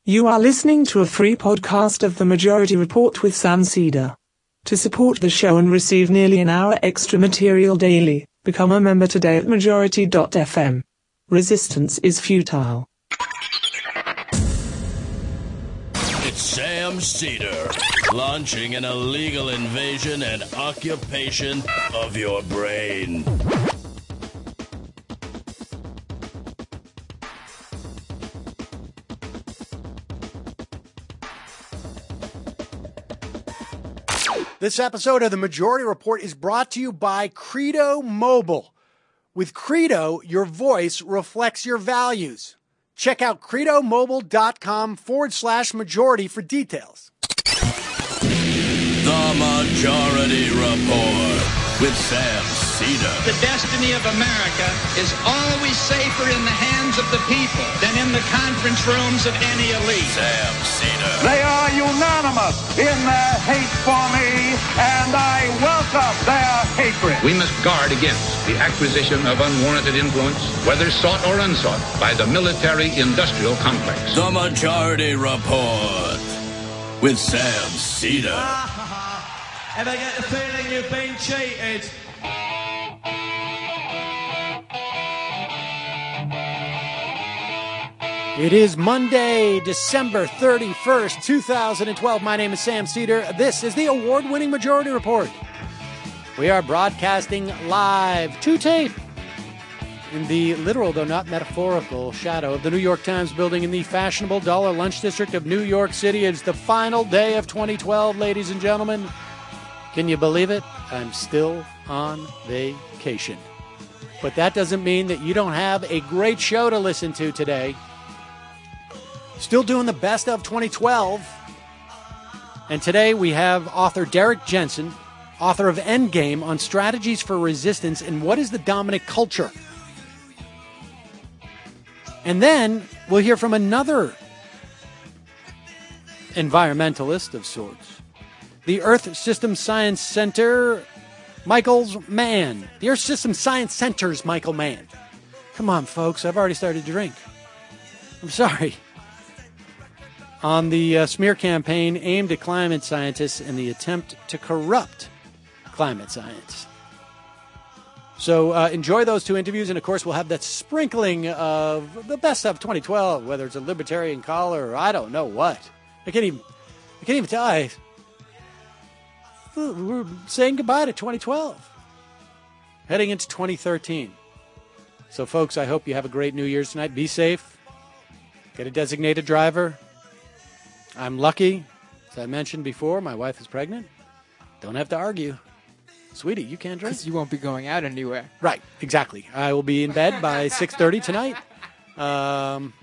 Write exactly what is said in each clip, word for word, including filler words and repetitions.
You are listening to a free podcast of The Majority Report with Sam Seder. To support the show and receive nearly an hour extra material daily, become a member today at majority dot f m. Resistance is futile. It's Sam Seder, launching an illegal invasion and occupation of your brain. This episode of The Majority Report is brought to you by Credo Mobile. With Credo, your voice reflects your values. Check out credomobile.com forward slash majority for details. The Majority Report with Sam Seder. The destiny of America is always safer in the hands of the people than in the conference rooms of any elite. Sam Seder. They are unanimous in their hate for me, and I welcome their hatred. We must guard against the acquisition of unwarranted influence, whether sought or unsought, by the military-industrial complex. The Majority Report with Sam Seder. Ever get the feeling you've been cheated? It is Monday, December thirty-first, two thousand twelve. My name is Sam Seder. This is the award-winning Majority Report. We are broadcasting live to tape in the literal, though not metaphorical, shadow of the New York Times building in the fashionable Dollar Lunch District of New York City. It's the final day of twenty twelve, ladies and gentlemen. Can you believe it? I'm still on vacation. But that doesn't mean that you don't have a great show to listen to today. Still doing the best of twenty twelve. And today we have author Derrick Jensen, author of Endgame, on strategies for resistance and what is the dominant culture. And then we'll hear from another environmentalist of sorts, the Earth System Science Center, Michael Mann. The Earth System Science Center's Michael Mann. Come on, folks. I've already started to drink. I'm sorry. On the uh, smear campaign aimed at climate scientists in the attempt to corrupt climate science. So uh, enjoy those two interviews, and of course we'll have that sprinkling of the best of twenty twelve, whether it's a libertarian caller or I don't know what. I can't even, I can't even tell. I, we're saying goodbye to twenty twelve, heading into twenty thirteen. So folks, I hope you have a great New Year's tonight. Be safe. Get a designated driver. I'm lucky, as I mentioned before, my wife is pregnant. Don't have to argue. Sweetie, you can't drink. Because you won't be going out anywhere. Right, exactly. I will be in bed by six thirty tonight. Um,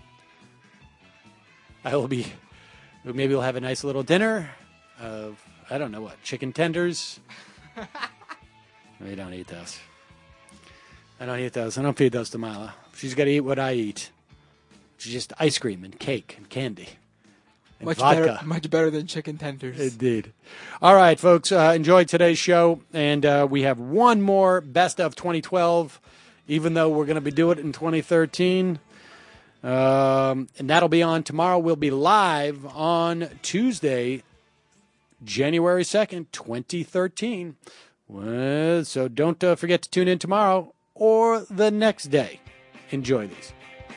I will be, maybe we'll have a nice little dinner of, I don't know what, chicken tenders. We don't eat those. I don't eat those. I don't feed those to Mila. She's got to eat what I eat. She's just ice cream and cake and candy. And much vodka. better, much better than chicken tenders. Indeed. All right, folks, uh, enjoy today's show, and uh, we have one more best of twenty twelve, even though we're going to be doing it in twenty thirteen, um, and that'll be on tomorrow. We'll be live on Tuesday, January second, twenty thirteen. Well, so don't uh, forget to tune in tomorrow or the next day. Enjoy these.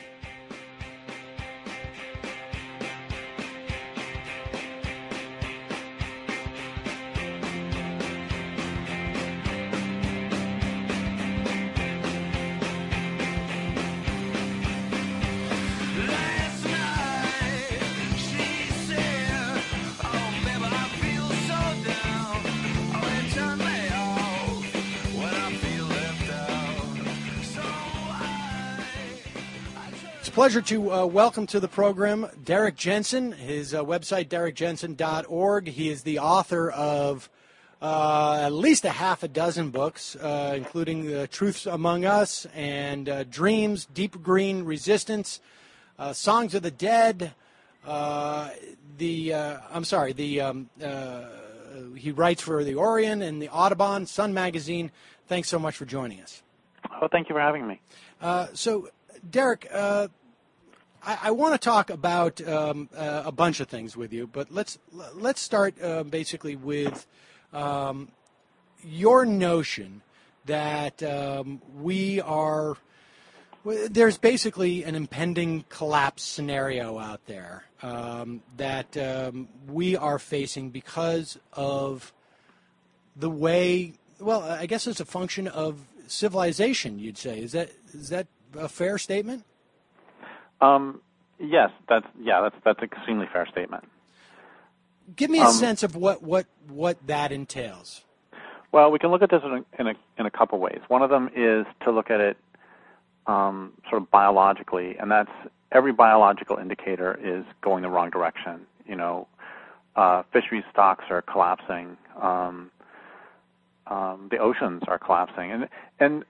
Pleasure to uh, welcome to the program Derrick Jensen. His uh, website, derrick jensen dot org. He is the author of uh, at least a half a dozen books, uh, including uh, Truths Among Us and uh, Dreams, Deep Green Resistance, uh, Songs of the Dead. Uh, the uh, I'm sorry. The um, uh, he writes for the Orion and the Audubon, Sun Magazine. Thanks so much for joining us. Oh, thank you for having me. Uh, so, Derrick. Uh, I, I want to talk about um, uh, a bunch of things with you, but let's let's start uh, basically with um, your notion that um, we are. There's basically an impending collapse scenario out there um, that um, we are facing because of the way. Well, I guess it's a function of civilization. You'd say is that is that a fair statement? Um, yes, that's yeah, that's that's an extremely fair statement. Give me a um, sense of what, what, what that entails. Well, we can look at this in a, in a in a couple ways. One of them is to look at it um, sort of biologically, and that's every biological indicator is going the wrong direction. You know, uh, fisheries stocks are collapsing. Um, um, the oceans are collapsing, and and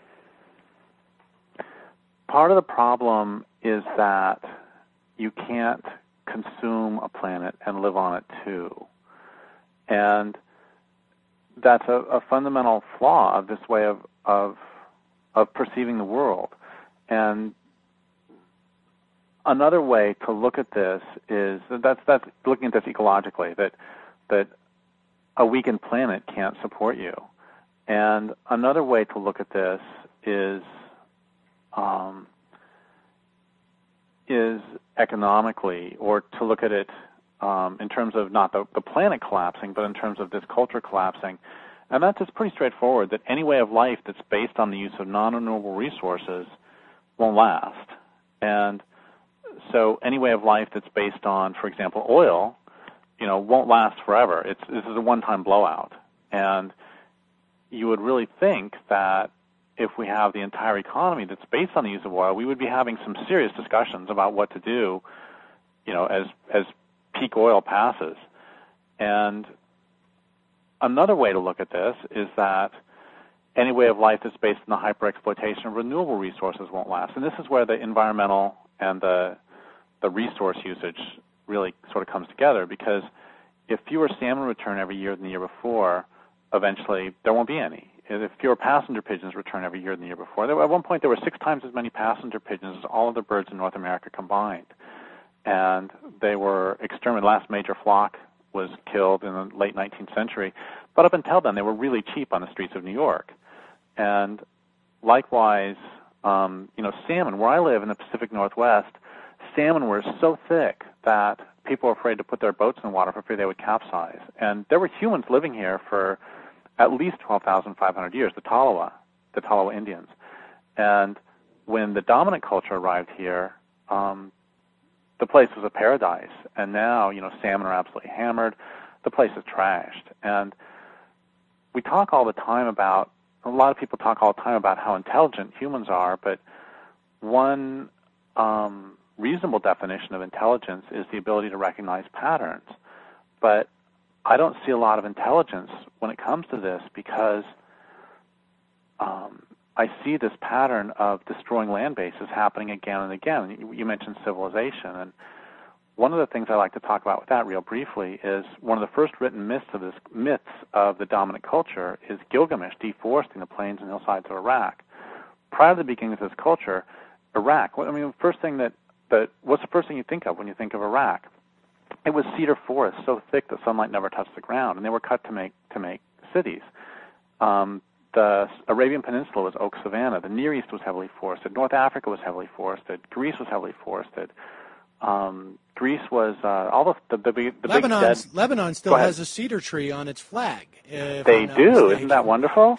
part of the problem is that you can't consume a planet and live on it too. And that's a, a fundamental flaw of this way of, of of perceiving the world. And another way to look at this is that's that's looking at this ecologically, that that a weakened planet can't support you. And another way to look at this is um, is economically, or to look at it um, in terms of not the, the planet collapsing, but in terms of this culture collapsing. And that's just pretty straightforward, that any way of life that's based on the use of non-renewable resources won't last. And so any way of life that's based on, for example, oil, you know, won't last forever. It's, this is a one-time blowout. And you would really think that if we have the entire economy that's based on the use of oil, we would be having some serious discussions about what to do, you know, as as peak oil passes. And another way to look at this is that any way of life that's based on the hyper-exploitation of renewable resources won't last. And this is where the environmental and the the resource usage really sort of comes together, because if fewer salmon return every year than the year before, eventually there won't be any. If fewer passenger pigeons return every year than the year before. There, at one point, there were six times as many passenger pigeons as all of the birds in North America combined. And they were exterminated. The last major flock was killed in the late nineteenth century. But up until then, they were really cheap on the streets of New York. And likewise, um, you know, salmon, where I live in the Pacific Northwest, salmon were so thick that people were afraid to put their boats in the water for fear they would capsize. And there were humans living here for at least twelve thousand five hundred years, the Tolowa, the Tolowa Indians. And when the dominant culture arrived here, um, the place was a paradise. And now, you know, salmon are absolutely hammered. The place is trashed. And we talk all the time about, a lot of people talk all the time about how intelligent humans are, but one um, reasonable definition of intelligence is the ability to recognize patterns. But I don't see a lot of intelligence when it comes to this, because um, I see this pattern of destroying land bases happening again and again. You, you mentioned civilization, and one of the things I like to talk about with that real briefly is one of the first written myths of this myths of the dominant culture is Gilgamesh deforesting the plains and hillsides of Iraq. Prior to the beginning of this culture, Iraq, I mean, the first thing that, that what's the first thing you think of when you think of Iraq? It was cedar forest so thick that sunlight never touched the ground, and they were cut to make to make cities. Um, the Arabian Peninsula was oak savanna. The Near East was heavily forested. North Africa was heavily forested. Greece was heavily forested. Um, Greece was uh, all the the, the, the big dead. Lebanon still has a cedar tree on its flag. If they I'm not do. mistaken. Isn't that wonderful?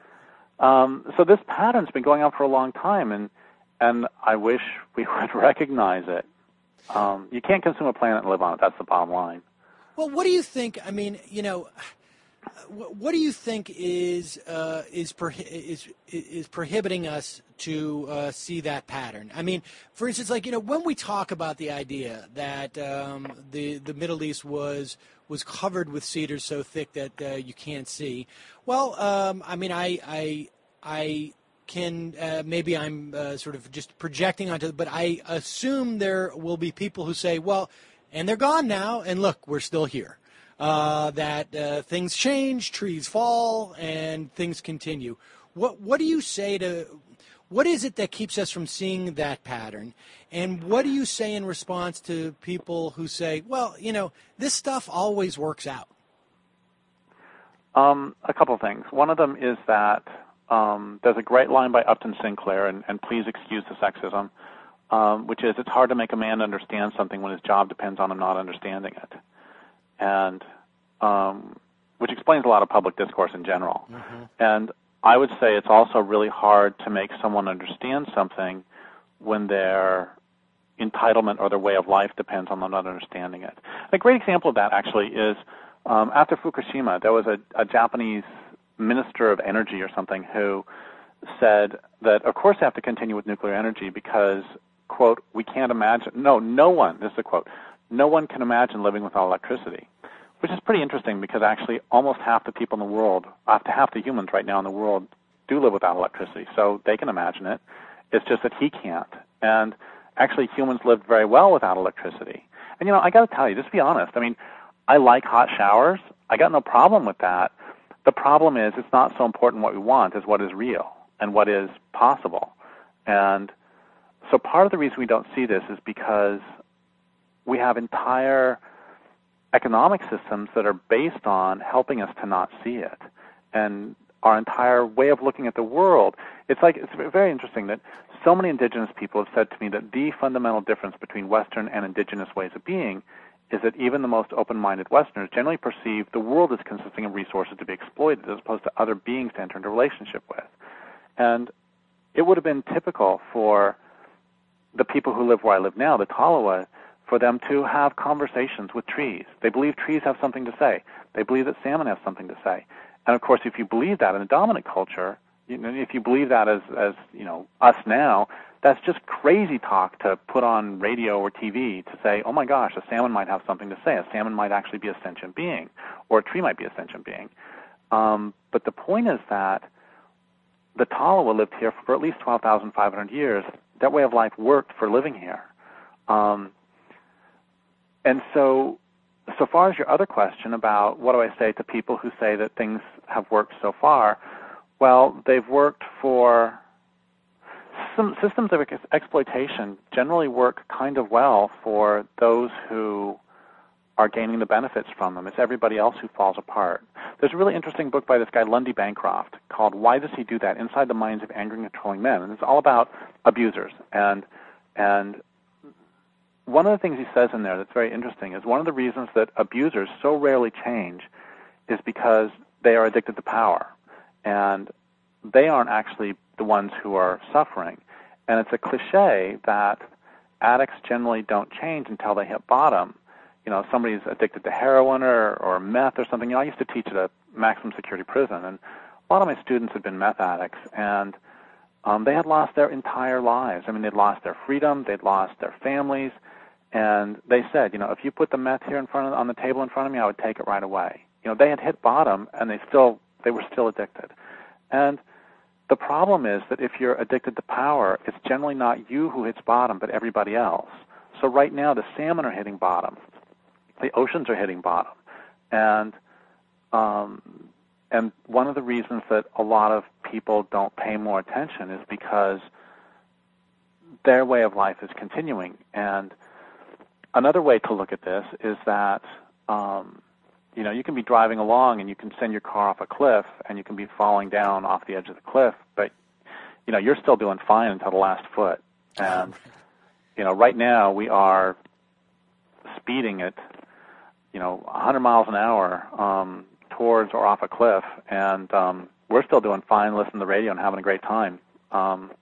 Um, so this pattern's been going on for a long time, and and I wish we would recognize it. Um, you can't consume a planet and live on it. That's the bottom line. Well, what do you think? I mean, you know, what do you think is uh, is, prohi- is is prohibiting us to uh, see that pattern? I mean, for instance, like, you know, when we talk about the idea that um, the the Middle East was was covered with cedars so thick that uh, you can't see. Well, um, I mean, I I I. Can uh, maybe I'm uh, sort of just projecting onto, but I assume there will be people who say, well, and they're gone now, and look, we're still here. Uh, that uh, things change, trees fall, and things continue. What what do you say to What is it that keeps us from seeing that pattern? And what do you say in response to people who say, well, you know, this stuff always works out? Um, a couple of things. One of them is that um, there's a great line by Upton Sinclair, and, and please excuse the sexism, um, which is, it's hard to make a man understand something when his job depends on him not understanding it. And um, which explains a lot of public discourse in general. Mm-hmm. And I would say it's also really hard to make someone understand something when their entitlement or their way of life depends on them not understanding it. A great example of that, actually, is um, after Fukushima, there was a, a Japanese minister of energy or something who said that, of course, they have to continue with nuclear energy because, quote, we can't imagine, no, no one, this is a quote, no one can imagine living without electricity. Which is pretty interesting because actually almost half the people in the world, up to half the humans right now in the world, do live without electricity. So they can imagine it. It's just that he can't. And actually humans lived very well without electricity. And, you know, I got to tell you, just to be honest, I mean, I like hot showers. I got no problem with that. The problem is it's not so important what we want as what is real and what is possible. And so part of the reason we don't see this is because we have entire economic systems that are based on helping us to not see it. And our entire way of looking at the world, it's like, it's very interesting that so many indigenous people have said to me that the fundamental difference between Western and indigenous ways of being is that even the most open-minded Westerners generally perceive the world as consisting of resources to be exploited as opposed to other beings to enter into a relationship with. And it would have been typical for the people who live where I live now, the Tolowa, for them to have conversations with trees. They believe trees have something to say. They believe that salmon have something to say. And of course, if you believe that in a dominant culture, you know, if you believe that as, as you know, us now, that's just crazy talk to put on radio or T V to say, oh my gosh, a salmon might have something to say. A salmon might actually be a sentient being, or a tree might be a sentient being. Um, but the point is that the Tolowa lived here for at least twelve thousand five hundred years. That way of life worked for living here. Um, And so, so far as your other question about what do I say to people who say that things have worked so far, well, they've worked for some systems of ex- exploitation generally work kind of well for those who are gaining the benefits from them. It's everybody else who falls apart. There's a really interesting book by this guy, Lundy Bancroft, called Why Does He Do That? Inside the Minds of Angry and Controlling Men. And it's all about abusers. And, and one of the things he says in there that's very interesting is one of the reasons that abusers so rarely change is because they are addicted to power. And they aren't actually the ones who are suffering. And it's a cliche that addicts generally don't change until they hit bottom. You know, somebody's addicted to heroin or, or meth or something. You know, I used to teach at a maximum security prison, and a lot of my students had been meth addicts, and um, they had lost their entire lives. I mean, they'd lost their freedom, they'd lost their families, and they said, you know, if you put the meth here in front of, on the table in front of me, I would take it right away. You know, they had hit bottom, and they still they were still addicted. And the problem is that if you're addicted to power, it's generally not you who hits bottom, but everybody else. So right now, the salmon are hitting bottom. The oceans are hitting bottom. And um, and one of the reasons that a lot of people don't pay more attention is because their way of life is continuing. And another way to look at this is that, um, you know, you can be driving along and you can send your car off a cliff and you can be falling down off the edge of the cliff, but, you know, you're still doing fine until the last foot. And, you know, right now we are speeding at, you know, one hundred miles an hour um, towards or off a cliff, and um, we're still doing fine, listening to the radio and having a great time. Um,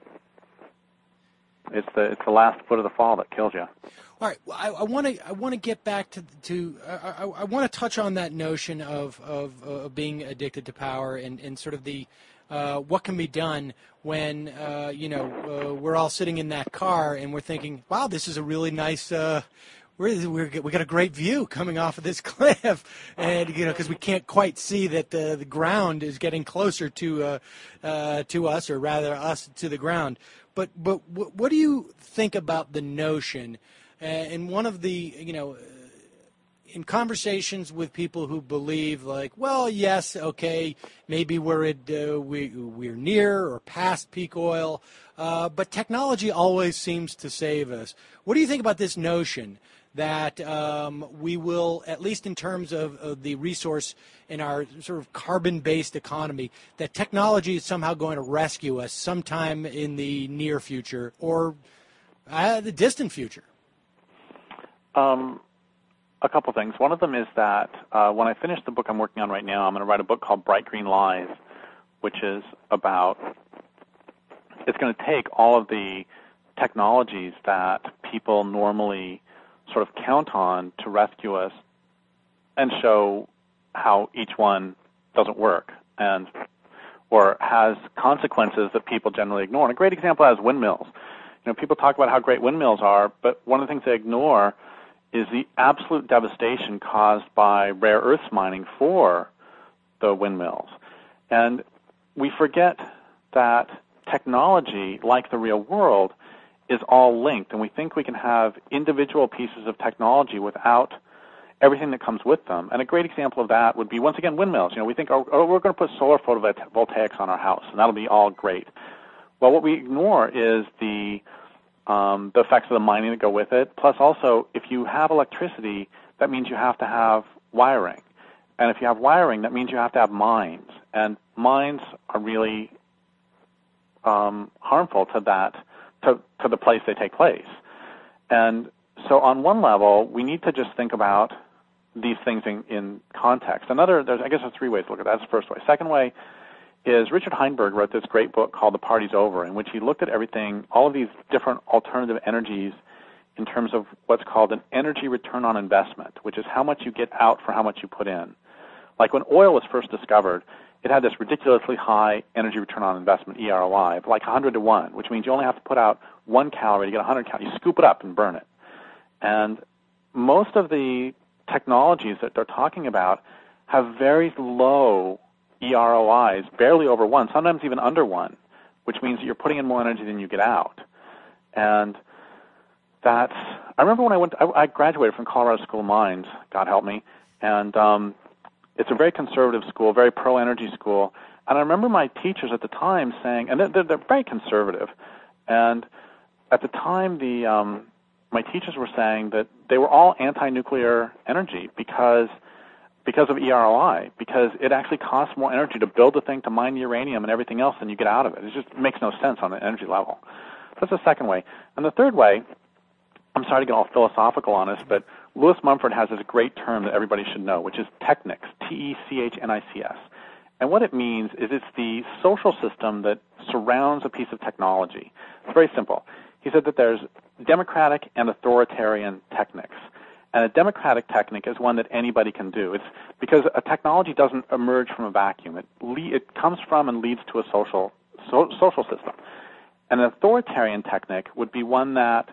it's the it's the last foot of the fall that kills you. All right, well, I want to I want to get back to to I, I, I want to touch on that notion of of, of being addicted to power and, and sort of the uh, what can be done when uh, you know uh, we're all sitting in that car and we're thinking, wow, this is a really nice. Uh, We're, we're, we got a great view coming off of this cliff, and you know, because we can't quite see that the the ground is getting closer to uh, uh, to us, or rather us to the ground. But but what, what do you think about the notion? Uh, and one of the you know, in conversations with people who believe, like, well, yes, okay, maybe we're at uh, we we're near or past peak oil, uh, but technology always seems to save us. What do you think about this notion that um, we will, at least in terms of, of the resource in our sort of carbon-based economy, that technology is somehow going to rescue us sometime in the near future or uh, the distant future? Um, a couple things. One of them is that uh, when I finish the book I'm working on right now, I'm going to write a book called Bright Green Lies, which is about, it's going to take all of the technologies that people normally sort of count on to rescue us and show how each one doesn't work and or has consequences that people generally ignore. And a great example is windmills. You know, people talk about how great windmills are, but one of the things they ignore is the absolute devastation caused by rare earths mining for the windmills. And we forget that technology, like the real world, is all linked, and we think we can have individual pieces of technology without everything that comes with them. And a great example of that would be, once again, windmills. You know, we think, oh, oh we're going to put solar photovoltaics on our house, and that'll be all great. Well, what we ignore is the um, the effects of the mining that go with it. Plus, also, if you have electricity, that means you have to have wiring, and if you have wiring, that means you have to have mines, and mines are really um, harmful to that. To, to the place they take place. And so on one level, we need to just think about these things in, in context. Another, there's, I guess there's three ways to look at that. That's the first way. Second way is Richard Heinberg wrote this great book called The Party's Over, in which he looked at everything, all of these different alternative energies in terms of what's called an energy return on investment, which is how much you get out for how much you put in. Like when oil was first discovered, it had this ridiculously high energy return on investment, E R O I, of like one hundred to one, which means you only have to put out one calorie to get one hundred calories. You scoop it up and burn it. And most of the technologies that they're talking about have very low E R O Is, barely over one, sometimes even under one, which means that you're putting in more energy than you get out. And that's, I remember when I went, I, I graduated from Colorado School of Mines, God help me, and um, it's a very conservative school, very pro-energy school. And I remember my teachers at the time saying, and they're, they're very conservative, and at the time the um, my teachers were saying that they were all anti-nuclear energy because because of E R O I, because it actually costs more energy to build the thing, to mine uranium and everything else than you get out of it. It just makes no sense on an energy level. That's the second way. And the third way, I'm sorry to get all philosophical on this, but Lewis Mumford has this great term that everybody should know, which is technics, T E C H N I C S. And what it means is it's the social system that surrounds a piece of technology. It's very simple. He said that there's democratic and authoritarian techniques. And a democratic technique is one that anybody can do. It's because a technology doesn't emerge from a vacuum. It, le- it comes from and leads to a social so- social system. And an authoritarian technique would be one that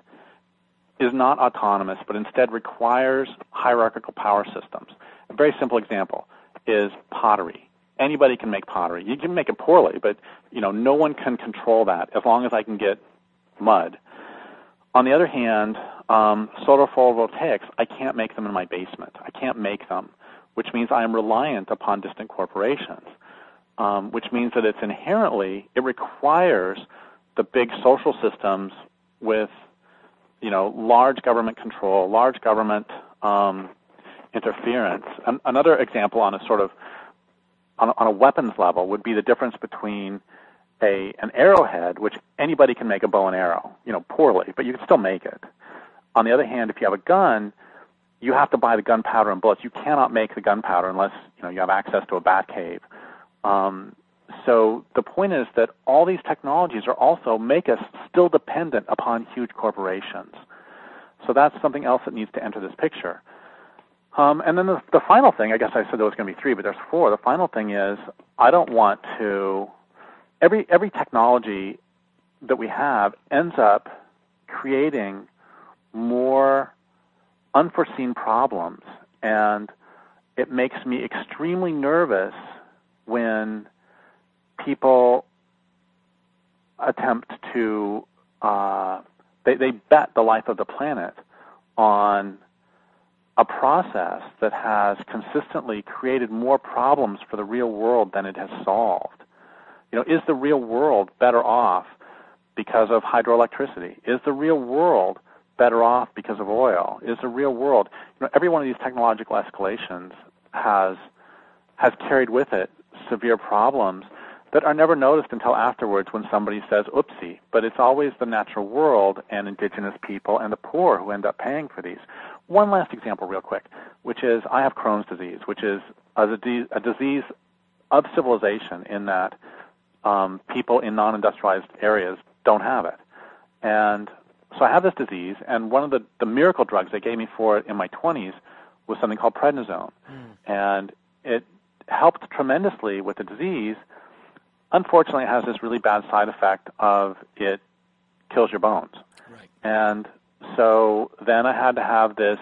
is not autonomous, but instead requires hierarchical power systems. A very simple example is pottery. Anybody can make pottery. You can make it poorly, but you know no one can control that as long as I can get mud. On the other hand, um, solar photovoltaics, I can't make them in my basement. I can't make them, which means I am reliant upon distant corporations, um, which means that it's inherently, it requires the big social systems with you know, large government control, large government um, interference. An- another example on a sort of, on a, on a weapons level would be the difference between a an arrowhead, which anybody can make a bow and arrow, you know, poorly, but you can still make it. On the other hand, if you have a gun, you have to buy the gunpowder and bullets. You cannot make the gunpowder unless, you know, you have access to a bat cave. Um, So the point is that all these technologies are also make us still dependent upon huge corporations. So that's something else that needs to enter this picture. Um, and then the, the final thing, I guess I said there was going to be three, but there's four. The final thing is I don't want to, every every technology that we have ends up creating more unforeseen problems. And it makes me extremely nervous when people attempt to, uh, they, they bet the life of the planet on a process that has consistently created more problems for the real world than it has solved. You know, is the real world better off because of hydroelectricity? Is the real world better off because of oil? Is the real world, you know, every one of these technological escalations has has carried with it severe problems that are never noticed until afterwards when somebody says, oopsie. But it's always the natural world and indigenous people and the poor who end up paying for these. One last example real quick, which is I have Crohn's disease, which is a disease, a disease of civilization in that um, people in non-industrialized areas don't have it. And so I have this disease, and one of the, the miracle drugs they gave me for it in my twenties was something called prednisone. Mm. And it helped tremendously with the disease. Unfortunately, it has this really bad side effect of it kills your bones. Right. And so then I had to have this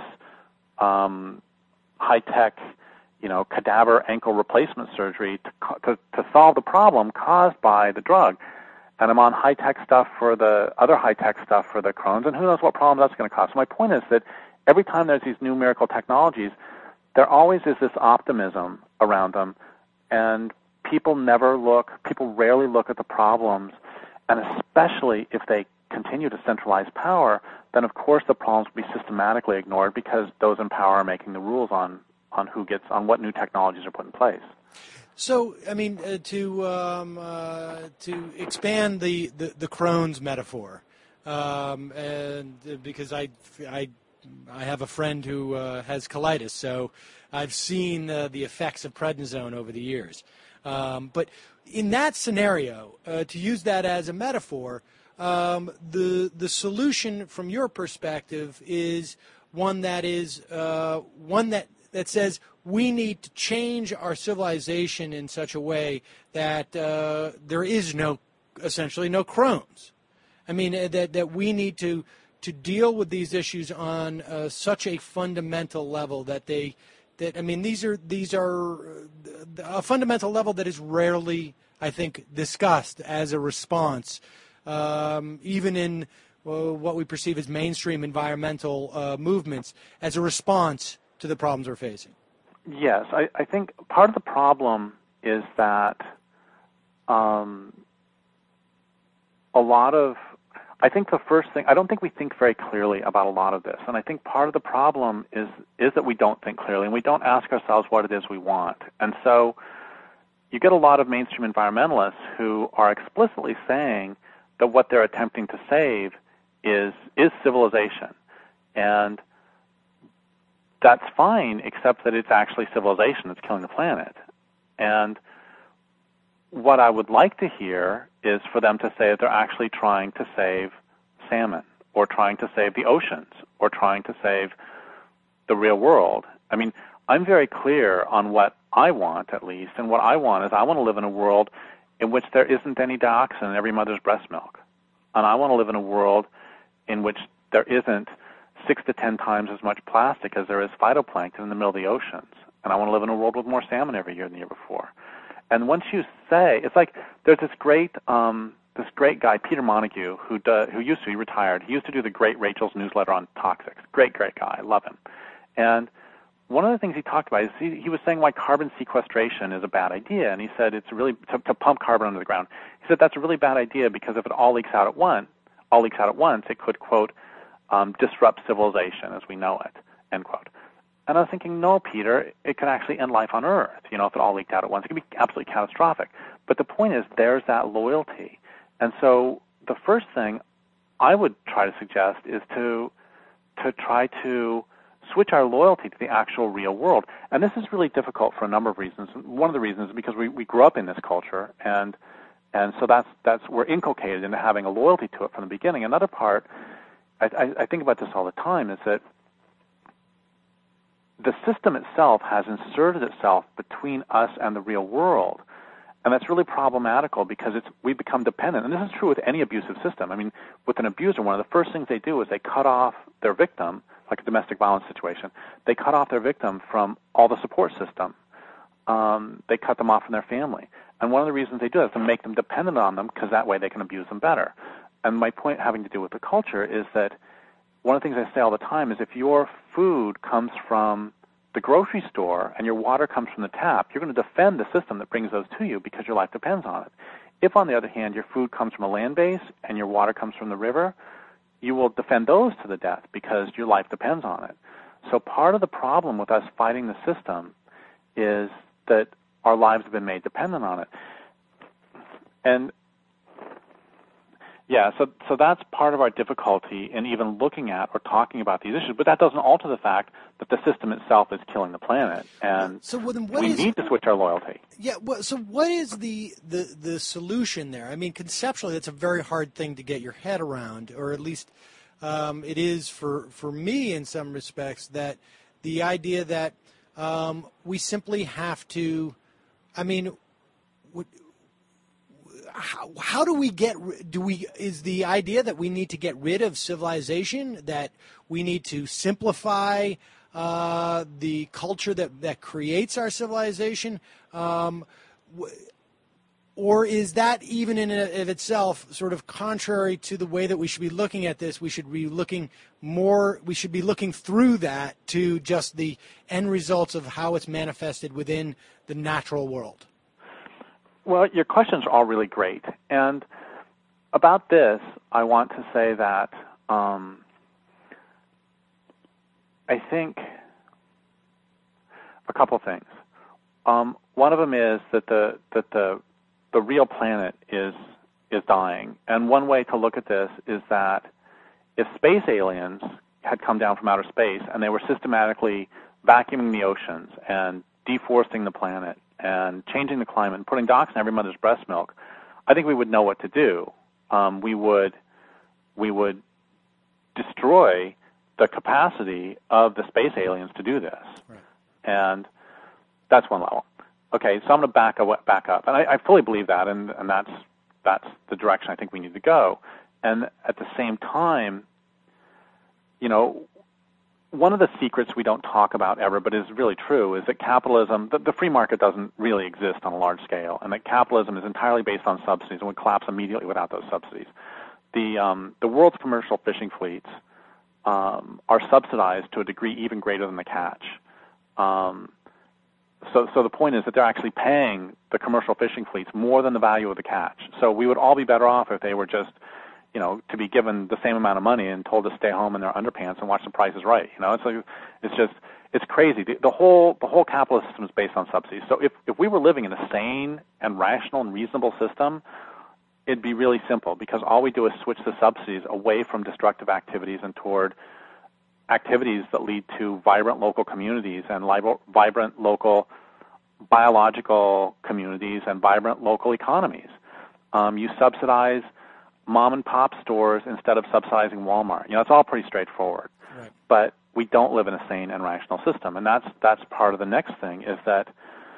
um, high-tech, you know, cadaver ankle replacement surgery to, to, to solve the problem caused by the drug. And I'm on high-tech stuff for the other high-tech stuff for the Crohn's, and who knows what problem that's going to cause. So my point is that every time there's these new miracle technologies, there always is this optimism around them, and people never look, people rarely look at the problems, and especially if they continue to centralize power, then of course the problems will be systematically ignored because those in power are making the rules on, on who gets, on what new technologies are put in place. So, I mean, uh, to um, uh, to expand the, the, the Crohn's metaphor, um, and uh, because I, I, I have a friend who uh, has colitis, so I've seen uh, the effects of prednisone over the years. Um, but in that scenario, uh, to use that as a metaphor, um, the the solution from your perspective is one that is uh, one that, that says we need to change our civilization in such a way that uh, there is no, essentially no Crohn's. I mean, uh, that that we need to to deal with these issues on uh, such a fundamental level that they. That, I mean, these are these are a fundamental level that is rarely, I think, discussed as a response, um, even in uh, what we perceive as mainstream environmental uh, movements, as a response to the problems we're facing. Yes, I, I think part of the problem is that um, a lot of I think the first thing, I don't think we think very clearly about a lot of this. And I think part of the problem is is that we don't think clearly and we don't ask ourselves what it is we want. And so you get a lot of mainstream environmentalists who are explicitly saying that what they're attempting to save is is civilization. And that's fine, except that it's actually civilization that's killing the planet. And what I would like to hear is for them to say that they're actually trying to save salmon or trying to save the oceans or trying to save the real world. I mean, I'm very clear on what I want, at least, and what I want is I want to live in a world in which there isn't any dioxin in every mother's breast milk. And I want to live in a world in which there isn't six to ten times as much plastic as there is phytoplankton in the middle of the oceans. And I want to live in a world with more salmon every year than the year before. And once you say, it's like there's this great um, this great guy, Peter Montague, who do, who used to be retired. He used to do the Great Rachel's newsletter on toxics. Great, great guy. I love him. And one of the things he talked about is he, he was saying why carbon sequestration is a bad idea. And he said it's really, to, to pump carbon under the ground. He said that's a really bad idea because if it all leaks out at once, all leaks out at once, it could, quote, um, disrupt civilization as we know it, end quote. And I was thinking, no, Peter, it could actually end life on Earth, you know, if it all leaked out at once. It could be absolutely catastrophic. But the point is, there's that loyalty. And so the first thing I would try to suggest is to to try to switch our loyalty to the actual real world. And this is really difficult for a number of reasons. One of the reasons is because we, we grew up in this culture, and and so that's that's we're inculcated into having a loyalty to it from the beginning. Another part, I, I, I think about this all the time, is that the system itself has inserted itself between us and the real world. And that's really problematical because it's we've become dependent. And this is true with any abusive system. I mean, with an abuser, one of the first things they do is they cut off their victim, like a domestic violence situation. They cut off their victim from all the support system. Um, they cut them off from their family. And one of the reasons they do that is to make them dependent on them because that way they can abuse them better. And my point having to do with the culture is that one of the things I say all the time is if your food comes from the grocery store and your water comes from the tap, you're going to defend the system that brings those to you because your life depends on it. If, on the other hand, your food comes from a land base and your water comes from the river, you will defend those to the death because your life depends on it. So part of the problem with us fighting the system is that our lives have been made dependent on it. And yeah, so so that's part of our difficulty in even looking at or talking about these issues. But that doesn't alter the fact that the system itself is killing the planet, and so well, then what we is, need to switch our loyalty. Yeah. Well, so what is the, the the solution there? I mean, conceptually, it's a very hard thing to get your head around, or at least um, it is for for me in some respects. That the idea that um, we simply have to, I mean. Would, How, how do we get, do we, is the idea that we need to get rid of civilization, that we need to simplify uh, the culture that, that creates our civilization? Um, or is that even in of itself sort of contrary to the way that we should be looking at this? We should be looking more, we should be looking through that to just the end results of how it's manifested within the natural world. Well, your questions are all really great. And about this, I want to say that um, I think a couple things. Um, one of them is that the that the the real planet is is dying. And one way to look at this is that if space aliens had come down from outer space and they were systematically vacuuming the oceans and deforesting the planet and changing the climate and putting dioxin in every mother's breast milk, I think we would know what to do. Um, we would we would destroy the capacity of the space aliens to do this. Right. And that's one level. Okay, so I'm going to back up, back up. And I, I fully believe that, and, and that's that's the direction I think we need to go. And at the same time, you know, one of the secrets we don't talk about ever, but is really true, is that capitalism, the, the free market doesn't really exist on a large scale, and that capitalism is entirely based on subsidies and would collapse immediately without those subsidies. The um, the world's commercial fishing fleets um, are subsidized to a degree even greater than the catch. Um, so, so the point is that they're actually paying the commercial fishing fleets more than the value of the catch. So we would all be better off if they were just, you know, to be given the same amount of money and told to stay home in their underpants and watch The Price is Right. You know, it's like, it's just, it's crazy. The, the whole the whole capitalist system is based on subsidies. So if, if we were living in a sane and rational and reasonable system, it'd be really simple, because all we do is switch the subsidies away from destructive activities and toward activities that lead to vibrant local communities and li- vibrant local biological communities and vibrant local economies. Um, you subsidize mom and pop stores instead of subsidizing Walmart. You know, it's all pretty straightforward. Right. But we don't live in a sane and rational system, and that's that's part of the next thing. Is that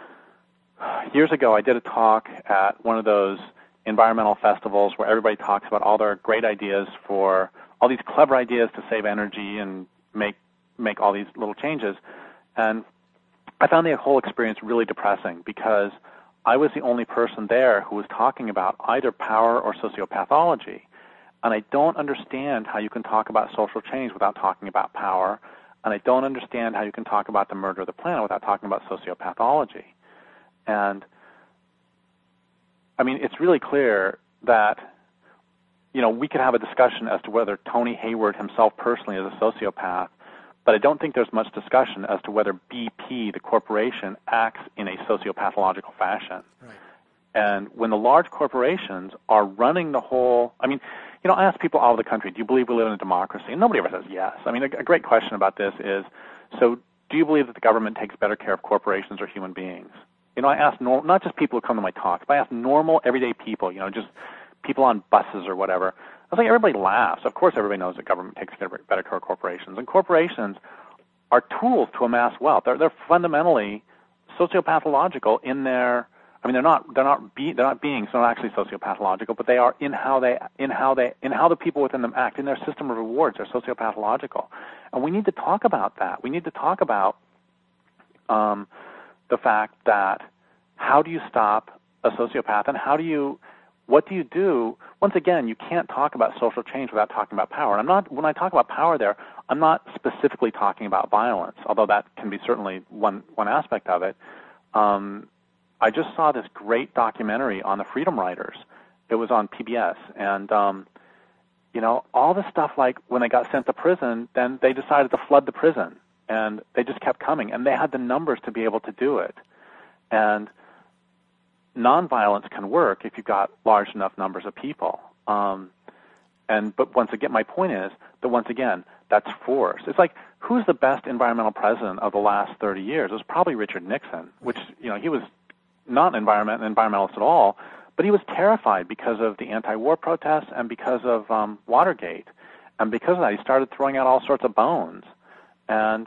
years ago I did a talk at one of those environmental festivals where everybody talks about all their great ideas for all these clever ideas to save energy and make make all these little changes, and I found the whole experience really depressing, because I was the only person there who was talking about either power or sociopathology. And I don't understand how you can talk about social change without talking about power. And I don't understand how you can talk about the murder of the planet without talking about sociopathology. And, I mean, it's really clear that, you know, we could have a discussion as to whether Tony Hayward himself personally is a sociopath, but I don't think there's much discussion as to whether B P, the corporation, acts in a sociopathological fashion. Right. And when the large corporations are running the whole, I mean, you know, I ask people all over the country, do you believe we live in a democracy? And nobody ever says yes. I mean, a, a great question about this is, so do you believe that the government takes better care of corporations or human beings? You know, I ask normal, not just people who come to my talks, but I ask normal, everyday people, you know, just people on buses or whatever. I was like, everybody laughs. Of course everybody knows that government takes better care of corporations. And corporations are tools to amass wealth. They're, they're fundamentally sociopathological in their, I mean, they're not, they're not, be, they're not beings, they're not actually sociopathological, but they are in how they, in how they, in how the people within them act, in their system of rewards. They're sociopathological. And we need to talk about that. We need to talk about um, the fact that how do you stop a sociopath, and how do you what do you do? Once again, you can't talk about social change without talking about power. I'm not, when I talk about power there, I'm not specifically talking about violence, although that can be certainly one, one aspect of it. Um, I just saw this great documentary on the Freedom Riders. It was on P B S, and um, you know, all the stuff like when they got sent to prison, then they decided to flood the prison, and they just kept coming, and they had the numbers to be able to do it. And nonviolence can work if you've got large enough numbers of people. Um, and but once again, my point is that once again, that's force. It's like, who's the best environmental president of the last thirty years? It was probably Richard Nixon, which, you know, he was not an environment, an environmentalist at all, but he was terrified because of the anti-war protests and because of um, Watergate. And because of that, he started throwing out all sorts of bones. And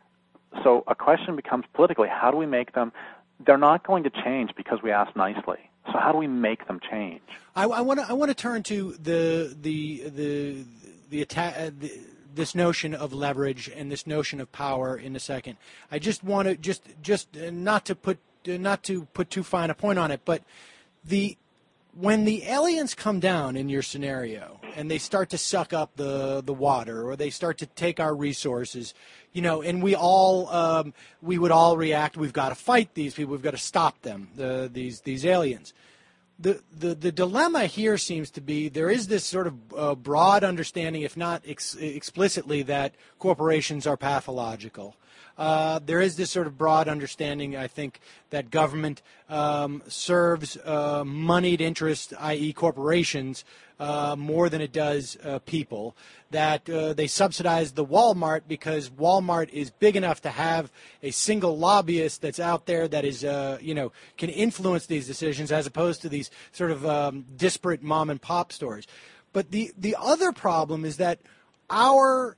so a question becomes politically, how do we make them? They're not going to change because we ask nicely. So how do we make them change? I want to I want to turn to the the the the attack. Uh, the, this notion of leverage and this notion of power in a second. I just want to just just uh, not to put uh, not to put too fine a point on it, but the when the aliens come down in your scenario and they start to suck up the the water, or they start to take our resources, you know, and we all um, we would all react. We've got to fight these people. We've got to stop them. The, these these aliens. The, the the dilemma here seems to be there is this sort of uh, broad understanding, if not ex- explicitly, that corporations are pathological. Uh, there is this sort of broad understanding, I think, that government um, serves uh, moneyed interests, that is corporations, uh, more than it does uh, people, that uh, they subsidize the Walmart because Walmart is big enough to have a single lobbyist that's out there that is, uh, you know, can influence these decisions as opposed to these sort of um, disparate mom and pop stores. But the, the other problem is that our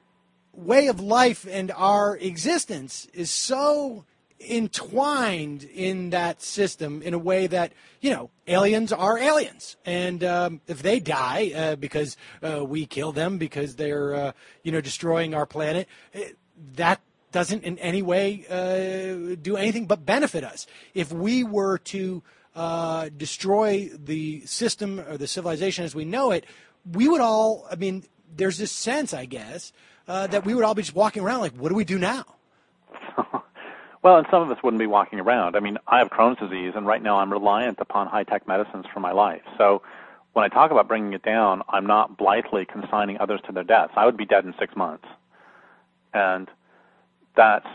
way of life and our existence is so entwined in that system in a way that, you know, aliens are aliens. And um, if they die uh, because uh, we kill them because they're, uh, you know, destroying our planet, that doesn't in any way uh, do anything but benefit us. If we were to uh, destroy the system or the civilization as we know it, we would all, I mean, there's this sense, I guess, Uh, that we would all be just walking around like, what do we do now? Well, and some of us wouldn't be walking around. I mean, I have Crohn's disease, and right now I'm reliant upon high-tech medicines for my life. So when I talk about bringing it down, I'm not blithely consigning others to their deaths. I would be dead in six months. And that's,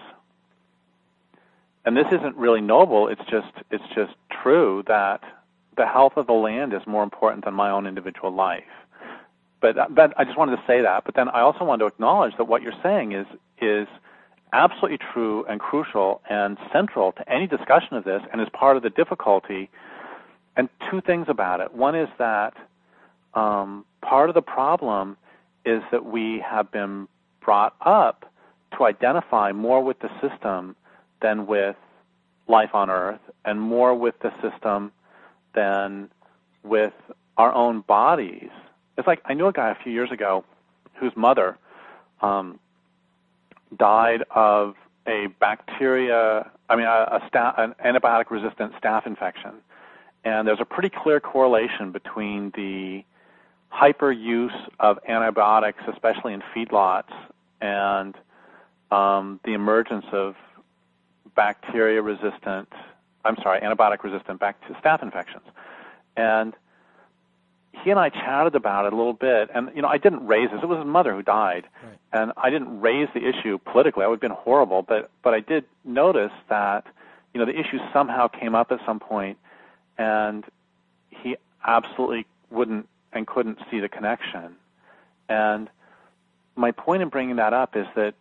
and this isn't really noble. It's just, it's just true that the health of the land is more important than my own individual life. But, but I just wanted to say that. But then I also wanted to acknowledge that what you're saying is is absolutely true and crucial and central to any discussion of this, and is part of the difficulty. And two things about it. One is that um, part of the problem is that we have been brought up to identify more with the system than with life on Earth, and more with the system than with our own bodies. It's like, I knew a guy a few years ago whose mother um, died of a bacteria, I mean, a, a sta- an antibiotic-resistant staph infection. And there's a pretty clear correlation between the hyper-use of antibiotics, especially in feedlots, and um, the emergence of bacteria-resistant, I'm sorry, antibiotic-resistant bact- staph infections. And he and I chatted about it a little bit, and, you know, I didn't raise this. It was his mother who died, right. And I didn't raise the issue politically. I would have been horrible, but, but I did notice that, you know, the issue somehow came up at some point, and he absolutely wouldn't and couldn't see the connection. And my point in bringing that up is that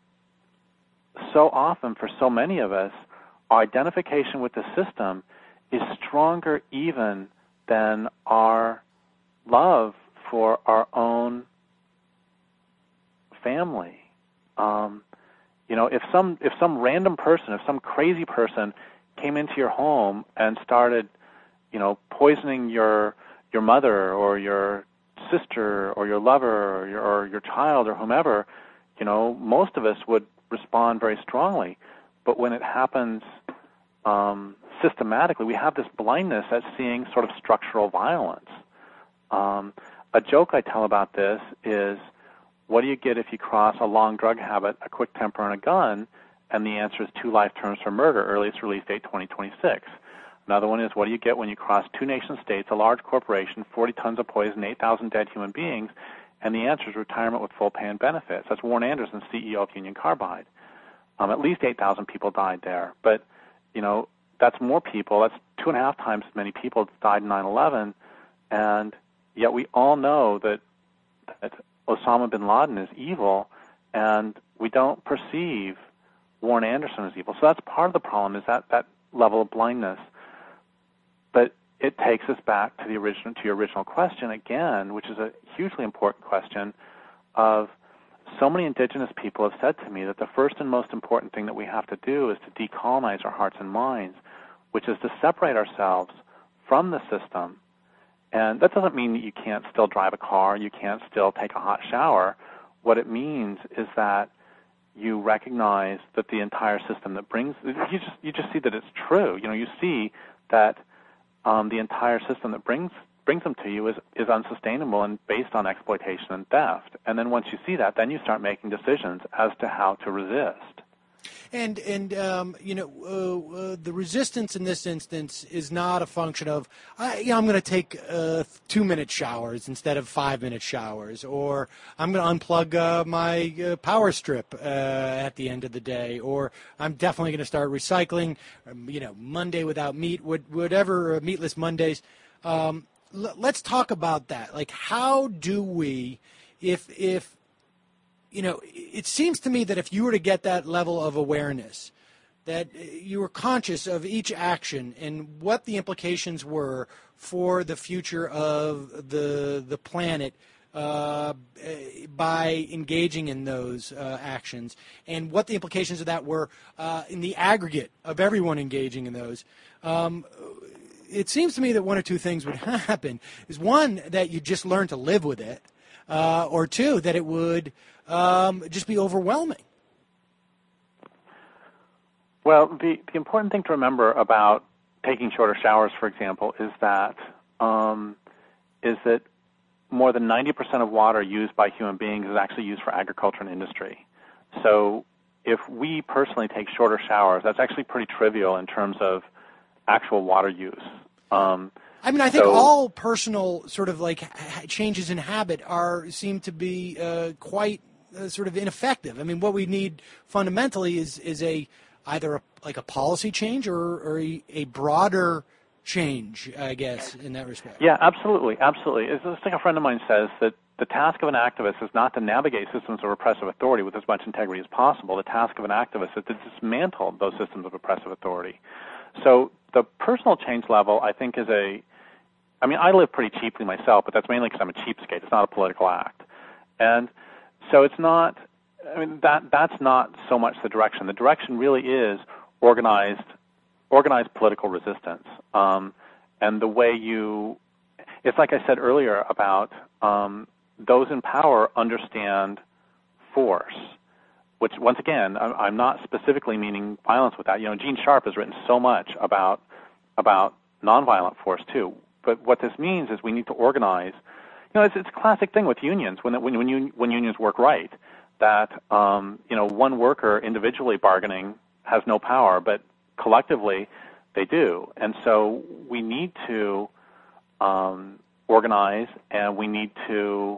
so often for so many of us, our identification with the system is stronger even than our love for our own family. Um, you know, if some if some random person, if some crazy person came into your home and started, you know, poisoning your your mother or your sister or your lover or your, or your child or whomever, you know, most of us would respond very strongly. But when it happens um, systematically, we have this blindness at seeing sort of structural violence. Um, a joke I tell about this is, what do you get if you cross a long drug habit, a quick temper, and a gun? And the answer is two life terms for murder, earliest release date twenty twenty-six. Another one is, what do you get when you cross two nation states, a large corporation, forty tons of poison, eight thousand dead human beings? And the answer is retirement with full pay and benefits. That's Warren Anderson, C E O of Union Carbide. Um, at least eight thousand people died there. But, you know, that's more people. That's two and a half times as many people that died in nine eleven. And yet we all know that, that Osama bin Laden is evil, and we don't perceive Warren Anderson as evil. So that's part of the problem, is that, that level of blindness. But it takes us back to the original, to your original question again, which is a hugely important question of, so many indigenous people have said to me that the first and most important thing that we have to do is to decolonize our hearts and minds, which is to separate ourselves from the system. And that doesn't mean that you can't still drive a car, you can't still take a hot shower. What it means is that you recognize that the entire system that brings, you just, you just see that it's true. You know, you see that um, the entire system that brings brings them to you is, is unsustainable and based on exploitation and theft. And then once you see that, then you start making decisions as to how to resist. And, and um, you know, uh, uh, the resistance in this instance is not a function of, I, you know, I'm going to take uh, two-minute showers instead of five-minute showers, or I'm going to unplug uh, my uh, power strip uh, at the end of the day, or I'm definitely going to start recycling, um, you know, Monday without meat, whatever, uh, meatless Mondays. Um, l- let's talk about that. Like, how do we, if if you know, it seems to me that if you were to get that level of awareness, that you were conscious of each action and what the implications were for the future of the the planet uh, by engaging in those uh, actions, and what the implications of that were uh, in the aggregate of everyone engaging in those, um, it seems to me that one or two things would happen. Is one, that you just learn to live with it, uh, or two, that it would Um, just be overwhelming. Well, the, the important thing to remember about taking shorter showers, for example, is that um, is that more than ninety percent of water used by human beings is actually used for agriculture and industry. So if we personally take shorter showers, that's actually pretty trivial in terms of actual water use. Um, I mean, I think so, all personal sort of like changes in habit are seem to be uh, quite Uh, sort of ineffective. I mean, what we need fundamentally is is a either a, like a policy change or, or a, a broader change, I guess, in that respect. Yeah, absolutely, absolutely. It's just like a friend of mine says, that the task of an activist is not to navigate systems of oppressive authority with as much integrity as possible. The task of an activist is to dismantle those systems of oppressive authority. So the personal change level, I think, is a, I mean, I live pretty cheaply myself, but that's mainly because I'm a cheapskate. It's not a political act. And so it's not, I mean, that that's not so much the direction. The direction really is organized, organized political resistance. Um, and the way you, it's like I said earlier about um, those in power understand force, which, once again, I'm not specifically meaning violence with that. You know, Gene Sharp has written so much about about nonviolent force, too. But what this means is we need to organize. You know, it's, it's a classic thing with unions when when when, you, when unions work right, that um, you know, one worker individually bargaining has no power, but collectively they do. And so we need to um, organize, and we need to.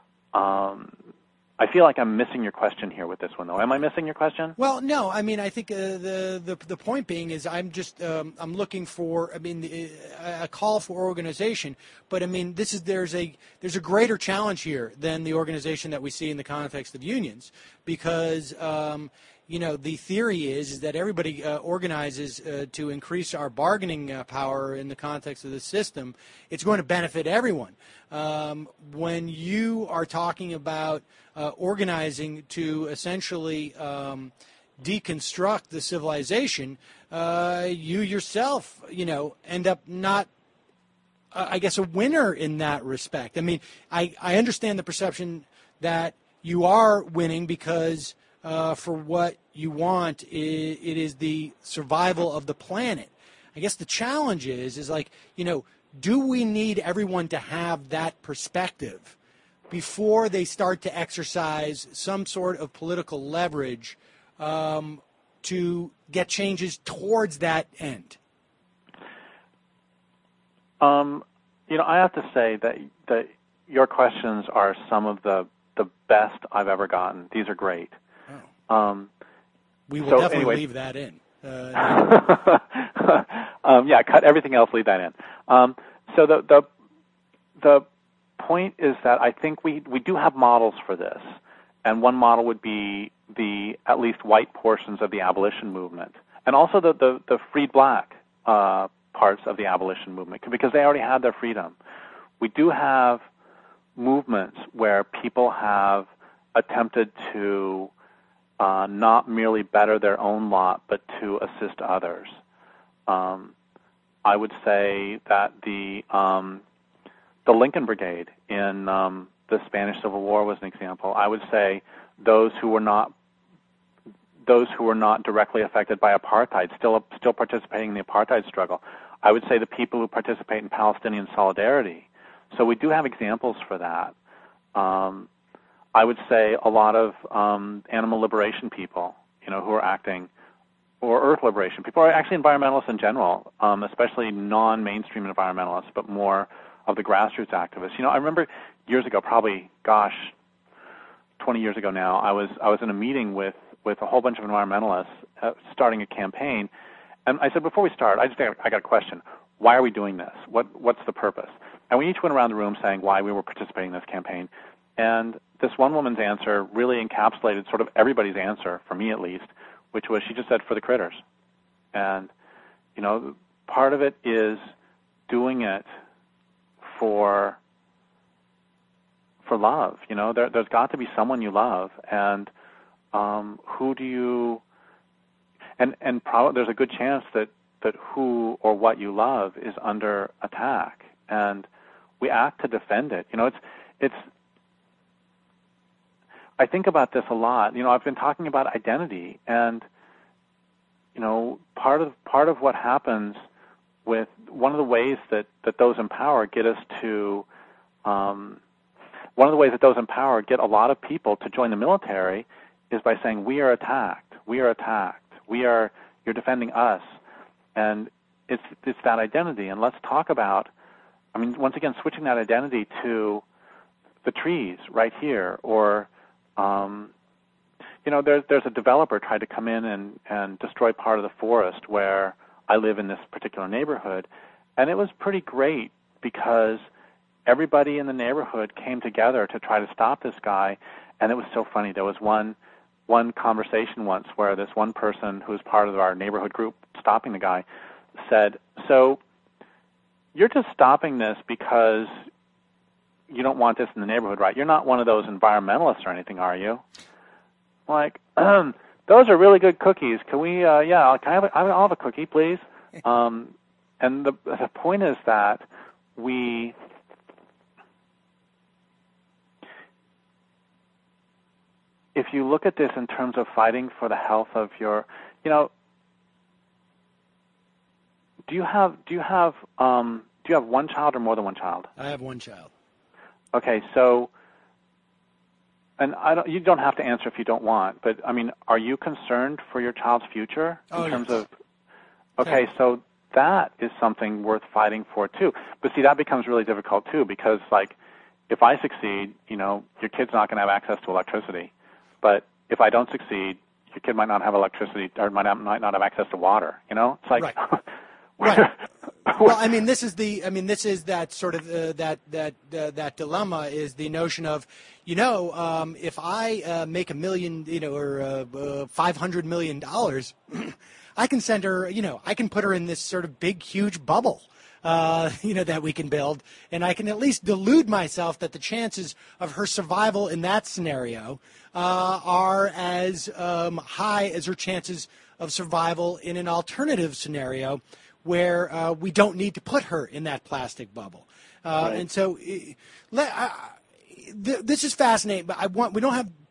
Um, I feel like I'm missing your question here with this one, though. Am I missing your question? Well, no. I mean, I think uh, the, the the point being is I'm just um, I'm looking for I mean the, a call for organization, but I mean this is there's a there's a greater challenge here than the organization that we see in the context of unions, because um, you know, the theory is is that everybody uh, organizes uh, to increase our bargaining uh, power in the context of the system. It's going to benefit everyone. Um, when you are talking about uh, organizing to essentially um, deconstruct the civilization, uh, you yourself, you know, end up not, uh, I guess, a winner in that respect. I mean, I, I understand the perception that you are winning because uh, for what you want, it, it is the survival of the planet. I guess the challenge is, is like, you know, do we need everyone to have that perspective before they start to exercise some sort of political leverage um, to get changes towards that end? Um, you know, I have to say that that your questions are some of the the best I've ever gotten. These are great. Oh. Um, we will so definitely anyway. leave that in. Uh, um, yeah, cut everything else, leave that in. Um, so the the the point is that I think we we do have models for this, and one model would be the at least white portions of the abolition movement, and also the the, the freed black uh, parts of the abolition movement, because they already had their freedom. We do have movements where people have attempted to uh, not merely better their own lot, but to assist others. Um, I would say that the um, the Lincoln Brigade in um, the Spanish Civil War was an example. I would say those who were not those who were not directly affected by apartheid, still still participating in the apartheid struggle. I would say the people who participate in Palestinian solidarity. So we do have examples for that. Um, I would say a lot of um, animal liberation people, you know, who are acting, or earth liberation people, are actually environmentalists in general, um, especially non-mainstream environmentalists, but more of the grassroots activists. You know, I remember years ago, probably, gosh, twenty years ago now, I was I was in a meeting with with a whole bunch of environmentalists uh, starting a campaign, and I said, before we start, I just got, I got a question. Why are we doing this? What what's the purpose? And we each went around the room saying why we were participating in this campaign, and this one woman's answer really encapsulated sort of everybody's answer, for me at least, which was, she just said, for the critters. And, you know, part of it is doing it for for love. You know, there, there's got to be someone you love, and um, who do you? And and probably there's a good chance that that who or what you love is under attack, and we act to defend it. You know, it's it's. I think about this a lot. You know, I've been talking about identity, and you know, part of part of what happens with one of the ways that, that those in power get us to, um, one of the ways that those in power get a lot of people to join the military is by saying, we are attacked, we are attacked, we are, you're defending us. And it's, it's that identity. And let's talk about, I mean, once again, switching that identity to the trees right here, or, um, you know, there's, there's a developer tried to come in and, and destroy part of the forest where I live in this particular neighborhood, and it was pretty great because everybody in the neighborhood came together to try to stop this guy, and it was so funny. There was one one conversation once where this one person who was part of our neighborhood group stopping the guy said, so you're just stopping this because you don't want this in the neighborhood, right? You're not one of those environmentalists or anything, are you? Like, um, those are really good cookies. Can we, uh, yeah, can I have a, I'll have a cookie, please? Um, and the, the point is that we, if you look at this in terms of fighting for the health of your, you know, do you have, do you have, um, do you have one child or more than one child? I have one child. Okay, so, and I don't, you don't have to answer if you don't want, but I mean, are you concerned for your child's future in oh, terms yes. of, okay, yeah. so that is something worth fighting for too. But see, that becomes really difficult too, because like, if I succeed, you know, your kid's not going to have access to electricity. But if I don't succeed, your kid might not have electricity, or might not, might not have access to water, you know? It's like, right. right. Well, I mean, this is the, I mean, this is that sort of, uh, that, that, uh, that dilemma is the notion of, you know, um, if I uh, make a million, you know, or uh, uh, five hundred million dollars, I can send her, you know, I can put her in this sort of big, huge bubble, uh, you know, that we can build. And I can at least delude myself that the chances of her survival in that scenario uh, are as um, high as her chances of survival in an alternative scenario where uh, we don't need to put her in that plastic bubble. Uh, right. And so uh, let, uh, th- this is fascinating, but I want we don't have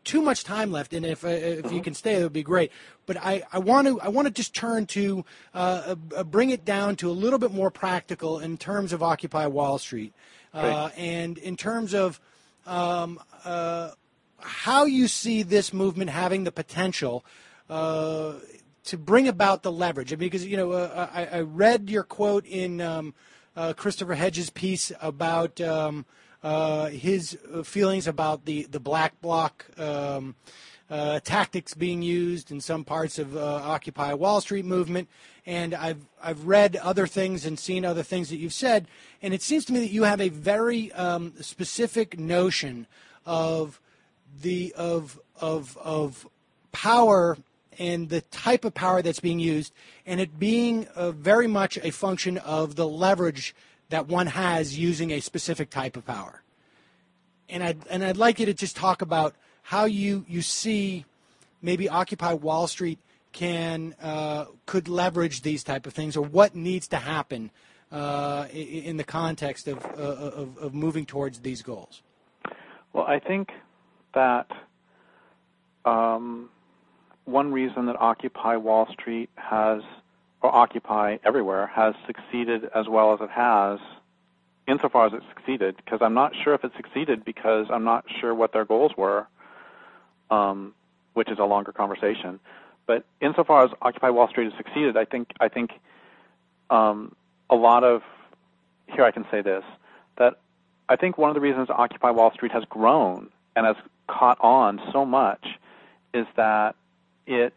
too much time left, and if uh, if you can stay, that would be great. But I, I want to I want to just turn to uh, uh, bring it down to a little bit more practical in terms of Occupy Wall Street, uh, and in terms of um, uh, how you see this movement having the potential uh, to bring about the leverage. I mean, because you know, uh, I, I read your quote in um, uh, Christopher Hedges' piece about. Um, Uh, his feelings about the, the black bloc um, uh, tactics being used in some parts of uh, Occupy Wall Street movement, and I've I've read other things and seen other things that you've said, and it seems to me that you have a very um, specific notion of the of of of power and the type of power that's being used, and it being uh, very much a function of the leverage that one has using a specific type of power. And I'd, and I'd like you to just talk about how you, you see maybe Occupy Wall Street can uh, could leverage these type of things, or what needs to happen uh, in, in the context of, uh, of, of moving towards these goals. Well, I think that um, one reason that Occupy Wall Street has, or Occupy everywhere, has succeeded as well as it has, insofar as it succeeded, because I'm not sure if it succeeded because I'm not sure what their goals were, um, which is a longer conversation. But insofar as Occupy Wall Street has succeeded, I think I think um, a lot of, here I can say this, that I think one of the reasons Occupy Wall Street has grown and has caught on so much is that it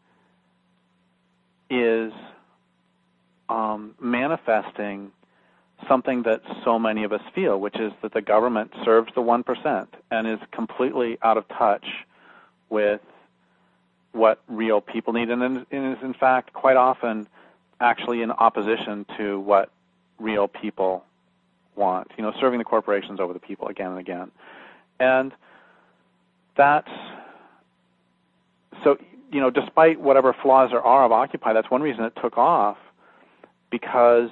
is um, manifesting something that so many of us feel, which is that the government serves the one percent and is completely out of touch with what real people need, and is in fact quite often actually in opposition to what real people want, you know, serving the corporations over the people again and again. And that's, so, you know, despite whatever flaws there are of Occupy, that's one reason it took off, because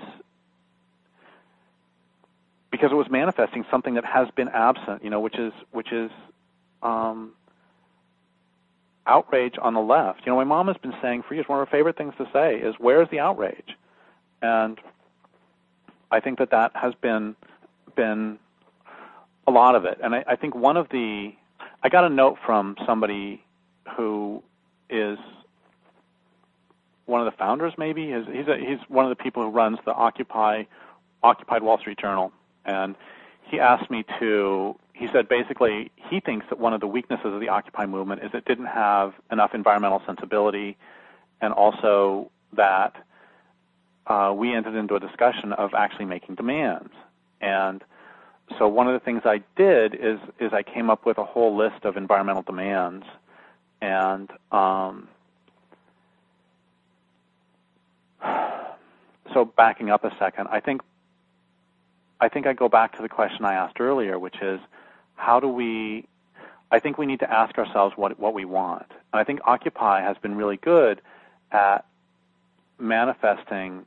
because it was manifesting something that has been absent, you know, which is which is um, outrage on the left. You know, my mom has been saying for years, one of her favorite things to say is, "Where's the outrage?" And I think that that has been been a lot of it. And I, I think one of the, I got a note from somebody who is one of the founders, maybe. He's he's, a, he's one of the people who runs the Occupy Occupied Wall Street Journal. And he asked me to, he said basically he thinks that one of the weaknesses of the Occupy movement is it didn't have enough environmental sensibility, and also that uh, we entered into a discussion of actually making demands. And so one of the things I did is, is I came up with a whole list of environmental demands. And um, so backing up a second, I think I think I go back to the question I asked earlier, which is, how do we, I think we need to ask ourselves what, what we want. And I think Occupy has been really good at manifesting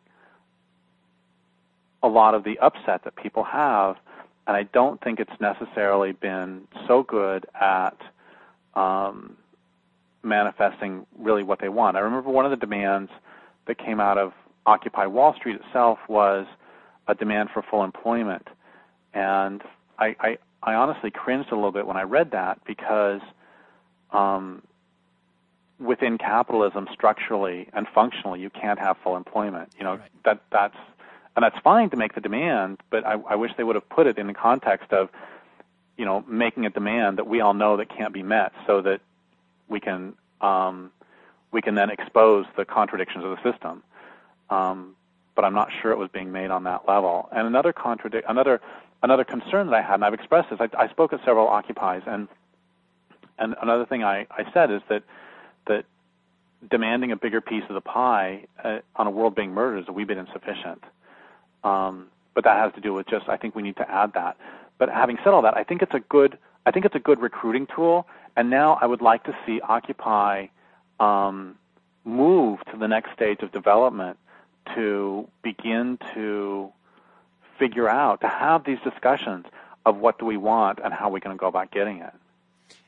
a lot of the upset that people have, and I don't think it's necessarily been so good at um, manifesting really what they want. I remember one of the demands that came out of Occupy Wall Street itself was a demand for full employment. And I, I, I honestly cringed a little bit when I read that, because um, within capitalism, structurally and functionally, you can't have full employment. You know, right. that that's and that's fine to make the demand, but I, I wish they would have put it in the context of, you know, making a demand that we all know that can't be met, so that we can um, we can then expose the contradictions of the system. Um, but I'm not sure it was being made on that level. And another contradic- another another concern that I had, and I've expressed this, I, I spoke at several Occupies, and and another thing I, I said is that that demanding a bigger piece of the pie uh, on a world being murdered is a wee bit insufficient. Um, but that has to do with just, I think we need to add that. But having said all that, I think it's a good I think it's a good recruiting tool. And now I would like to see Occupy um, move to the next stage of development, to begin to figure out, to have these discussions of what do we want and how are we going to go about getting it.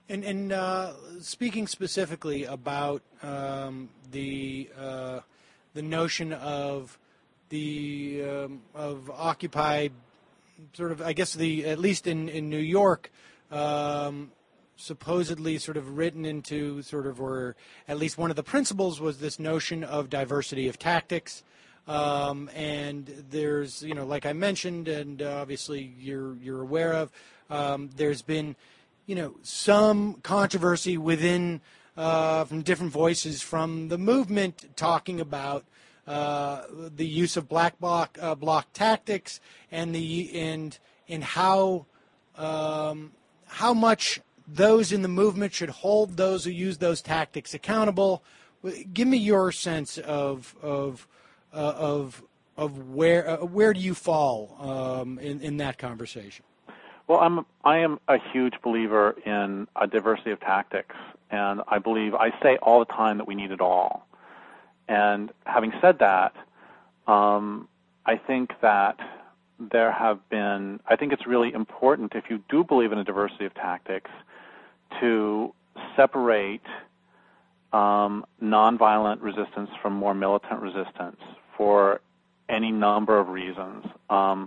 And, and uh, speaking specifically about um, the uh, the notion of the um, of Occupy, sort of, I guess the at least in in New York, um, supposedly sort of written into sort of, or at least one of the principles was this notion of diversity of tactics. Um, and there's, you know, like I mentioned, and uh, obviously you're you're aware of, um, there's been, you know, some controversy within uh, from different voices from the movement talking about uh, the use of black bloc uh, bloc tactics and the and and how um, how much those in the movement should hold those who use those tactics accountable. Give me your sense of of uh, of of where uh, where do you fall um, in in that conversation? Well, I'm I am a huge believer in a diversity of tactics, and I believe I say all the time that we need it all. And having said that, um, I think that there have been. I think it's really important, if you do believe in a diversity of tactics, to separate um, nonviolent resistance from more militant resistance for any number of reasons. Um,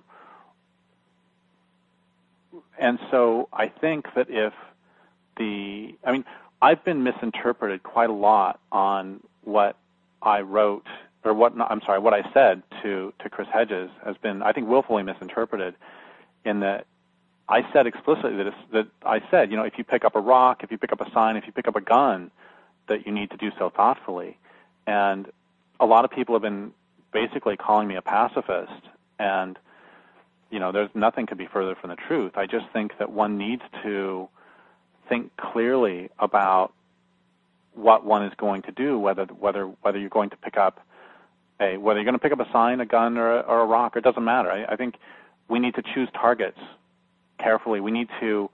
and so I think that if the, I mean, I've been misinterpreted quite a lot on what I wrote, or what, I'm sorry, what I said to, to Chris Hedges has been, I think, willfully misinterpreted, in that I said explicitly that, it's, that I said, you know, if you pick up a rock, if you pick up a sign, if you pick up a gun, that you need to do so thoughtfully. And a lot of people have been basically calling me a pacifist, and, you know, there's nothing could be further from the truth. I just think that one needs to think clearly about what one is going to do, whether whether whether you're going to pick up a whether you're going to pick up a sign, a gun, or a, or a rock. It doesn't matter. I, I think we need to choose targets carefully. We need to.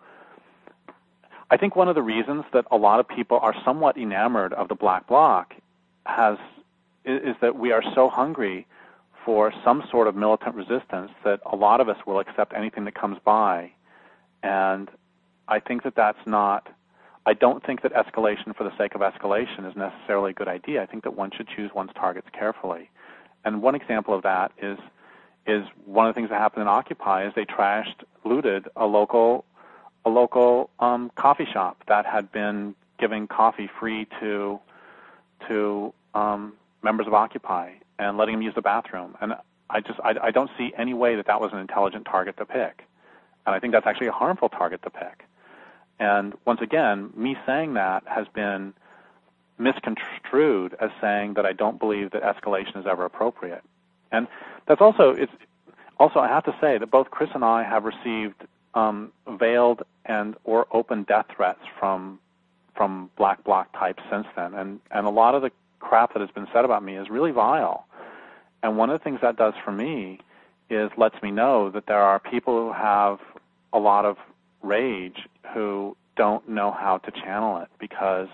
I think one of the reasons that a lot of people are somewhat enamored of the black bloc has is, is that we are so hungry for some sort of militant resistance that a lot of us will accept anything that comes by, and I think that that's not. I don't think that escalation for the sake of escalation is necessarily a good idea. I think that one should choose one's targets carefully. And one example of that is is one of the things that happened in Occupy is they trashed, looted a local a local um, coffee shop that had been giving coffee free to to um, members of Occupy and letting them use the bathroom. And I just I, I don't see any way that that was an intelligent target to pick. And I think that's actually a harmful target to pick. And once again, me saying that has been misconstrued as saying that I don't believe that escalation is ever appropriate. And that's also, it's also, I have to say that both Chris and I have received um, veiled and or open death threats from from black bloc types since then. And, and a lot of the crap that has been said about me is really vile. And one of the things that does for me is lets me know that there are people who have a lot of rage who don't know how to channel it, because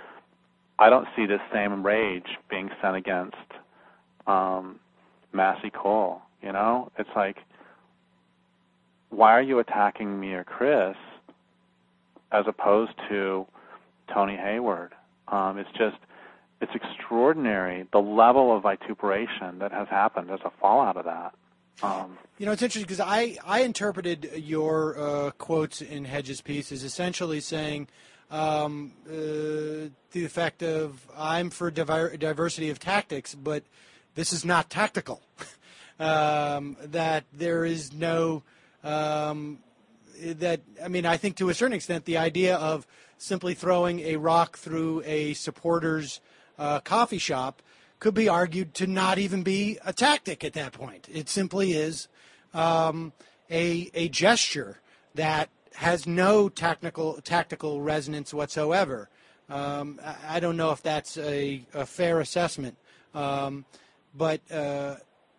I don't see this same rage being sent against um, Massey Cole. You know, it's like, why are you attacking me or Chris as opposed to Tony Hayward? Um, it's just, it's extraordinary the level of vituperation that has happened as a fallout of that. Um, you know, it's interesting because I, I interpreted your uh, quotes in Hedges' piece as essentially saying um, uh, to the effect of, I'm for diver- diversity of tactics, but this is not tactical. um, that there is no, um, that, I mean, I think to a certain extent the idea of simply throwing a rock through a supporter's uh, coffee shop could be argued to not even be a tactic at that point. It simply is um, a a gesture that has no technical tactical resonance whatsoever. Um, I, I don't know if that's a, a fair assessment, um, but uh,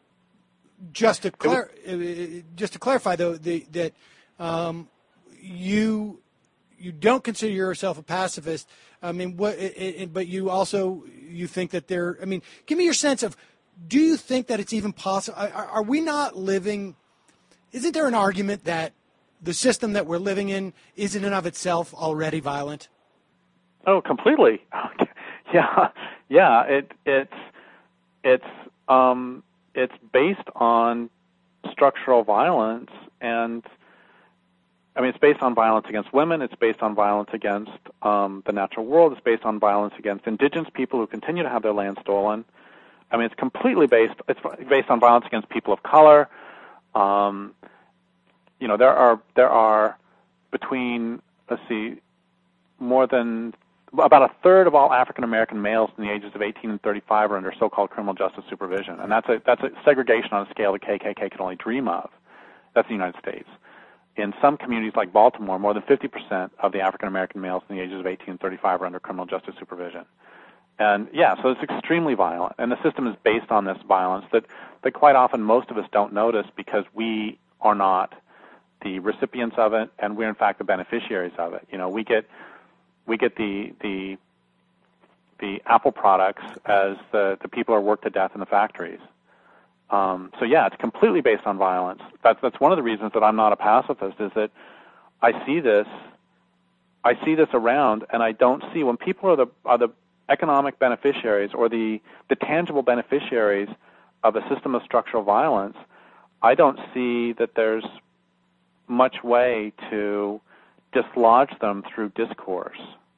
just to clar- just to clarify though, the, that um, you you don't consider yourself a pacifist. I mean, what? It, it, but you also you think that there. I mean, give me your sense of. Do you think that it's even possible? Are, are we not living? Isn't there an argument that the system that we're living in is in and of itself already violent? Oh, completely. yeah, yeah. It it's it's um, it's based on structural violence, and I mean, it's based on violence against women. It's based on violence against um, the natural world. It's based on violence against indigenous people who continue to have their land stolen. I mean, it's completely based. It's based on violence against people of color. Um, you know, there are there are between let's see, more than about a third of all African American males in the ages of eighteen and thirty-five are under so-called criminal justice supervision, and that's a that's a segregation on a scale the K K K could only dream of. That's the United States. In some communities like Baltimore, more than fifty percent of the African American males in the ages of eighteen and thirty-five are under criminal justice supervision. And yeah, so it's extremely violent, and the system is based on this violence that, that quite often most of us don't notice because we are not the recipients of it, and we're in fact the beneficiaries of it. You know, we get we get the the the Apple products as the, the people are worked to death in the factories. Um, so yeah, it's completely based on violence. That's that's one of the reasons that I'm not a pacifist, is that I see this I see this around, and I don't see when people are the are the economic beneficiaries or the, the tangible beneficiaries of a system of structural violence, I don't see that there's much way to dislodge them through discourse.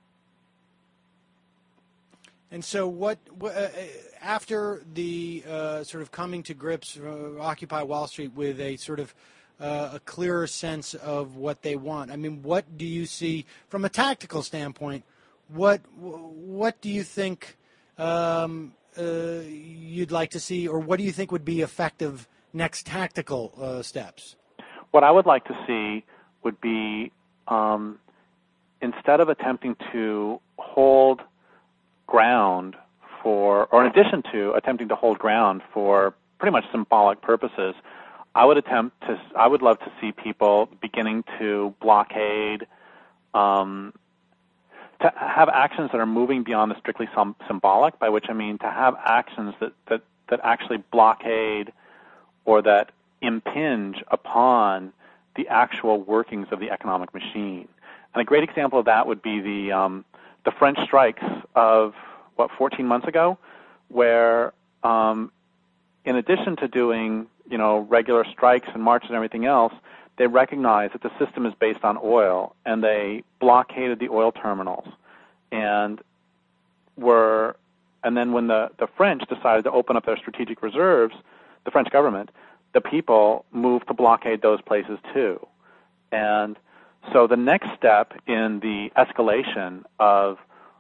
And so what, uh, after the uh, sort of coming to grips, uh, Occupy Wall Street, with a sort of uh, a clearer sense of what they want, I mean, what do you see from a tactical standpoint? What what do you think um, uh, you'd like to see, or what do you think would be effective next tactical uh, steps? What I would like to see would be, um, instead of attempting to hold ground for, or in addition to attempting to hold ground for pretty much symbolic purposes, I would attempt to, I would love to see people beginning to blockade, um, to have actions that are moving beyond the strictly sim- symbolic, by which I mean to have actions that, that, that actually blockade or that impinge upon the actual workings of the economic machine. And a great example of that would be the um, the French strikes of, what, fourteen months ago, where um, in addition to doing, you know, regular strikes and marches and everything else, they recognized that the system is based on oil, and they blockaded the oil terminals. And were, and then when the, the French decided to open up their strategic reserves, the French government, the people moved to blockade those places too. And so the next step in the escalation of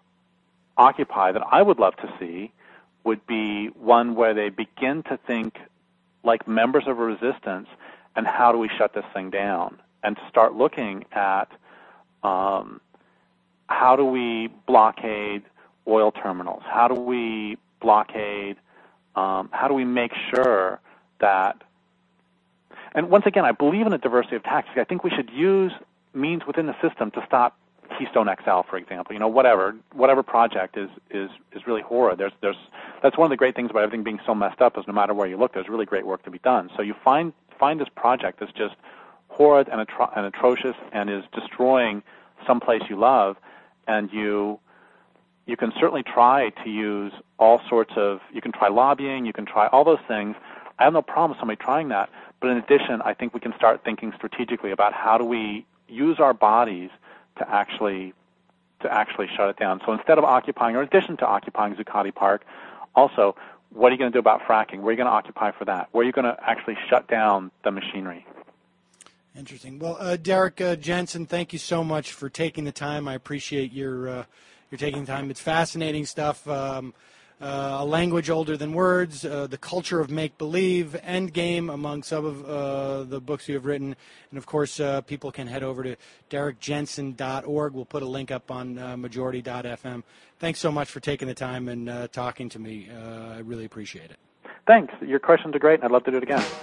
Occupy that I would love to see would be one where they begin to think like members of a resistance, and how do we shut this thing down? And to start looking at um, how do we blockade oil terminals? How do we blockade, um, how do we make sure that, and once again, I believe in a diversity of tactics. I think we should use means within the system to stop Keystone X L, for example. You know, whatever whatever project is is is really horrid. There's there's that's one of the great things about everything being so messed up, is no matter where you look, there's really great work to be done. So you find find this project that's just horrid and, atro- and atrocious and is destroying some place you love, and you you can certainly try to use all sorts of, you can try lobbying, you can try all those things. I have no problem with somebody trying that, but in addition, I think we can start thinking strategically about how do we use our bodies to actually to actually shut it down. So instead of occupying, or in addition to occupying Zuccotti Park, also, what are you going to do about fracking? Where are you going to occupy for that? Where are you going to actually shut down the machinery? Interesting. Well, uh, Derrick uh, Jensen, thank you so much for taking the time. I appreciate your uh, your taking the time. It's fascinating stuff. Um, uh, a language older than words, uh, the culture of make-believe, Endgame, among some of uh, the books you have written. And, of course, uh, people can head over to derrick jensen dot org. We'll put a link up on uh, majority dot f m. Thanks so much for taking the time and uh, talking to me. Uh, I really appreciate it. Thanks. Your questions are great, and I'd love to do it again.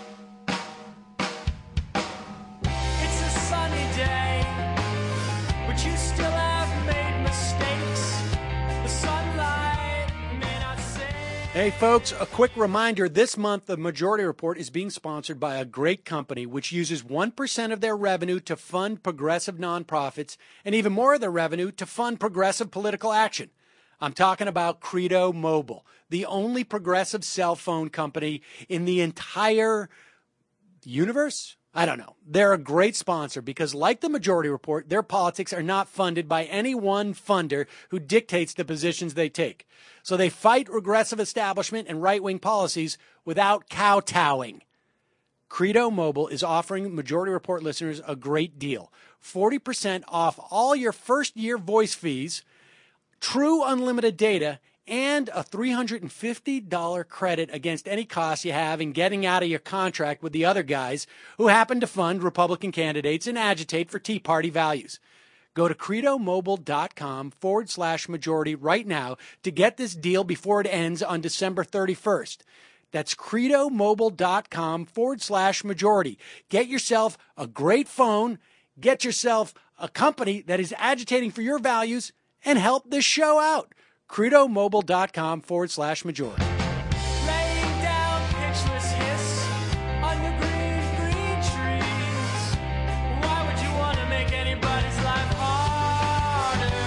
It's a sunny day, but you still have made mistakes. The sunlight may not say Hey, folks, a quick reminder. This month, the Majority Report is being sponsored by a great company which uses one percent of their revenue to fund progressive nonprofits and even more of their revenue to fund progressive political action. I'm talking about Credo Mobile, the only progressive cell phone company in the entire universe. I don't know. They're a great sponsor because, like the Majority Report, their politics are not funded by any one funder who dictates the positions they take. So they fight regressive establishment and right-wing policies without kowtowing. Credo Mobile is offering Majority Report listeners a great deal. forty percent off all your first-year voice fees, true unlimited data, and a three hundred fifty dollars credit against any costs you have in getting out of your contract with the other guys who happen to fund Republican candidates and agitate for Tea Party values. Go to credomobile.com forward slash majority right now to get this deal before it ends on December thirty-first. That's credomobile.com forward slash majority. Get yourself a great phone, get yourself a company that is agitating for your values, and help this show out. credomobile.com forward slash majority. Laying down pitchless hiss on the green, green trees. Why would you want to make anybody's life harder?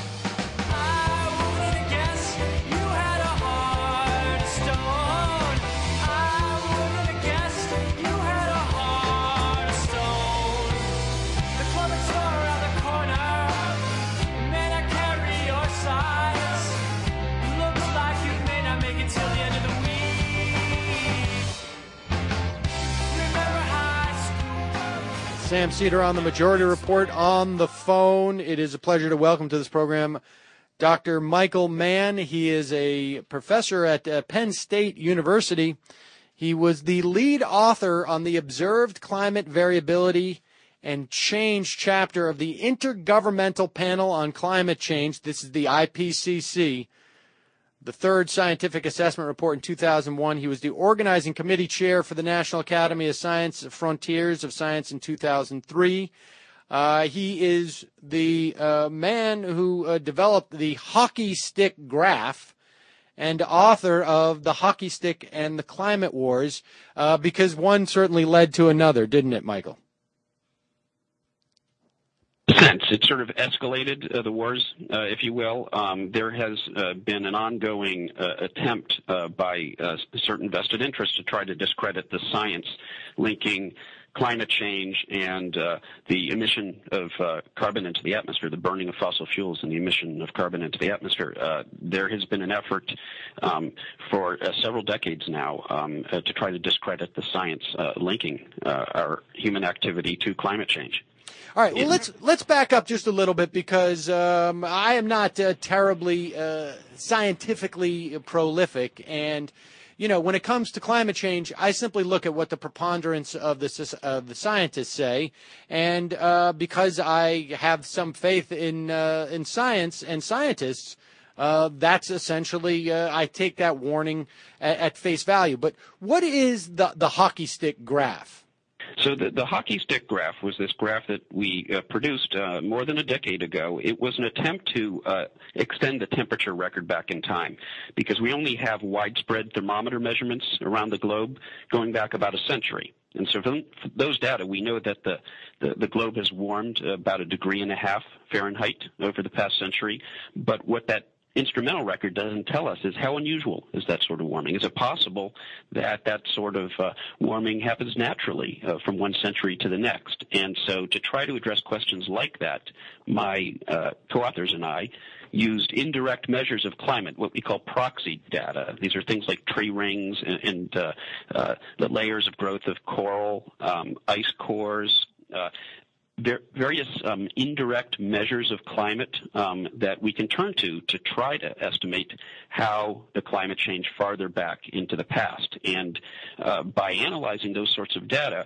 I wouldn't have guessed you had a heart of stone. I wouldn't have guessed you had a heart of stone. The clothing store around the corner, man, I carry your size. Looks like you may not make it till the end of the week. Remember high school? Sam Cedar on the Majority Report on the phone. It is a pleasure to welcome to this program Doctor Michael Mann. He is a professor at uh, Penn State University. He was the lead author on the Observed Climate Variability and Change chapter of the Intergovernmental Panel on Climate Change. This is the I P C C. The third scientific assessment report in two thousand one. He was the organizing committee chair for the National Academy of Science Frontiers of Science in two thousand three. Uh, he is the uh, man who uh, developed the hockey stick graph and author of The Hockey Stick and the Climate Wars, uh, because one certainly led to another, didn't it, Michael? Sense. It sort of escalated uh, the wars, uh, if you will. Um, there has uh, been an ongoing uh, attempt uh, by uh, certain vested interests to try to discredit the science linking climate change and uh, the emission of uh, carbon into the atmosphere, the burning of fossil fuels and the emission of carbon into the atmosphere. Uh, there has been an effort um, for uh, several decades now um, uh, to try to discredit the science uh, linking uh, our human activity to climate change. All right, well, let's let's back up just a little bit because um, I am not uh, terribly uh, scientifically prolific, and you know, when it comes to climate change, I simply look at what the preponderance of the uh, the scientists say, and uh, because I have some faith in uh, in science and scientists, uh, that's essentially uh, I take that warning at, at face value. But what is the the hockey stick graph? So the, the hockey stick graph was this graph that we uh, produced uh, more than a decade ago. It was an attempt to uh, extend the temperature record back in time because we only have widespread thermometer measurements around the globe going back about a century. And so from those data, we know that the, the, the globe has warmed about a degree and a half Fahrenheit over the past century. But what that instrumental record doesn't tell us is how unusual is that sort of warming. Is it possible that that sort of uh, warming happens naturally uh, from one century to the next? And so to try to address questions like that, my uh, co-authors and I used indirect measures of climate, what we call proxy data. These are things like tree rings and, and uh, uh, the layers of growth of coral, um, ice cores, uh, various um, indirect measures of climate um, that we can turn to to try to estimate how the climate changed farther back into the past. And uh, by analyzing those sorts of data,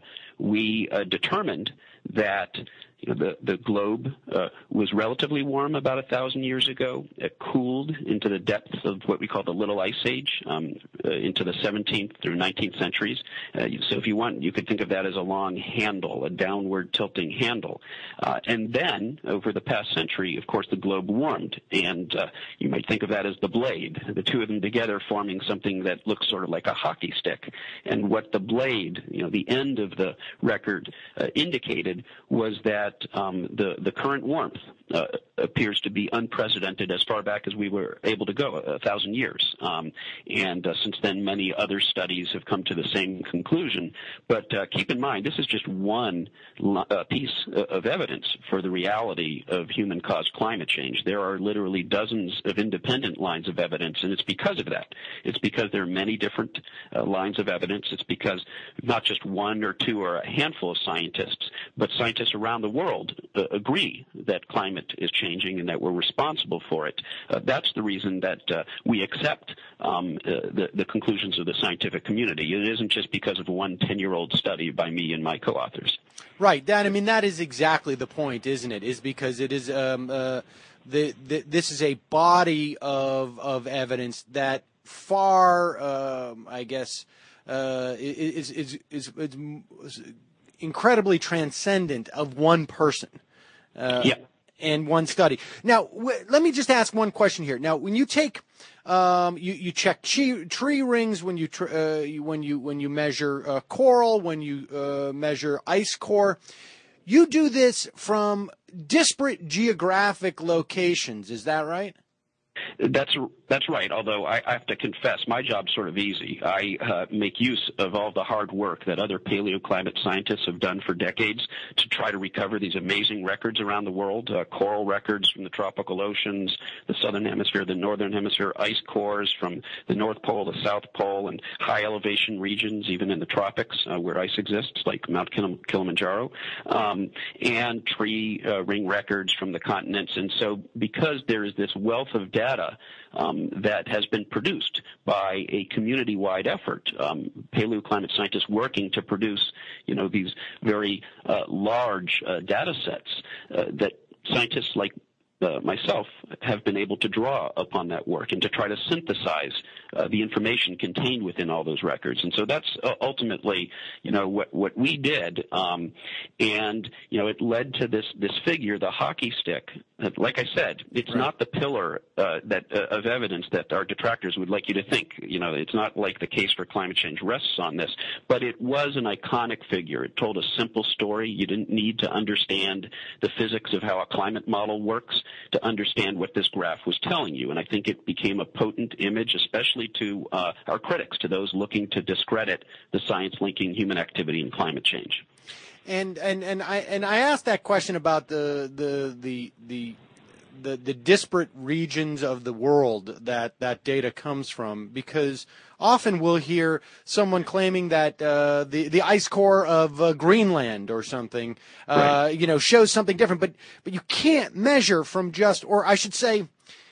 we uh, determined that you know, the, the globe uh, was relatively warm about a thousand years ago. It cooled into the depths of what we call the Little Ice Age, um, uh, into the seventeenth through nineteenth centuries. Uh, so if you want, you could think of that as a long handle, a downward tilting handle. Uh, and then, over the past century, of course, the globe warmed. And uh, you might think of that as the blade, the two of them together forming something that looks sort of like a hockey stick. And what the blade, you know, the end of the record uh, indicated was that Um, the, the current warmth uh, appears to be unprecedented as far back as we were able to go, a, a thousand years. Um, and uh, since then, many other studies have come to the same conclusion. But uh, keep in mind, this is just one uh, piece of evidence for the reality of human-caused climate change. There are literally dozens of independent lines of evidence, and it's because of that. It's because there are many different uh, lines of evidence. It's because not just one or two or a handful of scientists, but scientists around the world uh, agree that climate is changing and that we're responsible for it. Uh, that's the reason that uh, we accept um, uh, the, the conclusions of the scientific community. It isn't just because of one ten-year-old study by me and my co-authors. Right, Dan. I mean, that is exactly the point, isn't it? Is because it is um, uh, the, the this is a body of of evidence that far, um, I guess, uh, is, is is is is incredibly transcendent of one person. Uh, yeah. And one study. Now, w- let me just ask one question here. Now, when you take, um, you, you check tree, tree rings, when you, tr- uh, you when you when you measure uh, coral, when you uh, measure ice core, you do this from disparate geographic locations. Is that right? That's that's right. Although I, I have to confess, my job's sort of easy. I uh, make use of all the hard work that other paleoclimate scientists have done for decades to try to recover these amazing records around the world, uh, coral records from the tropical oceans, the southern hemisphere, the northern hemisphere, ice cores from the North Pole, the South Pole, and high elevation regions, even in the tropics uh, where ice exists, like Mount Kilim- Kilimanjaro, um, and tree uh, ring records from the continents. And so because there is this wealth of data um, that has been produced by a community-wide effort, um, paleoclimate scientists working to produce, you know, these very uh, large uh, data sets uh, that scientists like Uh, myself have been able to draw upon that work and to try to synthesize uh, the information contained within all those records. And so that's uh, ultimately, you know, what what we did. Um, and, you know, it led to this, this figure, the hockey stick. Uh, like I said, it's right. not the pillar uh, that uh, of evidence that our detractors would like you to think. You know, it's not like the case for climate change rests on this. But it was an iconic figure. It told a simple story. You didn't need to understand the physics of how a climate model works to understand what this graph was telling you. And I think it became a potent image, especially to uh, our critics, to those looking to discredit the science linking human activity and climate change. And and and I and I asked that question about the the the the the, the disparate regions of the world that that data comes from, because often we'll hear someone claiming that uh, the the ice core of uh, Greenland or something, uh, right. you know, shows something different. But but you can't measure from just, or I should say,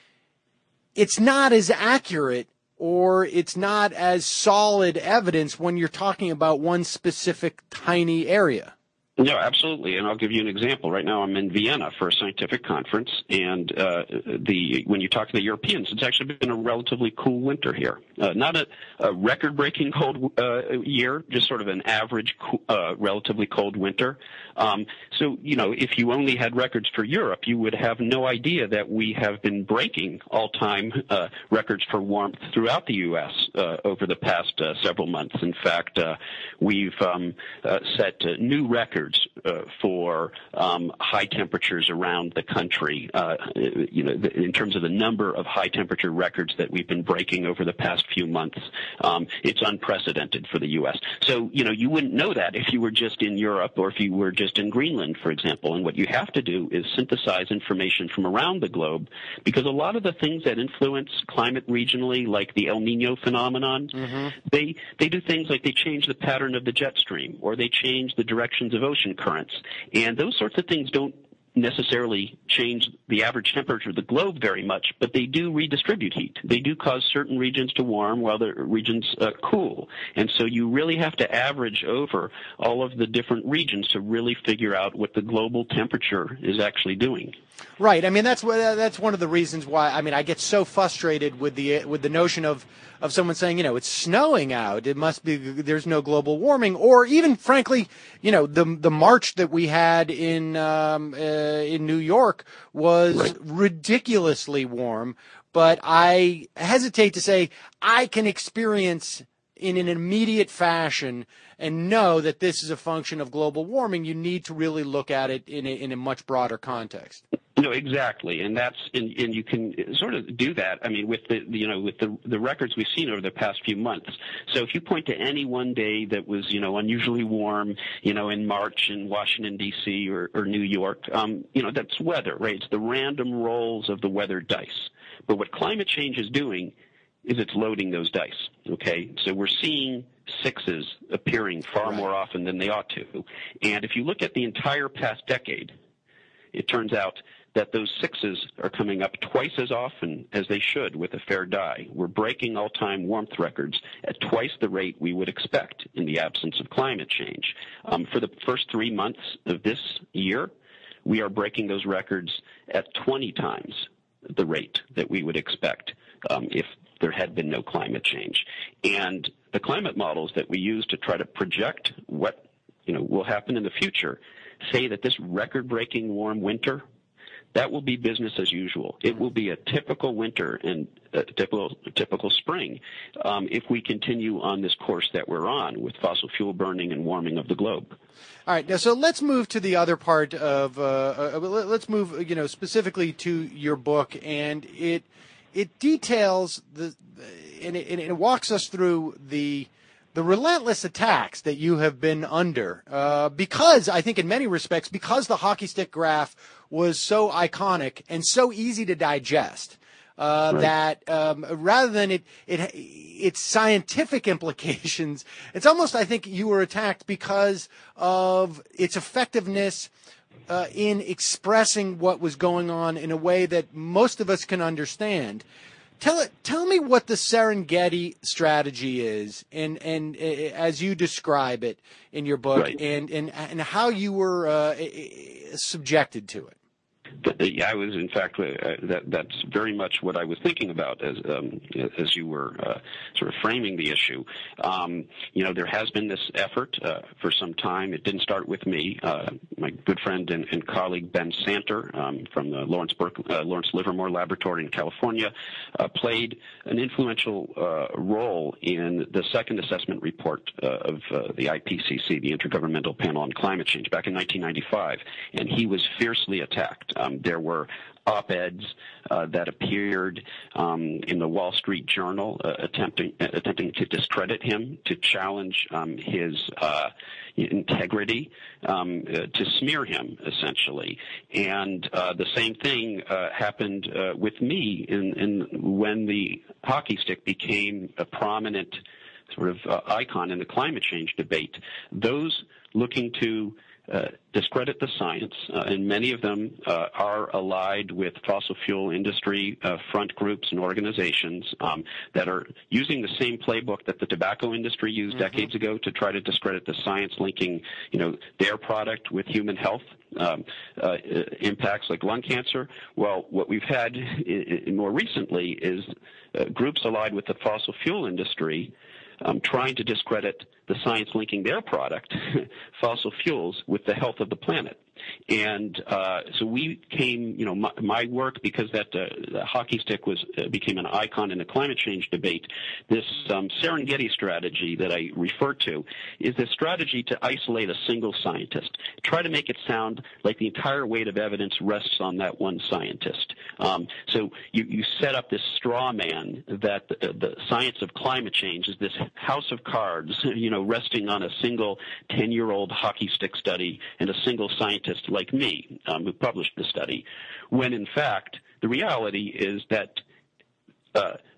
it's not as accurate or it's not as solid evidence when you're talking about one specific tiny area. No, absolutely, and I'll give you an example. Right now, I'm in Vienna for a scientific conference, and uh, the when you talk to the Europeans, it's actually been a relatively cool winter here. Uh, not a, a record-breaking cold uh, year, just sort of an average, uh, relatively cold winter. Um, so, you know, if you only had records for Europe, you would have no idea that we have been breaking all-time uh, records for warmth throughout the U S uh, over the past uh, several months. In fact, uh, we've um, uh, set uh, new records Uh, for um, high temperatures around the country, uh, you know, in terms of the number of high temperature records that we've been breaking over the past few months. Um, it's unprecedented for the U S. So, you know, you wouldn't know that if you were just in Europe or if you were just in Greenland, for example. And what you have to do is synthesize information from around the globe, because a lot of the things that influence climate regionally, like the El Nino phenomenon, mm-hmm. they, they do things like they change the pattern of the jet stream, or they change the directions of ocean currents. And those sorts of things don't necessarily change the average temperature of the globe very much, but they do redistribute heat. They do cause certain regions to warm while the regions uh, cool. And so you really have to average over all of the different regions to really figure out what the global temperature is actually doing. Right. I mean, that's that's one of the reasons why. I mean, I get so frustrated with the with the notion of of someone saying, you know, it's snowing out. It must be there's no global warming, or even, frankly, you know, the the march that we had in um, uh, in New York was right. ridiculously warm. But I hesitate to say I can experience in an immediate fashion and know that this is a function of global warming. You need to really look at it in a, in a much broader context. No, exactly, and that's and, and you can sort of do that. I mean, with the you know with the the records we've seen over the past few months. So if you point to any one day that was you know unusually warm, you know in March in Washington D C or, or New York, um, you know that's weather, right? It's the random rolls of the weather dice. But what climate change is doing is it's loading those dice. Okay, so we're seeing sixes appearing far right. more often than they ought to, and if you look at the entire past decade, it turns out that those sixes are coming up twice as often as they should with a fair die. We're breaking all-time warmth records at twice the rate we would expect in the absence of climate change. Um, for the first three months of this year, we are breaking those records at twenty times the rate that we would expect um, if there had been no climate change. And the climate models that we use to try to project what you know will happen in the future say that this record-breaking warm winter, that will be business as usual. It will be a typical winter and a typical typical spring um, if we continue on this course that we're on with fossil fuel burning and warming of the globe. All right, now so let's move to the other part of. Uh, uh, let's move, you know, specifically to your book, and it it details the and it, and it walks us through the. the relentless attacks that you have been under, uh, because I think in many respects, because the hockey stick graph was so iconic and so easy to digest, uh, right. that um, rather than it, it its scientific implications, it's almost, I think, you were attacked because of its effectiveness uh, in expressing what was going on in a way that most of us can understand. Tell it. Tell me what the Serengeti strategy is, and and uh, as you describe it in your book, right. and, and and how you were uh, subjected to it. Yeah, I was, in fact, uh, that that's very much what I was thinking about as um, as you were uh, sort of framing the issue. Um, you know, there has been this effort uh, for some time. It didn't start with me. Uh, my good friend and, and colleague Ben Santer um, from the Lawrence, Berkeley, uh, Lawrence Livermore Laboratory in California uh, played an influential uh, role in the second assessment report uh, of uh, the I P C C, the Intergovernmental Panel on Climate Change, back in nineteen ninety-five, and he was fiercely attacked. Um, there were op-eds uh, that appeared um, in the Wall Street Journal uh, attempting uh, attempting to discredit him, to challenge um, his uh, integrity, um, uh, to smear him, essentially. And uh, the same thing uh, happened uh, with me in, in when the hockey stick became a prominent sort of uh, icon in the climate change debate. Those looking to Uh, discredit the science, uh, and many of them uh, are allied with fossil fuel industry uh, front groups and organizations um, that are using the same playbook that the tobacco industry used mm-hmm. decades ago to try to discredit the science linking, you know, their product with human health um, uh, impacts like lung cancer. Well, what we've had I- I more recently is uh, groups allied with the fossil fuel industry Um, trying to discredit the science linking their product, fossil fuels, with the health of the planet. And uh, so we came, you know, my, my work, because that uh, the hockey stick was uh, became an icon in the climate change debate. This um, Serengeti strategy that I refer to is the strategy to isolate a single scientist, try to make it sound like the entire weight of evidence rests on that one scientist. Um, so you, you set up this straw man that the, the science of climate change is this house of cards, you know, resting on a single ten-year-old hockey stick study and a single scientist like me um, who published the study, when in fact the reality is that uh,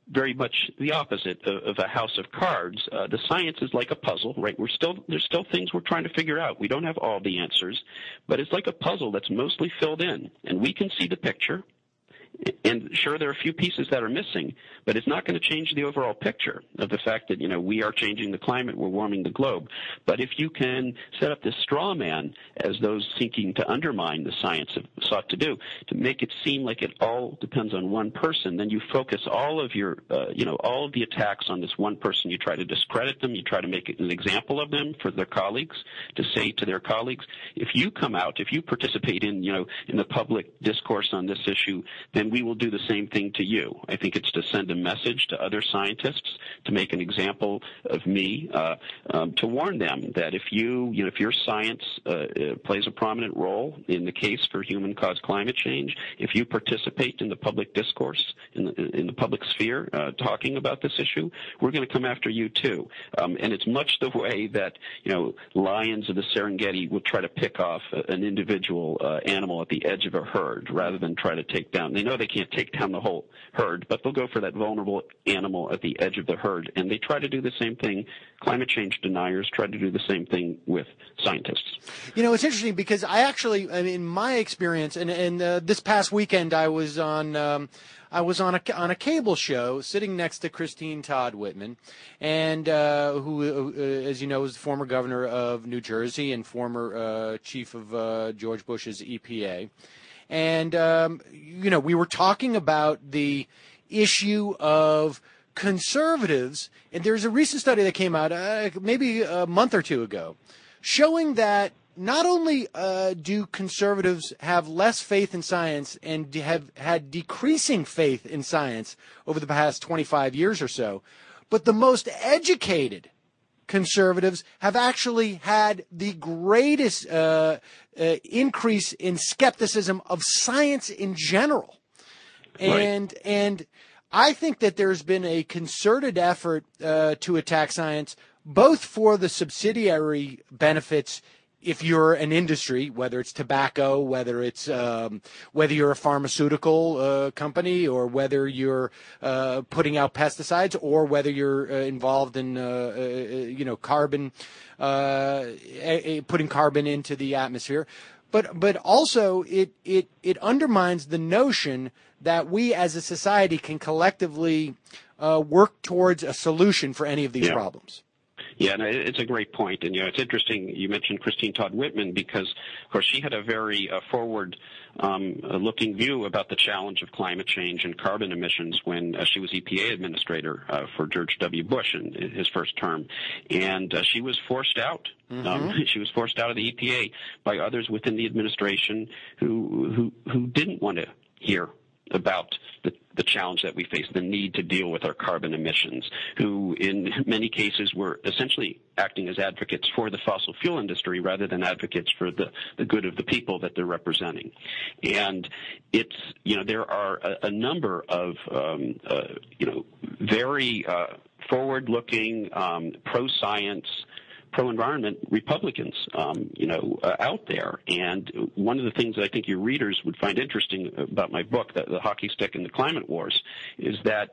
very much the opposite of, of a house of cards. Uh, the science is like a puzzle, right? We're still there's still things we're trying to figure out. We don't have all the answers, but it's like a puzzle that's mostly filled in, and we can see the picture. And sure, there are a few pieces that are missing, but it's not going to change the overall picture of the fact that, you know, we are changing the climate, we're warming the globe. But if you can set up this straw man, as those seeking to undermine the science have sought to do, to make it seem like it all depends on one person, then you focus all of your, uh, you know, all of the attacks on this one person. You try to discredit them. You try to make an example of them for their colleagues, to say to their colleagues, if you come out, if you participate in, you know, in the public discourse on this issue, then we will do the same thing to you. I think it's to send a message to other scientists, to make an example of me, uh, um, to warn them that if you, you know, if your science uh, uh, plays a prominent role in the case for human-caused climate change, if you participate in the public discourse, in the, in the public sphere, uh, talking about this issue, we're going to come after you too. Um, and it's much the way that, you know, lions of the Serengeti will try to pick off a, an individual uh, animal at the edge of a herd rather than try to take down. They know they can't take down the whole herd, but they'll go for that vulnerable animal at the edge of the herd. And they try to do the same thing. Climate change deniers try to do the same thing with scientists. You know, it's interesting because I actually, I mean, in my experience, and, and uh, this past weekend I was on, um, I was on a on a cable show sitting next to Christine Todd Whitman, and uh, who, uh, as you know, is the former governor of New Jersey and former uh, chief of uh, George Bush's E P A. And, um, you know, we were talking about the issue of conservatives, and there's a recent study that came out uh, maybe a month or two ago showing that not only uh, do conservatives have less faith in science and have had decreasing faith in science over the past twenty-five years or so, but the most educated conservatives have actually had the greatest uh, uh, increase in skepticism of science in general. And right. and I think that there's been a concerted effort uh, to attack science, both for the subsidiary benefits if you're an industry, whether it's tobacco, whether it's um, whether you're a pharmaceutical uh, company, or whether you're uh, putting out pesticides, or whether you're uh, involved in uh, uh, you know carbon, uh, a, a putting carbon into the atmosphere, but but also it it it undermines the notion that we as a society can collectively uh, work towards a solution for any of these yeah. problems. Yeah, no, it's a great point. And, you know, it's interesting you mentioned Christine Todd Whitman because, of course, she had a very uh, forward-looking um, view about the challenge of climate change and carbon emissions when uh, she was E P A administrator uh, for George W. Bush in, in his first term. And uh, she was forced out. Mm-hmm. Um, she was forced out of the E P A by others within the administration who who, who didn't want to hear about the, the challenge that we face, the need to deal with our carbon emissions, who in many cases were essentially acting as advocates for the fossil fuel industry rather than advocates for the, the good of the people that they're representing. And it's, you know, there are a, a number of, um, uh, you know, very uh, forward-looking, um, pro-science, pro-environment Republicans, um, you know, uh, out there. And one of the things that I think your readers would find interesting about my book, the, the Hockey Stick and the Climate Wars, is that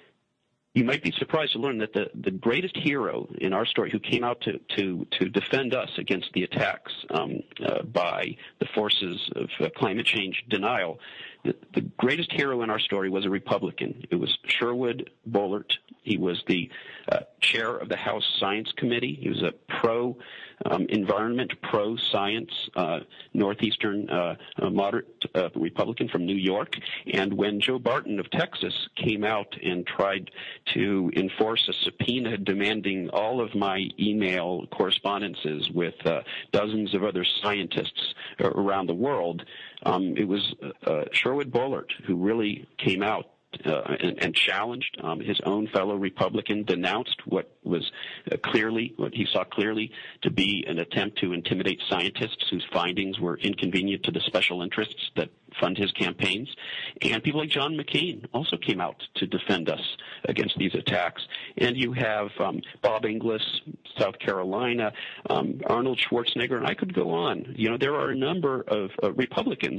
you might be surprised to learn that the, the greatest hero in our story who came out to, to, to defend us against the attacks um, uh, by the forces of uh, climate change denial, the, the greatest hero in our story was a Republican. It was Sherwood Boehlert. He was the uh, chair of the House Science Committee. He was a pro um, environment, pro science, uh, northeastern uh, uh, moderate uh, Republican from New York. And when Joe Barton of Texas came out and tried to enforce a subpoena demanding all of my email correspondences with uh, dozens of other scientists around the world, um, it was uh, Sherwood Boehlert who really came out Uh, and, and challenged um, his own fellow Republican, denounced what was uh, clearly, what he saw clearly to be an attempt to intimidate scientists whose findings were inconvenient to the special interests that fund his campaigns. And people like John McCain also came out to defend us against these attacks. And you have um, Bob Inglis, South Carolina, um, Arnold Schwarzenegger, and I could go on. You know, there are a number of uh, Republicans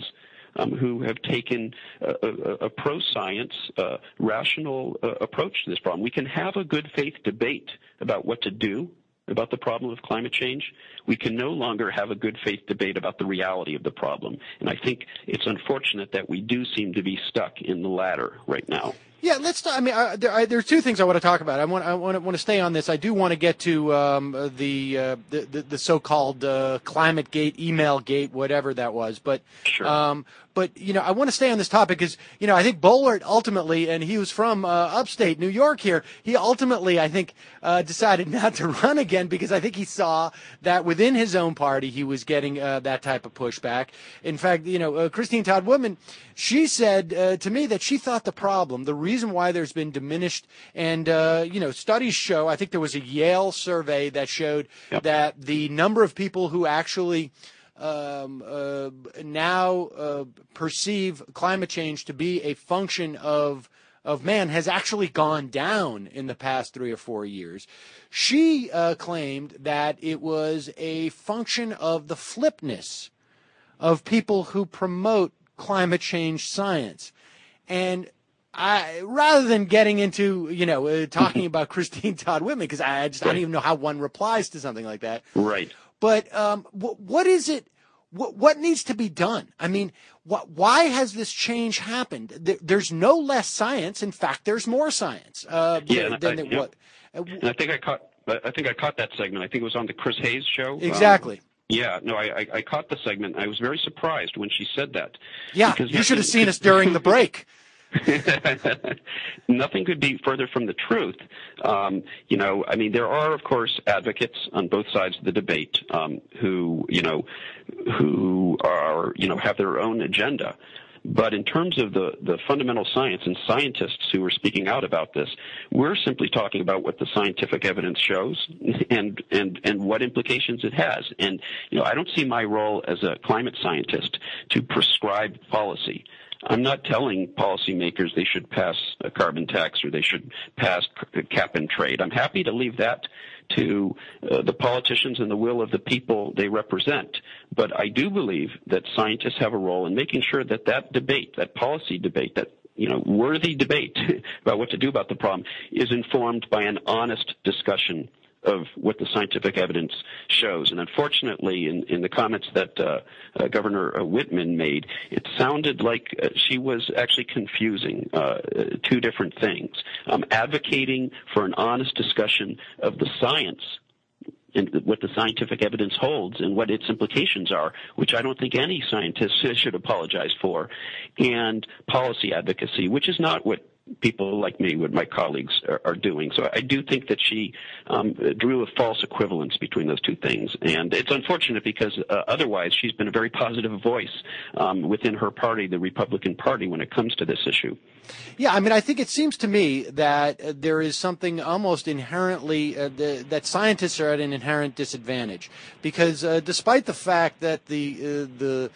um, who have taken a, a, a pro-science, uh, rational uh, approach to this problem. We can have a good faith debate about what to do about the problem of climate change. We can no longer have a good faith debate about the reality of the problem. And I think it's unfortunate that we do seem to be stuck in the latter right now. Yeah, let's. I mean, uh, there, I, there are two things I want to talk about. I want. I want to, want to stay on this. I do want to get to um, uh, the, uh, the the the so-called uh, climate gate, email gate, whatever that was. But sure. Um, but you know, I want to stay on this topic because you know I think Boehlert ultimately, and he was from uh, upstate New York here. He ultimately, I think, uh, decided not to run again because I think he saw that within his own party he was getting uh, that type of pushback. In fact, you know, uh, Christine Todd Whitman, she said uh, to me that she thought the problem, the reason why there's been diminished, and uh, you know, studies show. I think there was a Yale survey that showed yep. that the number of people who actually um, uh, now uh, perceive climate change to be a function of of man has actually gone down in the past three or four years. She uh, claimed that it was a function of the flipness of people who promote climate change science. And I, rather than getting into, you know, uh, talking about Christine Todd Whitman, because I just, I don't even know how one replies to something like that. Right. But um, w- what is it? W- what needs to be done? I mean, wh- why has this change happened? There, there's no less science. In fact, there's more science. Uh, yeah, than, than I, it, yeah. what? Uh, and I think I caught. I think I caught that segment. I think it was on the Chris Hayes show. Exactly. Um, Yeah, no, I, I, I caught the segment. I was very surprised when she said that. Yeah, because you should have seen us during the break. Nothing could be further from the truth. Um, you know, I mean, there are, of course, advocates on both sides of the debate um, who, you know, who are, you know, have their own agenda. But in terms of the, the fundamental science and scientists who are speaking out about this, we're simply talking about what the scientific evidence shows and, and, and what implications it has. And, you know, I don't see my role as a climate scientist to prescribe policy. I'm not telling policymakers they should pass a carbon tax or they should pass cap and trade. I'm happy to leave that to uh, the politicians and the will of the people they represent. But I do believe that scientists have a role in making sure that that debate, that policy debate, that you know, worthy debate about what to do about the problem is informed by an honest discussion of what the scientific evidence shows. And unfortunately, in, in the comments that uh, uh, Governor uh, Whitman made, it sounded like uh, she was actually confusing uh, two different things. Um, advocating for an honest discussion of the science and what the scientific evidence holds and what its implications are, which I don't think any scientist should apologize for, and policy advocacy, which is not what people like me, what my colleagues are, are doing. So I do think that she um, drew a false equivalence between those two things. And it's unfortunate because uh, otherwise she's been a very positive voice um, within her party, the Republican Party, when it comes to this issue. Yeah, I mean, I think it seems to me that uh, there is something almost inherently, uh, the, that scientists are at an inherent disadvantage. Because uh, despite the fact that the uh, the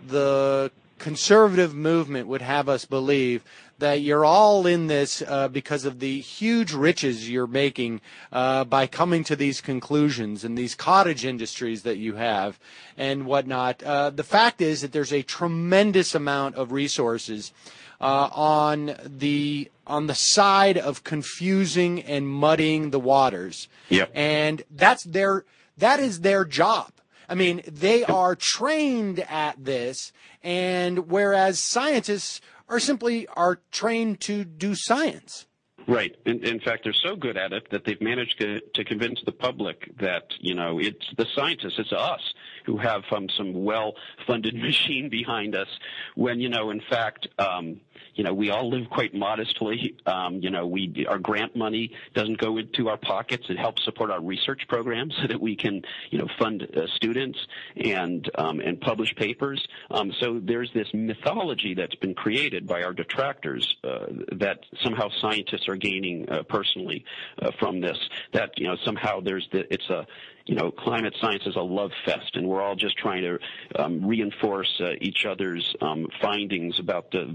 the conservative movement would have us believe that you're all in this uh, because of the huge riches you're making uh, by coming to these conclusions and these cottage industries that you have and whatnot. Uh, the fact is that there's a tremendous amount of resources uh, on the on the side of confusing and muddying the waters. Yep. And that's their that is their job. I mean, they are trained at this, and whereas scientists are simply are trained to do science. Right. In, in fact, they're so good at it that they've managed to, to convince the public that, you know, it's the scientists, it's us who have um, some well-funded machine behind us when, you know, in fact, um, you know, we all live quite modestly. Um, you know, we our grant money doesn't go into our pockets. It helps support our research programs so that we can, you know, fund uh, students and um, and publish papers. Um, so there's this mythology that's been created by our detractors uh, that somehow scientists are gaining uh, personally uh, from this. That you know somehow there's the it's a you know, climate science is a love fest, and we're all just trying to um, reinforce uh, each other's um, findings about the, the reality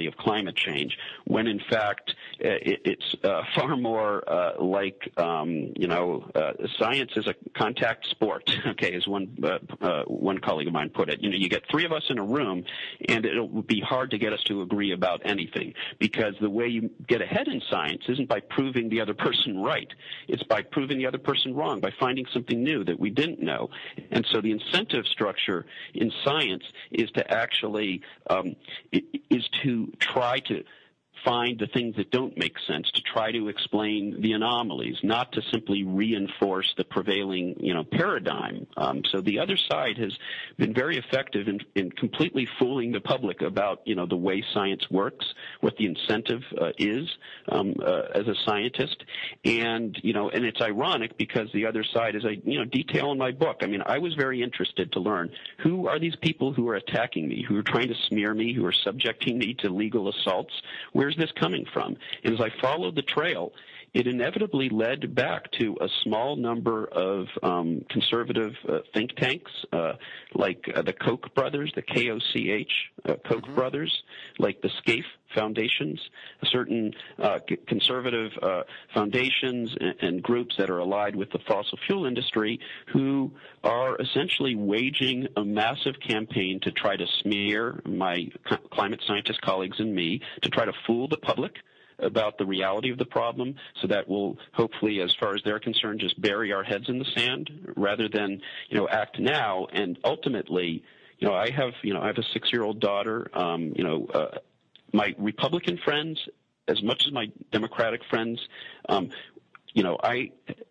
reality of climate change, when in fact uh, it, it's uh, far more uh, like, um, you know, uh, science is a contact sport, okay, as one uh, uh, one colleague of mine put it. You know, you get three of us in a room, and it'll be hard to get us to agree about anything, because the way you get ahead in science isn't by proving the other person right. It's by proving the other person wrong, by finding something new that we didn't know. And so the incentive structure in science is to actually um, is to try to find the things that don't make sense, to try to explain the anomalies, not to simply reinforce the prevailing, you know, paradigm. Um, so the other side has been very effective in, in completely fooling the public about, you know, the way science works, what the incentive uh, is um, uh, as a scientist, and you know, and it's ironic because the other side, as I you know detail in my book, I mean, I was very interested to learn who are these people who are attacking me, who are trying to smear me, who are subjecting me to legal assaults. Where's this coming from? And as I followed the trail, it inevitably led back to a small number of um, conservative uh, think tanks, uh, like uh, the Koch brothers, the K O C H, uh, Koch mm-hmm. brothers, like the SCAFE foundations, certain uh, c- conservative uh, foundations and, and groups that are allied with the fossil fuel industry, who are essentially waging a massive campaign to try to smear my c- climate scientist colleagues and me, to try to fool the public about the reality of the problem, so that will hopefully, as far as they're concerned, just bury our heads in the sand rather than, you know, act now. And ultimately, you know, I have, you know, I have a six-year-old daughter. Um, you know, uh, my Republican friends, as much as my Democratic friends, um, you know, I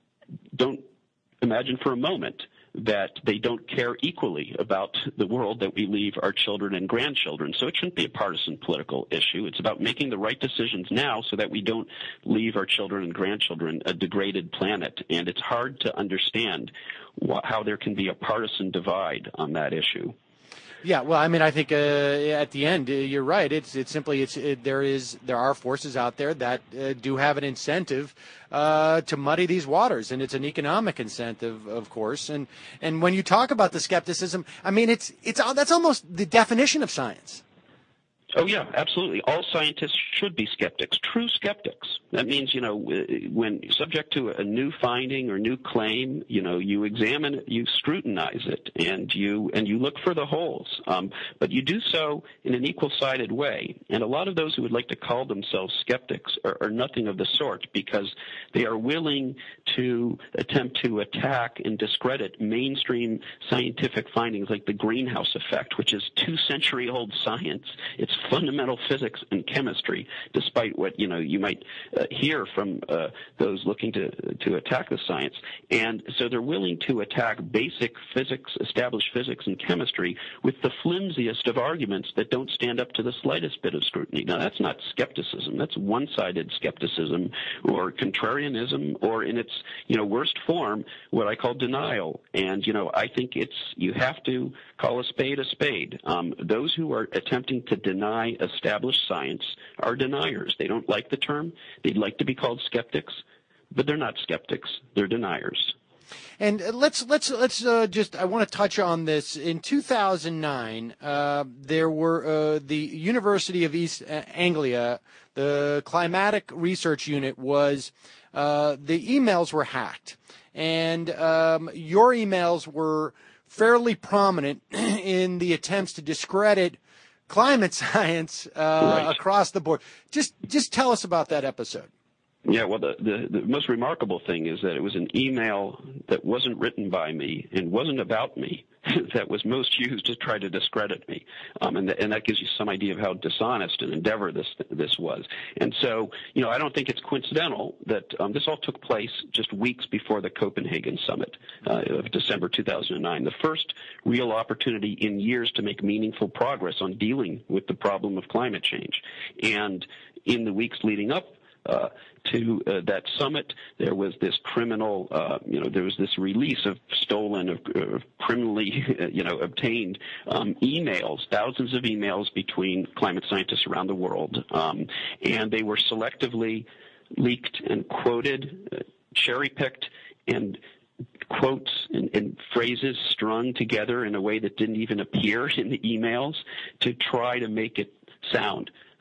don't imagine for a moment that they don't care equally about the world that we leave our children and grandchildren. So it shouldn't be a partisan political issue. It's about making the right decisions now so that we don't leave our children and grandchildren a degraded planet. And it's hard to understand wh- how there can be a partisan divide on that issue. Yeah, well, I mean, I think uh, at the end, uh, you're right. It's it's simply it's it, there is there are forces out there that uh, do have an incentive uh, to muddy these waters, and it's an economic incentive, of course. And and when you talk about the skepticism, I mean, it's it's that's almost the definition of science. Oh, yeah, absolutely. All scientists should be skeptics, true skeptics. That means, you know, when subject to a new finding or new claim, you know, you examine it, you scrutinize it, and you and you look for the holes. Um, but you do so in an equal-sided way. And a lot of those who would like to call themselves skeptics are, are nothing of the sort, because they are willing to attempt to attack and discredit mainstream scientific findings like the greenhouse effect, which is two-century-old science. It's fundamental physics and chemistry, despite what, you know, you might uh, hear from uh, those looking to to attack the science. And so they're willing to attack basic physics, established physics and chemistry with the flimsiest of arguments that don't stand up to the slightest bit of scrutiny. Now, that's not skepticism. That's one-sided skepticism or contrarianism, or in its, you know, worst form, what I call denial. And, you know, I think it's, you have to call a spade a spade. Um, those who are attempting to deny established science are deniers. They don't like the term. They'd like to be called skeptics, but they're not skeptics. They're deniers. And let's let's let's uh, just I want to touch on this. In two thousand nine, uh, there were uh, the University of East Anglia, the climatic research unit was uh, the emails were hacked, and um, your emails were fairly prominent in the attempts to discredit climate science uh, right. across the board. Just just tell us about that episode. Yeah, well, the, the, the most remarkable thing is that it was an email that wasn't written by me and wasn't about me that was most used to try to discredit me. Um, and, th- and that gives you some idea of how dishonest an endeavor this this was. And so, you know, I don't think it's coincidental that um, this all took place just weeks before the Copenhagen summit uh, of December two thousand nine, the first real opportunity in years to make meaningful progress on dealing with the problem of climate change. And in the weeks leading up Uh, to uh, that summit, there was this criminal, uh, you know, there was this release of stolen, of, of criminally, you know, obtained um, emails, thousands of emails between climate scientists around the world, um, and they were selectively leaked and quoted, uh, cherry-picked, and quotes and, and phrases strung together in a way that didn't even appear in the emails to try to make it sound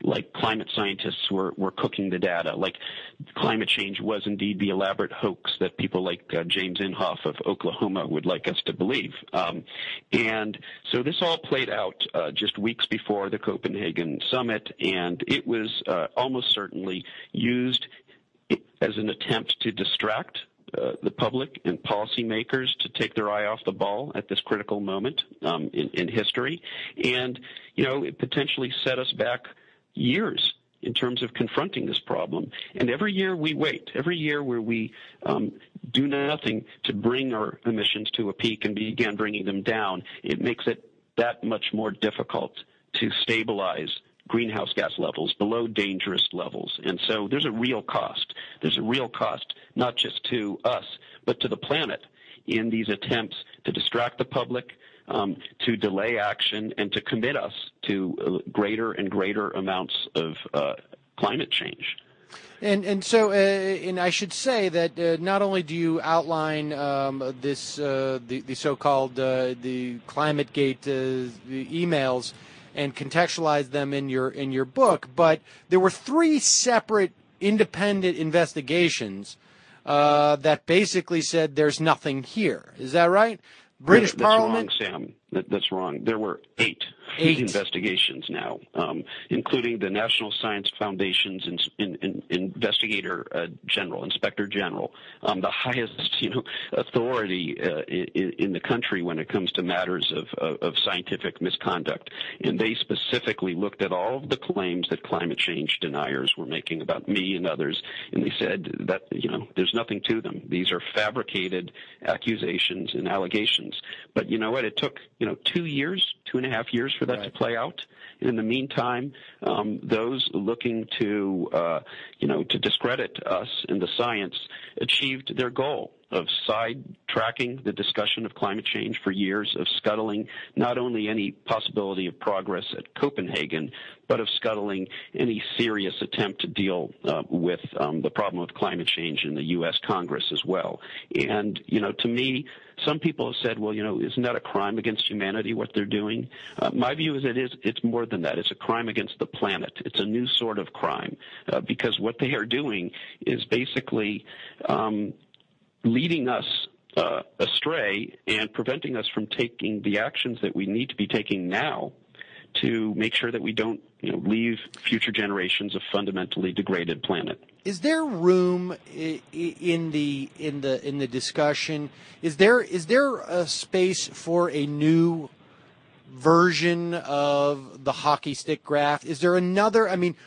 like climate scientists were, were cooking the data, like climate change was indeed the elaborate hoax that people like uh, James Inhofe of Oklahoma would like us to believe. Um, and so this all played out uh, just weeks before the Copenhagen summit, and it was uh, almost certainly used as an attempt to distract Uh, the public and policymakers to take their eye off the ball at this critical moment um, in, in history. And, you know, it potentially set us back years in terms of confronting this problem. And every year we wait, every year where we um, do nothing to bring our emissions to a peak and begin bringing them down, it makes it that much more difficult to stabilize greenhouse gas levels below dangerous levels. And so there's a real cost. There's a real cost, not just to us, but to the planet in these attempts to distract the public, um, to delay action, and to commit us to uh, greater and greater amounts of uh, climate change. And and so, uh, and I should say that uh, not only do you outline um, this, uh, the, the so-called uh, the ClimateGate uh, the emails, and contextualize them in your in your book, but there were three separate independent investigations uh, that basically said there's nothing here. Is that right? British that's Parliament? Wrong, Sam. That, that's wrong. There were eight, eight. investigations now, um, including the National Science Foundation's in, in, in Investigator uh, General, Inspector General, um, the highest, you know, authority uh, in, in the country when it comes to matters of, of, of scientific misconduct. And they specifically looked at all of the claims that climate change deniers were making about me and others, and they said that, you know, there's nothing to them. These are fabricated accusations and allegations. But you know what? It took, you know, two years, two and a half years for that right. to play out. In the meantime, um, those looking to, uh, you know, to discredit us and the science achieved their goal of sidetracking the discussion of climate change for years, of scuttling not only any possibility of progress at Copenhagen, but of scuttling any serious attempt to deal uh, with um, the problem of climate change in the U S Congress as well. And, you know, to me, some people have said, well, you know, isn't that a crime against humanity, what they're doing? Uh, my view is it is, it's more than that. It's a crime against the planet. It's a new sort of crime uh, because what they are doing is basically um, leading us uh, astray and preventing us from taking the actions that we need to be taking now to make sure that we don't, you know, leave future generations a fundamentally degraded planet. Is there room in the in the in the discussion? Is there is there a space for a new version of the hockey stick graph? Is there another? I mean,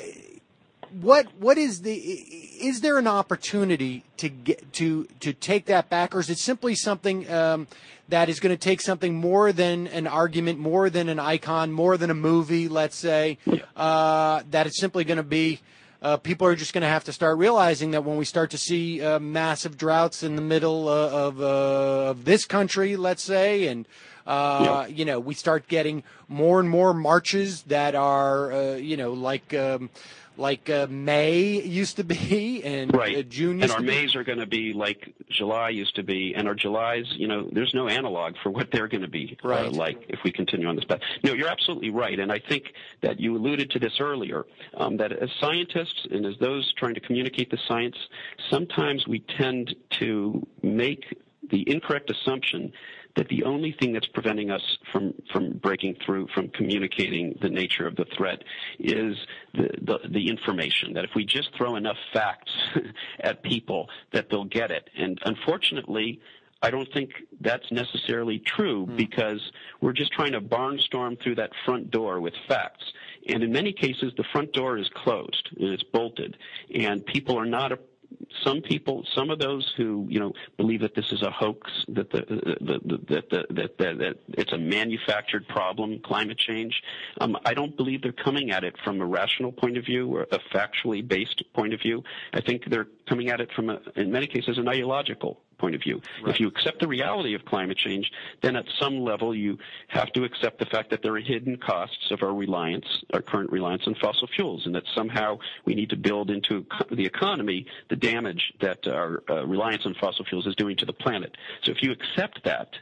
what what is the is there an opportunity to get to to take that back, or is it simply something um, that is going to take something more than an argument, more than an icon, more than a movie, let's say, uh, that it's simply going to be uh, people are just going to have to start realizing that when we start to see uh, massive droughts in the middle uh, of, uh, of this country, let's say, and uh, yeah. you know, we start getting more and more marches that are, uh, you know, like um, like uh, May used to be, and right. uh, June used and our to be. Mays are going to be like July used to be, and our Julys, you know, there's no analog for what they're going to be right. uh, like if we continue on this path. No, you're absolutely right, and I think that you alluded to this earlier, um, that as scientists and as those trying to communicate the science, sometimes we tend to make the incorrect assumption that the only thing that's preventing us from, from breaking through, from communicating the nature of the threat is the, the, the information, that if we just throw enough facts at people, that they'll get it. And unfortunately, I don't think that's necessarily true mm. because we're just trying to barnstorm through that front door with facts. And in many cases, the front door is closed and it's bolted, and people are not a Some people, some of those who, you know, believe that this is a hoax, that the, the, the, that, the that, that that it's a manufactured problem, climate change. Um, I don't believe they're coming at it from a rational point of view or a factually based point of view. I think they're coming at it from, a, in many cases, an ideological point of view. Right. If you accept the reality of climate change, then at some level you have to accept the fact that there are hidden costs of our reliance, our current reliance on fossil fuels, and that somehow we need to build into the economy the damage that our uh, reliance on fossil fuels is doing to the planet. So if you accept that,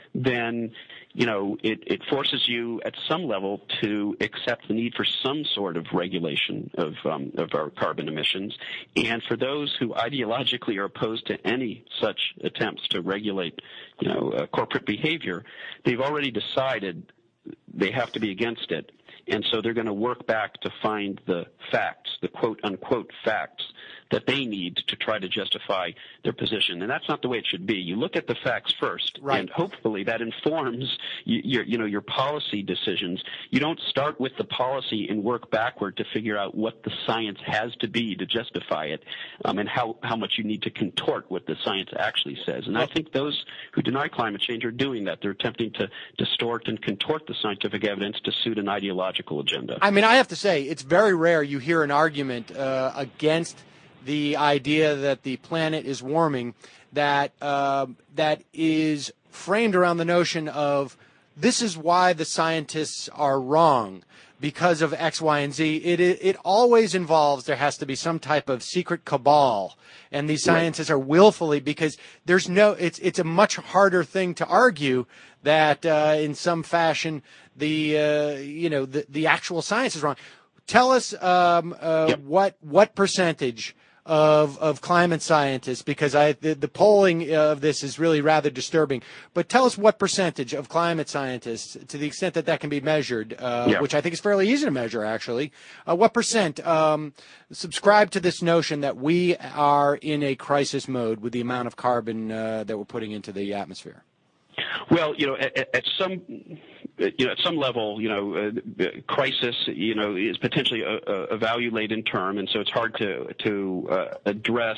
then, you know, it, it forces you at some level to accept the need for some sort of regulation of um, of our carbon emissions. And for those who ideologically are opposed to any such attempts to regulate, you know, uh, corporate behavior, they've already decided they have to be against it. And so they're going to work back to find the facts, the quote-unquote facts that they need to try to justify their position. And that's not the way it should be. You look at the facts first, right. and hopefully that informs your, you know, your policy decisions. You don't start with the policy and work backward to figure out what the science has to be to justify it, um, and how, how much you need to contort what the science actually says. And I think those who deny climate change are doing that. They're attempting to distort and contort the scientific evidence to suit an ideological agenda. I mean, I have to say, it's very rare you hear an argument uh, against the idea that the planet is warming that uh, that is framed around the notion of this is why the scientists are wrong because of X, Y, and Z. It, it, it always involves there has to be some type of secret cabal, and these scientists right. are willfully, because there's no, it's it's a much harder thing to argue that uh, in some fashion the uh, you know the the actual science is wrong. Tell us um, uh, yep. what what percentage of of climate scientists, because I the, the polling of this is really rather disturbing. But tell us what percentage of climate scientists, to the extent that that can be measured, uh, yeah. which I think is fairly easy to measure, actually. Uh, what percent um, subscribe to this notion that we are in a crisis mode with the amount of carbon uh, that we're putting into the atmosphere? Well, you know, at, at some, you know, at some level, you know, uh, crisis, you know, is potentially a, a value laden term, and so it's hard to to uh, address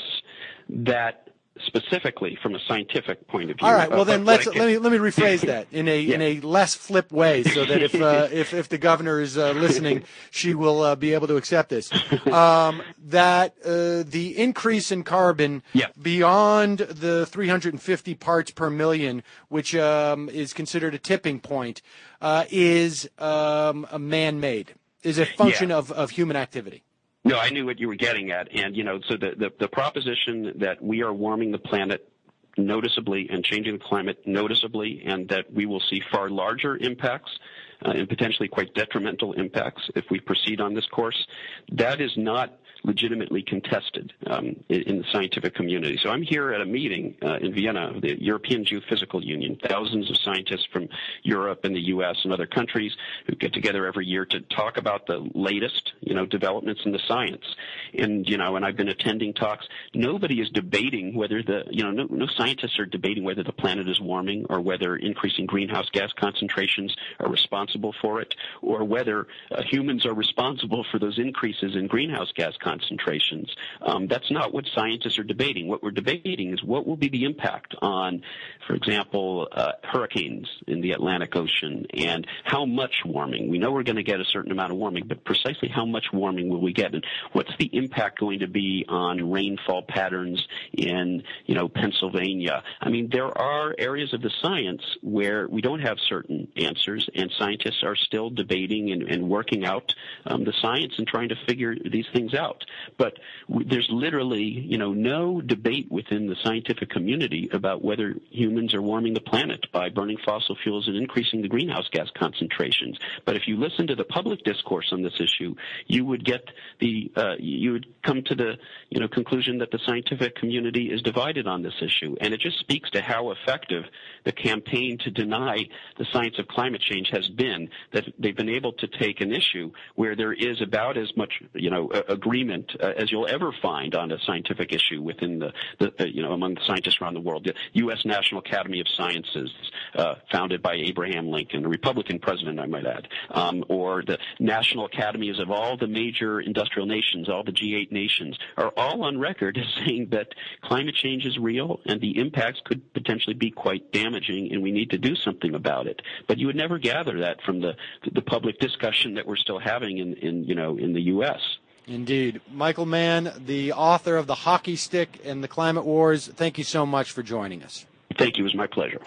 that specifically from a scientific point of view. All right. Well, uh, then let's let me let me rephrase that in a yeah. in a less flip way, so that if uh, if if the governor is uh, listening, she will uh, be able to accept this. Um, that uh, the increase in carbon yeah. beyond the three hundred fifty parts per million, which um, is considered a tipping point, uh, is um, a man-made, is a function yeah. of, of human activity. No, I knew what you were getting at. And, you know, so the, the, the proposition that we are warming the planet noticeably and changing the climate noticeably, and that we will see far larger impacts uh, and potentially quite detrimental impacts if we proceed on this course, that is not legitimately contested um, in, in the scientific community. So I'm here at a meeting uh, in Vienna, the European Geophysical Union, thousands of scientists from Europe and the U S and other countries who get together every year to talk about the latest, you know, developments in the science. And, you know, and I've been attending talks. Nobody is debating whether the, you know, no, no scientists are debating whether the planet is warming or whether increasing greenhouse gas concentrations are responsible for it, or whether uh, humans are responsible for those increases in greenhouse gas concentrations. concentrations. Um, that's not what scientists are debating. What we're debating is what will be the impact on, for example, uh, hurricanes in the Atlantic Ocean, and how much warming. We know we're going to get a certain amount of warming, but precisely how much warming will we get, and what's the impact going to be on rainfall patterns in, you know, Pennsylvania? I mean, there are areas of the science where we don't have certain answers, and scientists are still debating and, and working out um, the science and trying to figure these things out. But w- there's literally, you know, no debate within the scientific community about whether humans are warming the planet by burning fossil fuels and increasing the greenhouse gas concentrations. But if you listen to the public discourse on this issue, you would get the, uh, you would come to the, you know, conclusion that the scientific community is divided on this issue. And it just speaks to how effective the campaign to deny the science of climate change has been, that they've been able to take an issue where there is about as much, you know, agreement Uh, as you'll ever find on a scientific issue within the, the uh, you know, among the scientists around the world. The U S National Academy of Sciences, uh, founded by Abraham Lincoln, a Republican president, I might add, um, or the national academies of all the major industrial nations, all the G eight nations, are all on record as saying that climate change is real and the impacts could potentially be quite damaging, and we need to do something about it. But you would never gather that from the the public discussion that we're still having in, in you know, in the U S Indeed. Michael Mann, the author of The Hockey Stick and the Climate Wars, thank you so much for joining us. Thank you. It was my pleasure.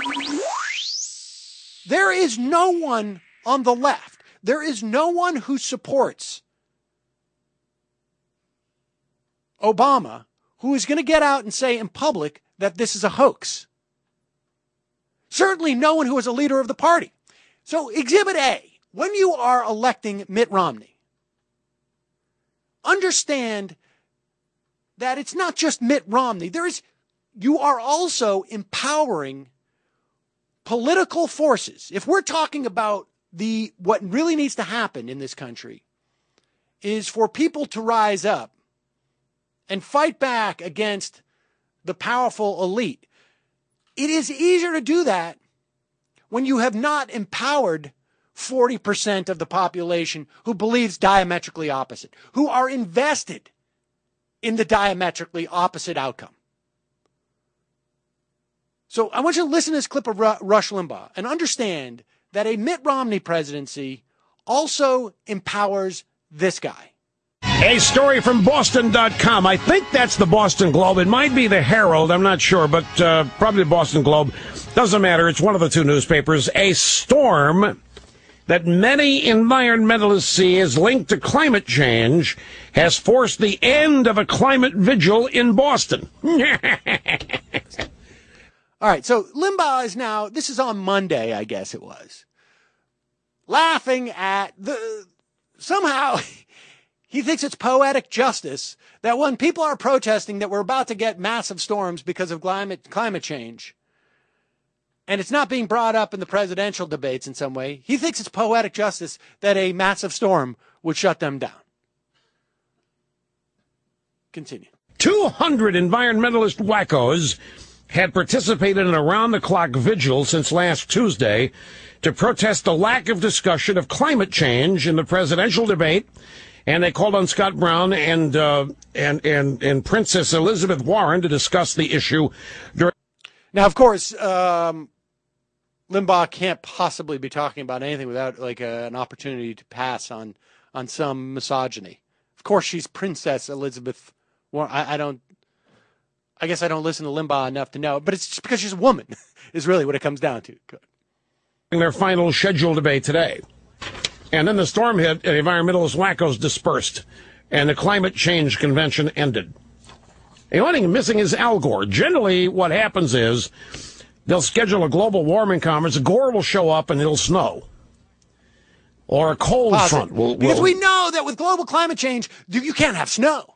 There is no one on the left, there is no one who supports Obama who is going to get out and say in public that this is a hoax. Certainly no one who is a leader of the party. So Exhibit A, when you are electing Mitt Romney, understand that it's not just Mitt Romney. There is, you are also empowering political forces. If we're talking about the what really needs to happen in this country is for people to rise up and fight back against the powerful elite. It is easier to do that when you have not empowered forty percent of the population who believes diametrically opposite, who are invested in the diametrically opposite outcome. So I want you to listen to this clip of Rush Limbaugh and understand that a Mitt Romney presidency also empowers this guy. A story from Boston dot com. I think that's the Boston Globe. It might be the Herald. I'm not sure, but uh, probably the Boston Globe. Doesn't matter. It's one of the two newspapers. A storm that many environmentalists see as linked to climate change has forced the end of a climate vigil in Boston. All right, so Limbaugh is now, this is on Monday, I guess it was, laughing at the, somehow he thinks it's poetic justice that when people are protesting that we're about to get massive storms because of climate climate change, and it's not being brought up in the presidential debates in some way, he thinks it's poetic justice that a massive storm would shut them down. Continue. two hundred environmentalist wackos had participated in a round-the-clock vigil since last Tuesday to protest the lack of discussion of climate change in the presidential debate, and they called on Scott Brown and uh, and and and Princess Elizabeth Warren to discuss the issue. During- now, of course, um, Limbaugh can't possibly be talking about anything without like a, an opportunity to pass on on some misogyny. Of course, she's Princess Elizabeth Warren. I, I don't. I guess I don't listen to Limbaugh enough to know, but it's just because she's a woman is really what it comes down to. Good. Their final scheduled debate today. And then the storm hit and environmentalist wackos dispersed, and the climate change convention ended. The only thing missing is Al Gore. Generally, what happens is they'll schedule a global warming conference. Gore will show up and it'll snow. Or a cold Pause front will, will... Because we know that with global climate change, you can't have snow.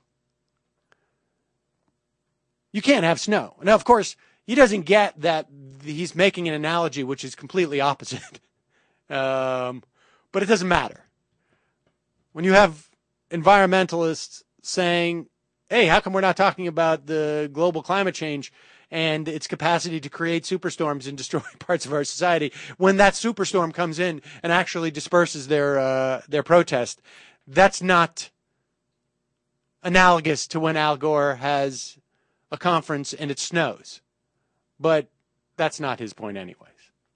You can't have snow. Now, of course, he doesn't get that he's making an analogy which is completely opposite. um, but it doesn't matter. When you have environmentalists saying, hey, how come we're not talking about the global climate change and its capacity to create superstorms and destroy parts of our society, when that superstorm comes in and actually disperses their uh, their protest, that's not analogous to when Al Gore has a conference and it snows. But that's not his point anyways.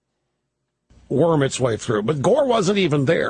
Worm its way through. But Gore wasn't even there.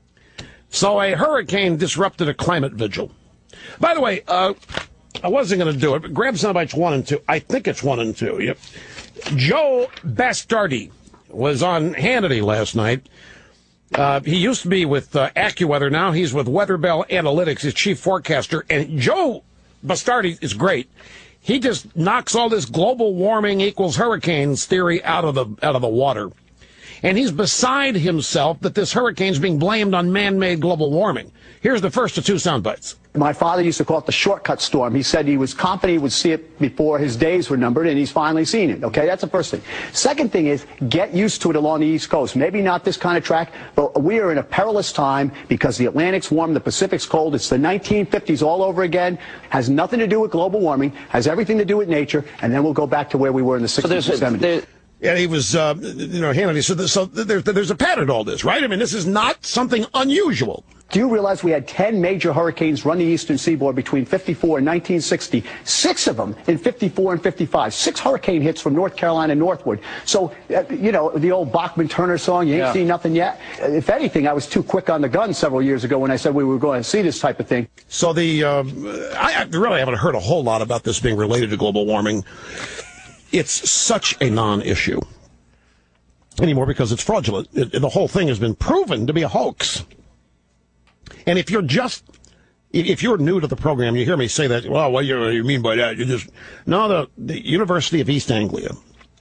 So a hurricane disrupted a climate vigil. By the way, uh, I wasn't going to do it, but grab soundbites one and two. I think it's one and two. Yep. Joe Bastardi was on Hannity last night. Uh, he used to be with uh, AccuWeather. Now he's with Weatherbell Analytics, his chief forecaster. And Joe Bastardi is great. He just knocks all this global warming equals hurricanes theory out of the out of the water. And he's beside himself that this hurricane's being blamed on man-made global warming. Here's the first of two sound bites. My father used to call it the shortcut storm. He said he was confident he would see it before his days were numbered, and he's finally seen it. Okay, that's the first thing. Second thing is get used to it along the East Coast. Maybe not this kind of track, but we are in a perilous time because the Atlantic's warm, the Pacific's cold. It's the nineteen fifties all over again. Has nothing to do with global warming. Has everything to do with nature, and then we'll go back to where we were in the sixties and seventies. And he was, uh, you know, Hannity. So, so there's, there's a pattern to all this, right? I mean, this is not something unusual. Do you realize we had ten major hurricanes run the eastern seaboard between fifty-four and nineteen sixty? Six of them in fifty-four and fifty-five. Six hurricane hits from North Carolina northward. So, uh, you know, the old Bachman-Turner song, you ain't yeah. seen nothing yet. If anything, I was too quick on the gun several years ago when I said we were going to see this type of thing. So the, um, I, I really haven't heard a whole lot about this being related to global warming. It's such a non-issue anymore because it's fraudulent. It, it, the whole thing has been proven to be a hoax. And if you're just, if you're new to the program, you hear me say that, well, what do you, what do you mean by that? You just, no, the, the University of East Anglia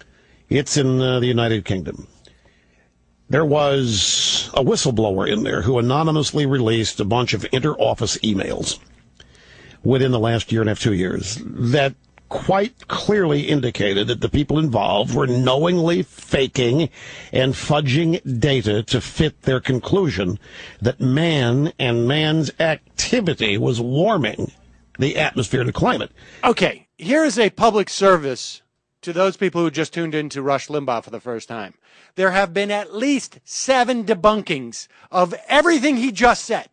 It's in uh, the United Kingdom. There was a whistleblower in there who anonymously released a bunch of inter-office emails within the last year and a half, two years, that quite clearly indicated that the people involved were knowingly faking and fudging data to fit their conclusion that man and man's activity was warming the atmosphere and the climate. Okay, here is a public service to those people who just tuned in to Rush Limbaugh for the first time. There have been at least seven debunkings of everything he just said.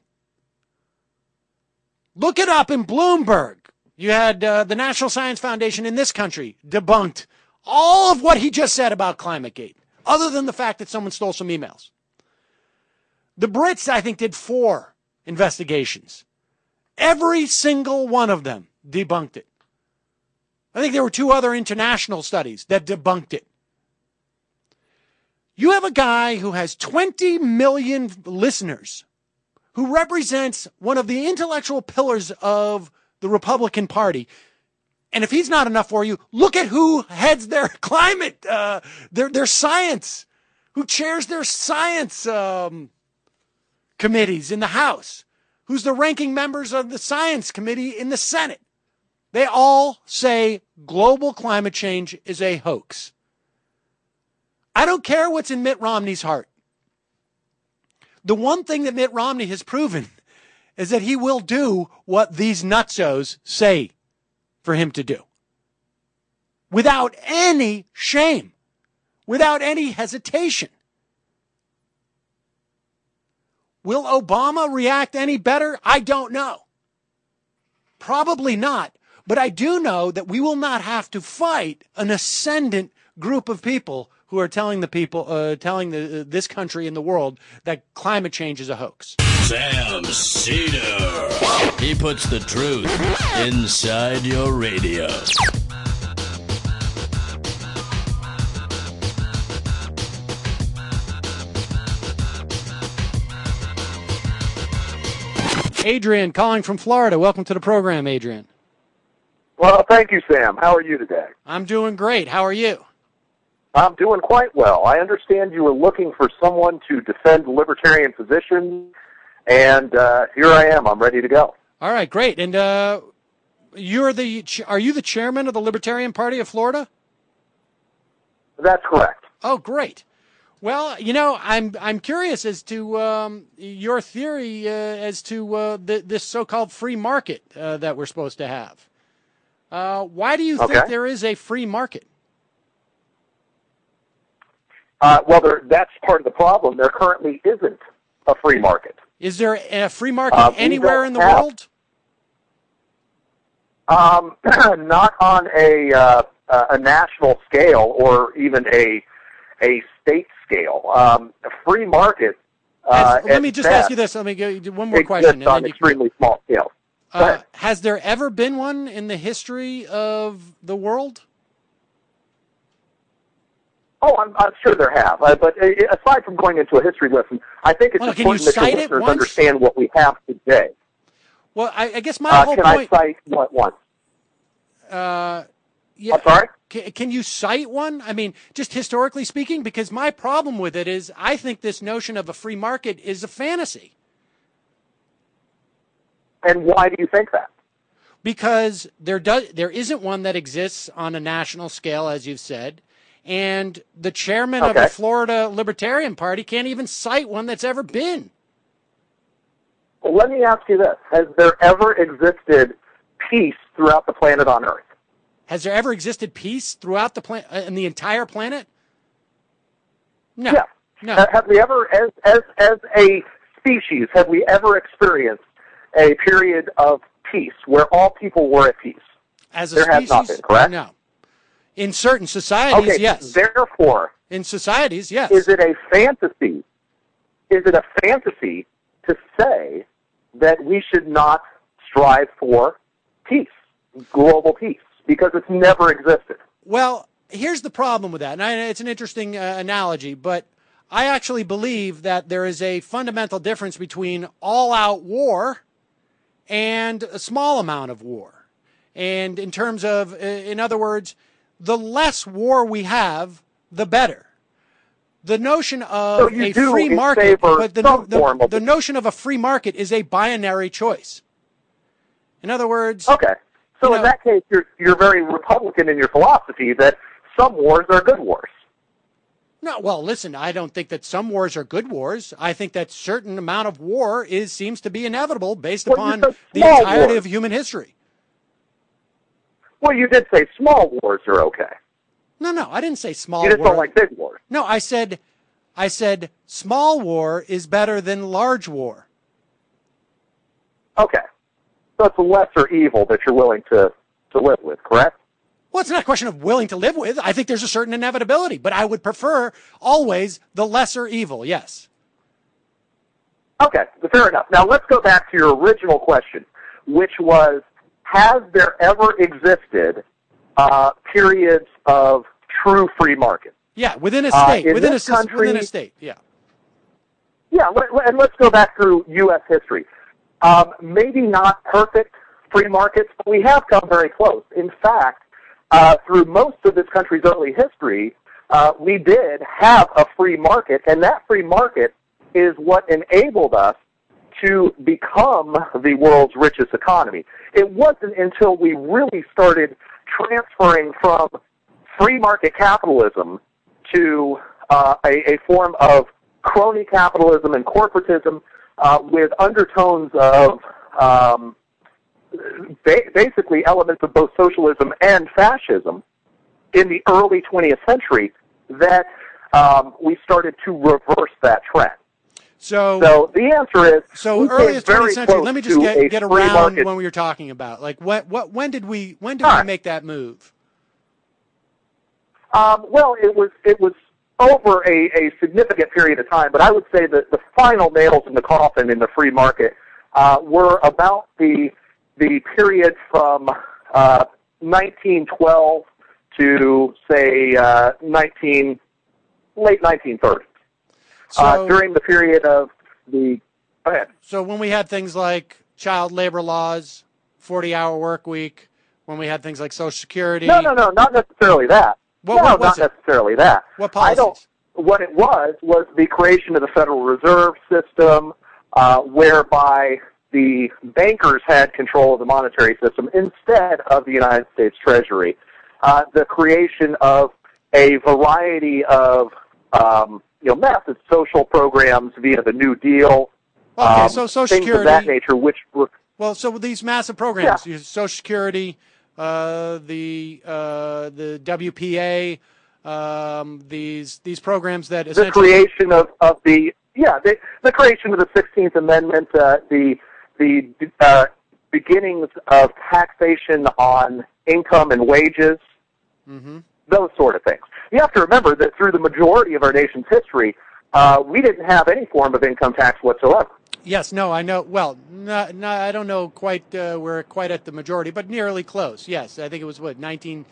Look it up in Bloomberg. You had uh, the National Science Foundation in this country debunked all of what he just said about ClimateGate, other than the fact that someone stole some emails. The Brits, I think, did four investigations. Every single one of them debunked it. I think there were two other international studies that debunked it. You have a guy who has twenty million listeners, who represents one of the intellectual pillars of the Republican Party. And if he's not enough for you, look at who heads their climate, uh, their, their science, who chairs their science um, committees in the House, who's the ranking members of the Science Committee in the Senate. They all say global climate change is a hoax. I don't care what's in Mitt Romney's heart. The one thing that Mitt Romney has proven is that he will do what these nutsos say for him to do. Without any shame. Without any hesitation. Will Obama react any better? I don't know. Probably not. But I do know that we will not have to fight an ascendant group of people who are telling the people, uh, telling the, uh, this country and the world that climate change is a hoax. Sam Cedar. He puts the truth inside your radio. Adrian calling from Florida. Welcome to the program, Adrian. Well, thank you, Sam. How are you today? I'm doing great. How are you? I'm doing quite well. I understand you were looking for someone to defend libertarian positions, and uh, here I am. I'm ready to go. All right, great. And uh, you're the are you the chairman of the Libertarian Party of Florida? That's correct. Oh, great. Well, you know, I'm I'm curious as to um, your theory uh, as to uh, the, this so-called free market uh, that we're supposed to have. Uh, why do you okay. think there is a free market? Uh, well, there, that's part of the problem. There currently isn't a free market. Is there a free market uh, anywhere in the have, world? Um, not on a uh, a national scale or even a a state scale. Um, a free market. Uh, Has, let me just ask you this. Let me go one more question. And on then you extremely can, small scale. uh, has there ever been one in the history of the world? Oh, I'm, I'm sure there have. Uh, but uh, aside from going into a history lesson, I think it's well, can you important that cite your it listeners once? understand what we have today. Well, I, I guess my Uh, whole can point. I cite what one? Uh, yeah. I'm sorry? Can, can you cite one? I mean, just historically speaking, because my problem with it is I think this notion of a free market is a fantasy. And why do you think that? Because there does there isn't one that exists on a national scale, as you've said, and the chairman Okay. of the Florida Libertarian Party can't even cite one that's ever been. Well, let me ask you this. Has there ever existed peace throughout the planet on Earth? Has there ever existed peace throughout the planet, uh, in the entire planet? No. Yeah. No. Ha- Have we ever, as, as, as a species, have we ever experienced a period of peace where all people were at peace? As a there species, has not been, correct? No. In certain societies, okay, yes. Therefore, in societies, yes. Is it a fantasy? Is it a fantasy to say that we should not strive for peace, global peace, because it's never existed? Well, here's the problem with that, and I, it's an interesting uh, analogy, but I actually believe that there is a fundamental difference between all-out war and a small amount of war. And in terms of, uh, in other words, the less war we have, the better. The notion of So you a do free in market, favor but the, some the, form of the notion of a free market is a binary choice. In other words, Okay. So you in know- that case, you're you're very Republican in your philosophy that some wars are good wars. no, well, listen, I don't think that some wars are good wars. I think that certain amount of war is seems to be inevitable based Well, you upon said the small entirety wars. of human history. Well, you did say small wars are okay. No, no, I didn't say small You just war. don't like big wars. No, I said, I said small war is better than large war. Okay. So it's a lesser evil that you're willing to, to live with, correct? Well, it's not a question of willing to live with. I think there's a certain inevitability, but I would prefer always the lesser evil, yes. Okay, fair enough. Now let's go back to your original question, which was, has there ever existed uh, periods of true free market? Yeah, within a Uh, state, in within, a, this sys- country- within a state, yeah. Yeah, let, let- and let's go back through U S history. Um, maybe not perfect free markets, but we have come very close. In fact, uh, through most of this country's early history, uh, we did have a free market, and that free market is what enabled us to become the world's richest economy. It wasn't until we really started transferring from free market capitalism to uh, a, a form of crony capitalism and corporatism uh, with undertones of um, ba- basically elements of both socialism and fascism in the early twentieth century that um, we started to reverse that trend. So, So the answer is so we early came as twentieth very century. close Let me just to get, a get free around market. when we were talking about. Like, what, what, when did we, when did All we right. make that move? Um, well, it was it was over a, a significant period of time, but I would say that the final nails in the coffin in the free market uh, were about the the period from uh, nineteen twelve to say uh, nineteen late nineteen thirties. Uh, So- during the period of the go ahead. So when we had things like child labor laws, forty-hour work week, when we had things like Social Security. No, no, no, not necessarily that. What- no, what was not it? necessarily that. What I don't. policies? What it was was the creation of the Federal Reserve System, uh, whereby the bankers had control of the monetary system instead of the United States Treasury. Uh, the creation of a variety of um, you know massive social programs via the New Deal. Okay, um, so Social things of that Security- nature, which were Well, so with these massive programs, you- Social Security, uh, the uh, the W P A, um, these these programs that the essentially creation of, of the yeah the, the creation of the sixteenth Amendment, uh, the the uh, beginnings of taxation on income and wages, Mhm. those sort of things. You have to remember that through the majority of our nation's history, uh, we didn't have any form of income tax whatsoever. Yes, no, I know. Well, no, no, I don't know quite. Uh, we're quite at the majority, but nearly close. Yes, I think it was what nineteen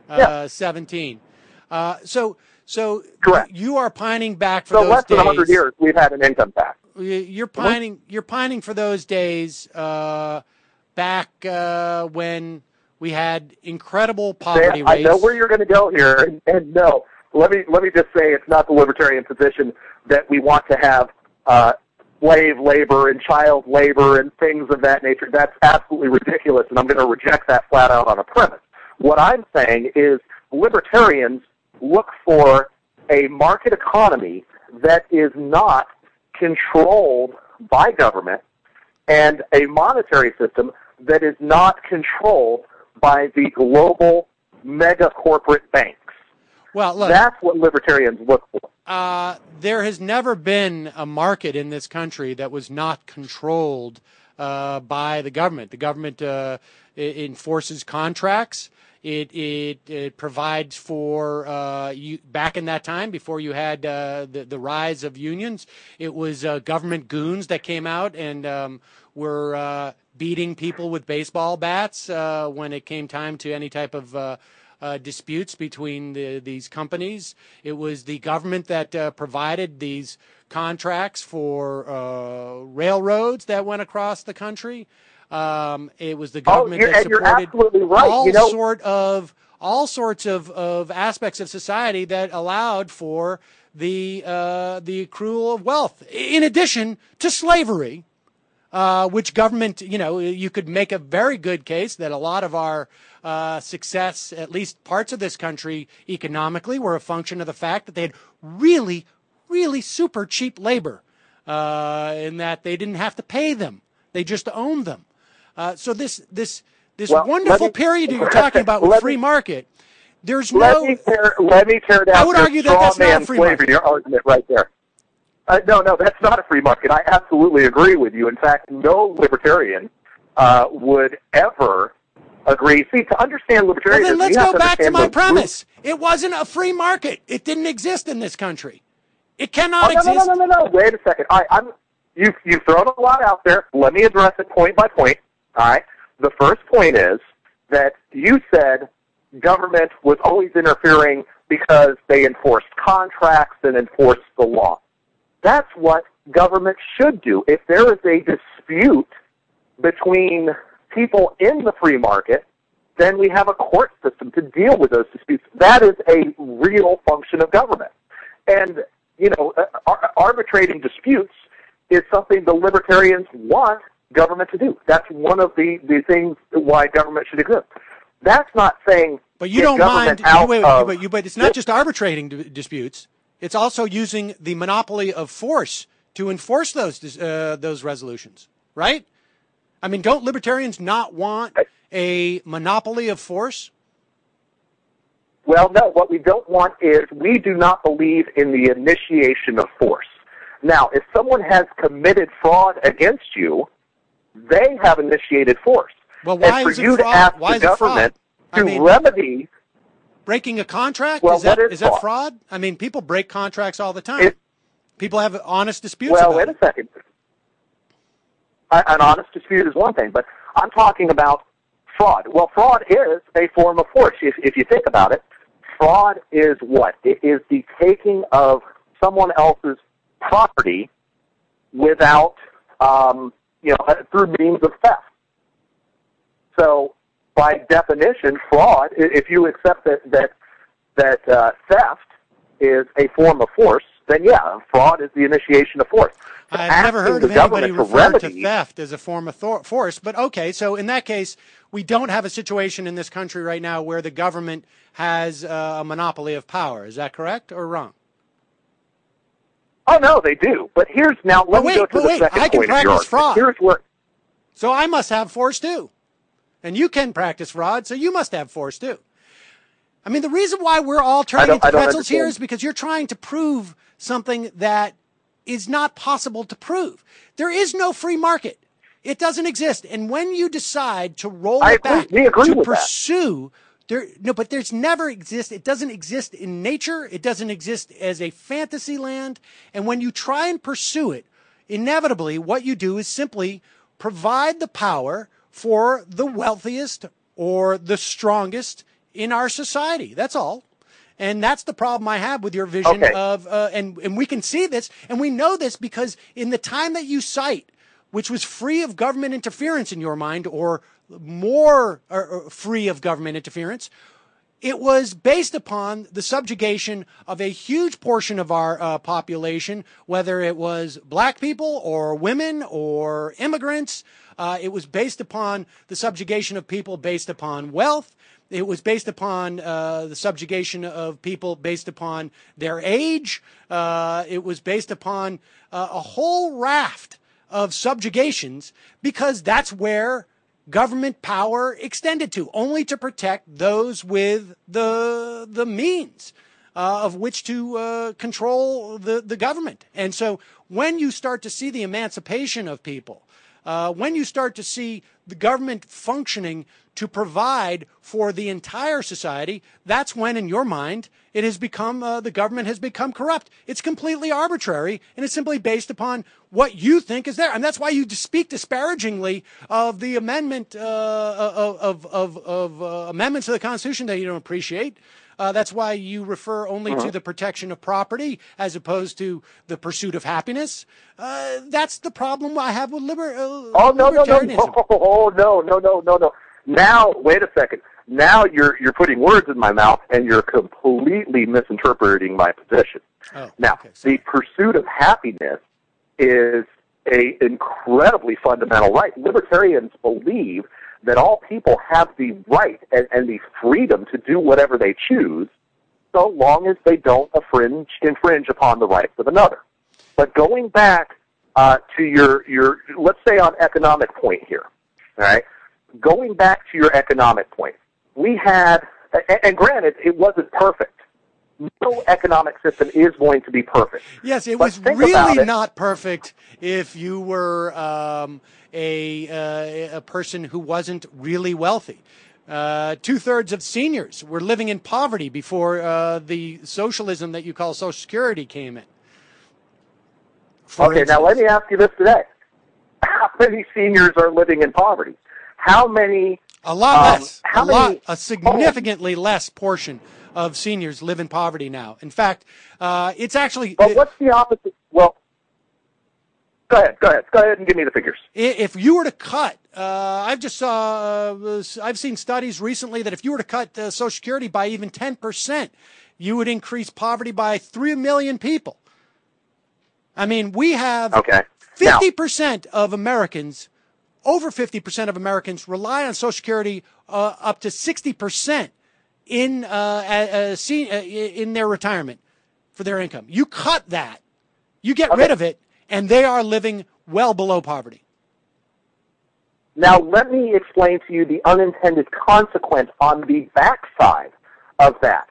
seventeen. Uh, so, so Correct. you are pining back for So those less days. than one hundred years, we've had an income tax. You're pining. You're pining for those days uh, back uh, when we had incredible poverty Sam, I rates. know where you're going to go here, and, and no, let me let me just say it's not the libertarian position that we want to have uh, slave labor and child labor and things of that nature. That's absolutely ridiculous, and I'm going to reject that flat out on a premise. What I'm saying is libertarians look for a market economy that is not controlled by government and a monetary system that is not controlled by the global mega corporate banks. Well, look, That's what libertarians look for. Uh, there has never been a market in this country that was not controlled uh, by the government. The government uh, it enforces contracts. It it, it provides for uh, you, back in that time before you had uh, the the rise of unions. It was uh, government goons that came out and um, were uh, beating people with baseball bats uh, when it came time to any type of uh, Uh, disputes between the, these companies. It was the government that uh, provided these contracts for uh, railroads that went across the country. Um, it was the government you're- that and you're supported absolutely right. all You know- sort of all sorts of, of aspects of society that allowed for the uh, the accrual of wealth, in addition to slavery, uh, which government, you know, you could make a very good case that a lot of our uh, success, at least parts of this country economically, were a function of the fact that they had really, really super cheap labor, uh, in that they didn't have to pay them. They just owned them. Uh, so this this this well, wonderful me, period you're talking about with free me, market, there's let no... Me tear, let me tear down I would your argue that straw that's not man a free flavor, market. your argument right there. Uh, no, no, that's not a free market. I absolutely agree with you. In fact, no libertarian uh, would ever agree. See, to understand libertarianism, Well, then let's you have go to back to understand my the premise. It wasn't a free market. It didn't exist in this country. It cannot oh, no, exist. No, no, no, no, no. Wait a second. I, I'm, you've, you've thrown a lot out there. Let me address it point by point. All right? The first point is that you said government was always interfering because they enforced contracts and enforced the law. That's what government should do. If there is a dispute between people in the free market, then we have a court system to deal with those disputes. That is a real function of government. And, you know, ar- arbitrating disputes is something the libertarians want government to do. That's one of the, the things why government should exist. That's not saying But you don't mind, you, wait, wait, wait, you, but it's not just arbitrating d- disputes. It's also using the monopoly of force to enforce those uh, those resolutions, right? I mean, don't libertarians not want a monopoly of force? Well, no, what we don't want is we do not believe in the initiation of force. Now, if someone has committed fraud against you, they have initiated force. Well, why and for is it you fraud? to ask Why the is it government fraud? to I mean, remedy breaking a contract? Well, is that, what is is that fraud? fraud? I mean, people break contracts all the time. It, people have honest disputes well, about wait it. a second. An honest dispute is one thing, but I'm talking about fraud. Well, fraud is a form of force. If, if you think about it, fraud is what? It is the taking of someone else's property without, um, you know, through means of theft. So, by definition, fraud, if you accept that that, that uh, theft is a form of force, then yeah, fraud is the initiation of force. But I've never heard of anybody to refer remedy, to theft as a form of thor- force, but okay, so in that case, we don't have a situation in this country right now where the government has uh, a monopoly of power. Is that correct or wrong? Oh, no, they do. But here's now, let but me wait, go to but the wait, second I can point of your practice argument. fraud. Here's where, So I must have force too. And you can practice fraud, so you must have force too. I mean, the reason why we're all turning into pretzels here is because you're trying to prove something that is not possible to prove. There is no free market. It doesn't exist. And when you decide to roll I it agree. back We agree to with that. pursue, there no, but there's never exist. It doesn't exist in nature. It doesn't exist as a fantasy land. And when you try and pursue it, inevitably, what you do is simply provide the power for the wealthiest or the strongest in our society. That's all. And that's the problem I have with your vision Okay. of, uh, and, and we can see this, and we know this because in the time that you cite, which was free of government interference in your mind, or more or, or free of government interference, it was based upon the subjugation of a huge portion of our uh, population, whether it was black people or women or immigrants. Uh, it was based upon the subjugation of people based upon wealth. It was based upon uh, the subjugation of people based upon their age. Uh, it was based upon uh, a whole raft of subjugations because that's where government power extended to, only to protect those with the the means uh, of which to uh, control the, the government. And so when you start to see the emancipation of people, uh, when you start to see the government functioning to provide for the entire society, that's when, in your mind, it has become, uh, the government has become corrupt. It's completely arbitrary, and it's simply based upon what you think is there. And that's why you speak disparagingly of the amendment, uh, of, of, of, of uh, amendments to the Constitution that you don't appreciate. Uh, that's why you refer only Uh-huh. to the protection of property as opposed to the pursuit of happiness. Uh, that's the problem I have with liber- uh, oh, no, no, no, libertarianism. no, oh, no, no, no, no, no. Now, wait a second. now you're you're putting words in my mouth, and you're completely misinterpreting my position. Oh, now, okay, the pursuit of happiness is a incredibly fundamental right. Libertarians believe that all people have the right and, and the freedom to do whatever they choose, so long as they don't infringe, infringe upon the rights of another. But going back uh, to your, your, let's say on economic point here, all right? Going back to your economic point, we had, and, and granted, it wasn't perfect. No economic system is going to be perfect. Yes, it But was think really about it. not perfect if you were um, a, uh, a person who wasn't really wealthy. Uh, two-thirds of seniors were living in poverty before uh, the socialism that you call Social Security came in. For Okay, instance. now let me ask you this today. How many seniors are living in poverty? How many... A lot um, less. How a many, lot, a significantly less portion of seniors live in poverty now. In fact, uh, it's actually... But what's the opposite? Well, go ahead, go ahead. Go ahead and give me the figures. If you were to cut, uh, I've just saw, uh, I've seen studies recently that if you were to cut uh, Social Security by even ten percent, you would increase poverty by three million people. I mean, we have okay. fifty percent of Americans, over fifty percent of Americans rely on Social Security uh, up to sixty percent in, uh, uh, in their retirement for their income. You cut that, you get Okay. rid of it, and they are living well below poverty. Now, let me explain to you the unintended consequence on the backside of that.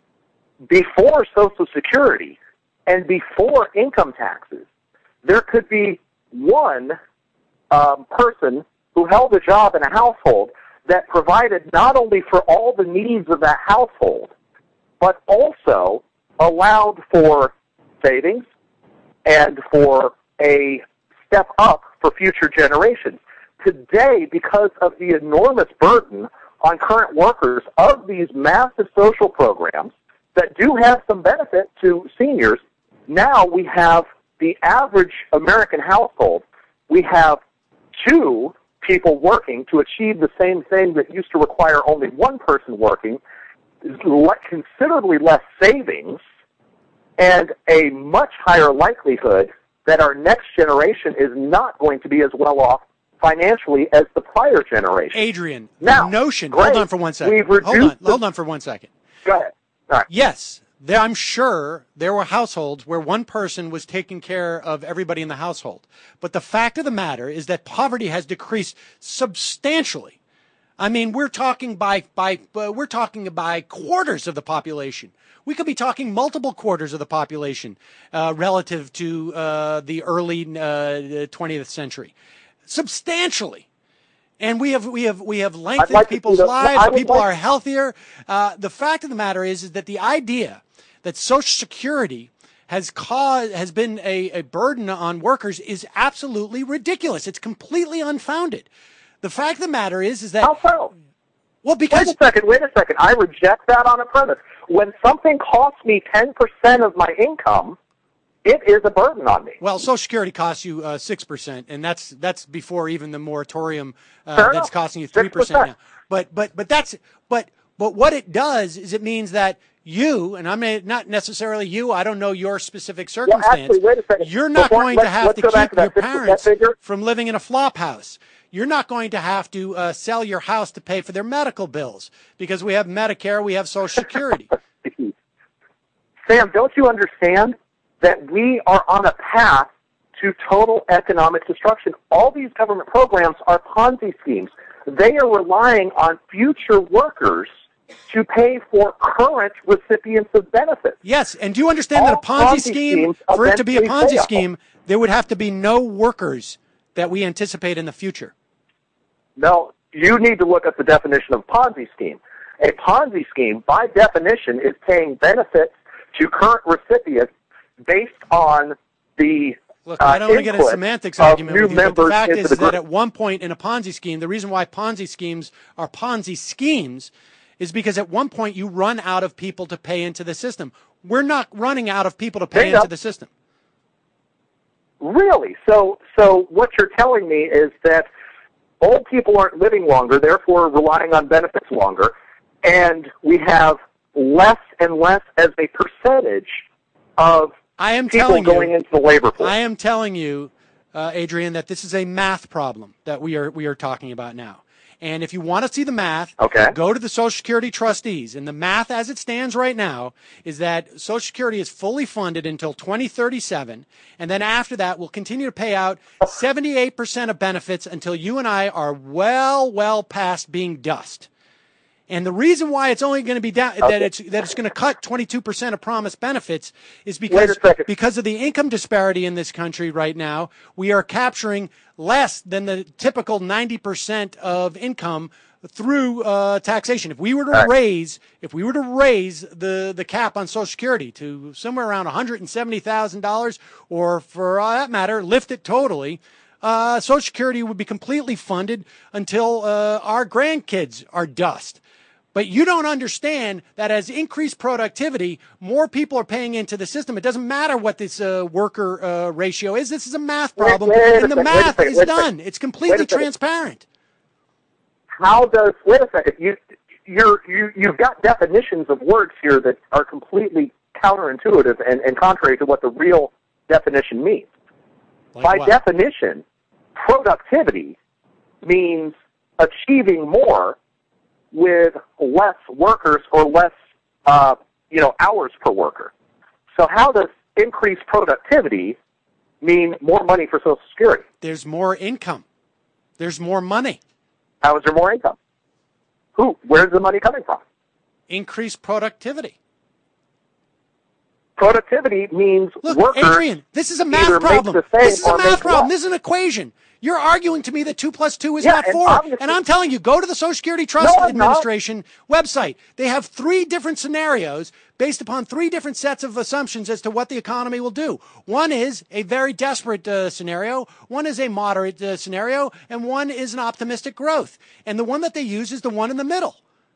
Before Social Security and before income taxes, there could be one um, person who held a job in a household that provided not only for all the needs of that household, but also allowed for savings and for a step up for future generations. Today, because of the enormous burden on current workers of these massive social programs that do have some benefit to seniors, now we have the average American household, we have two people working to achieve the same thing that used to require only one person working, considerably less savings, and a much higher likelihood that our next generation is not going to be as well off financially as the prior generation. Adrian, now, the notion, great, hold on for one second. we've Hold on, reduced the- hold on for one second. Go ahead. All right. Yes, there, I'm sure there were households where one person was taking care of everybody in the household. But the fact of the matter is that poverty has decreased substantially. I mean, we're talking by, by, uh, we're talking by quarters of the population. We could be talking multiple quarters of the population, uh, relative to, uh, the early, uh, twentieth century. Substantially. And we have, we have, we have lengthened like to people's see the- lives. I would People like- are healthier. Uh, the fact of the matter is, is that the idea that Social Security has caused, has been a, a burden on workers is absolutely ridiculous. It's completely unfounded. The fact of the matter is, is that. How so? Well, because. Wait a second, wait a second. I reject that on a premise. When something costs me ten percent of my income, it is a burden on me. Well, Social Security costs you uh, six percent, and that's that's before even the moratorium uh, Fair that's enough. costing you three percent now. But but but that's but but what it does is it means that you, and I mean not necessarily you, I don't know your specific Well, circumstance. actually, wait a second. You're not Before- going to let's- have let's to go keep back to that your six percent parents figure. from living in a flop house. You're not going to have to uh, sell your house to pay for their medical bills because we have Medicare, we have Social Security. Sam, don't you understand that we are on a path to total economic destruction? All these government programs are Ponzi schemes. They are relying on future workers to pay for current recipients of benefits. Yes, and do you understand All that a Ponzi, Ponzi scheme, schemes for it to be a eventually Ponzi fail. scheme, there would have to be no workers that we anticipate in the future. No, you need to look at the definition of Ponzi scheme. A Ponzi scheme, by definition, is paying benefits to current recipients based on the Look, uh, I don't want to get a input semantics of argument new with you, but the members fact into is the that group. at one point in a Ponzi scheme, the reason why Ponzi schemes are Ponzi schemes is because at one point you run out of people to pay into the system. We're not running out of people to pay Bingo. into the system. Really? So, so what you're telling me is that old people aren't living longer, therefore relying on benefits longer, and we have less and less as a percentage of I am people telling going you, into the labor force. I am telling you, uh, Adrian, that this is a math problem that we are we are talking about now. And if you want to see the math, okay. go to the Social Security trustees. And the math as it stands right now is that Social Security is fully funded until twenty thirty-seven. And then after that, we'll continue to pay out seventy-eight percent of benefits until you and I are well, well past being dust. And the reason why it's only going to be down, okay. that it's that it's going to cut twenty-two percent of promised benefits is because because of the income disparity in this country right now. We are capturing less than the typical ninety percent of income through uh, taxation. If we were to right. raise, if we were to raise the the cap on Social Security to somewhere around one hundred seventy thousand dollars, or for uh, that matter, lift it totally. Uh, Social Security would be completely funded until uh, our grandkids are dust. But you don't understand that as increased productivity, more people are paying into the system. It doesn't matter what this uh, worker uh, ratio is. This is a math problem, wait, wait and the second, math second, is done. It's completely transparent. How does wait a second? You you're, you you've got definitions of words here that are completely counterintuitive and, and contrary to what the real definition means. Like By what? definition, productivity means achieving more with less workers or less, uh, you know, hours per worker. So how does increased productivity mean more money for Social Security? There's more income. There's more money. How is there more income? Who? Where's the money coming from? Increased productivity. Productivity means Look, workers Adrian, this is a math either problem. make the same This is a or math make problem. less. This is an equation. You're arguing to me that two plus two is Yeah, not and four. obviously- And I'm telling you, go to the Social Security Trust No, I'm not. Administration website. They have three different scenarios based upon three different sets of assumptions as to what the economy will do. One is a very desperate uh, scenario, one is a moderate uh, scenario, and one is an optimistic growth. And the one that they use is the one in the middle,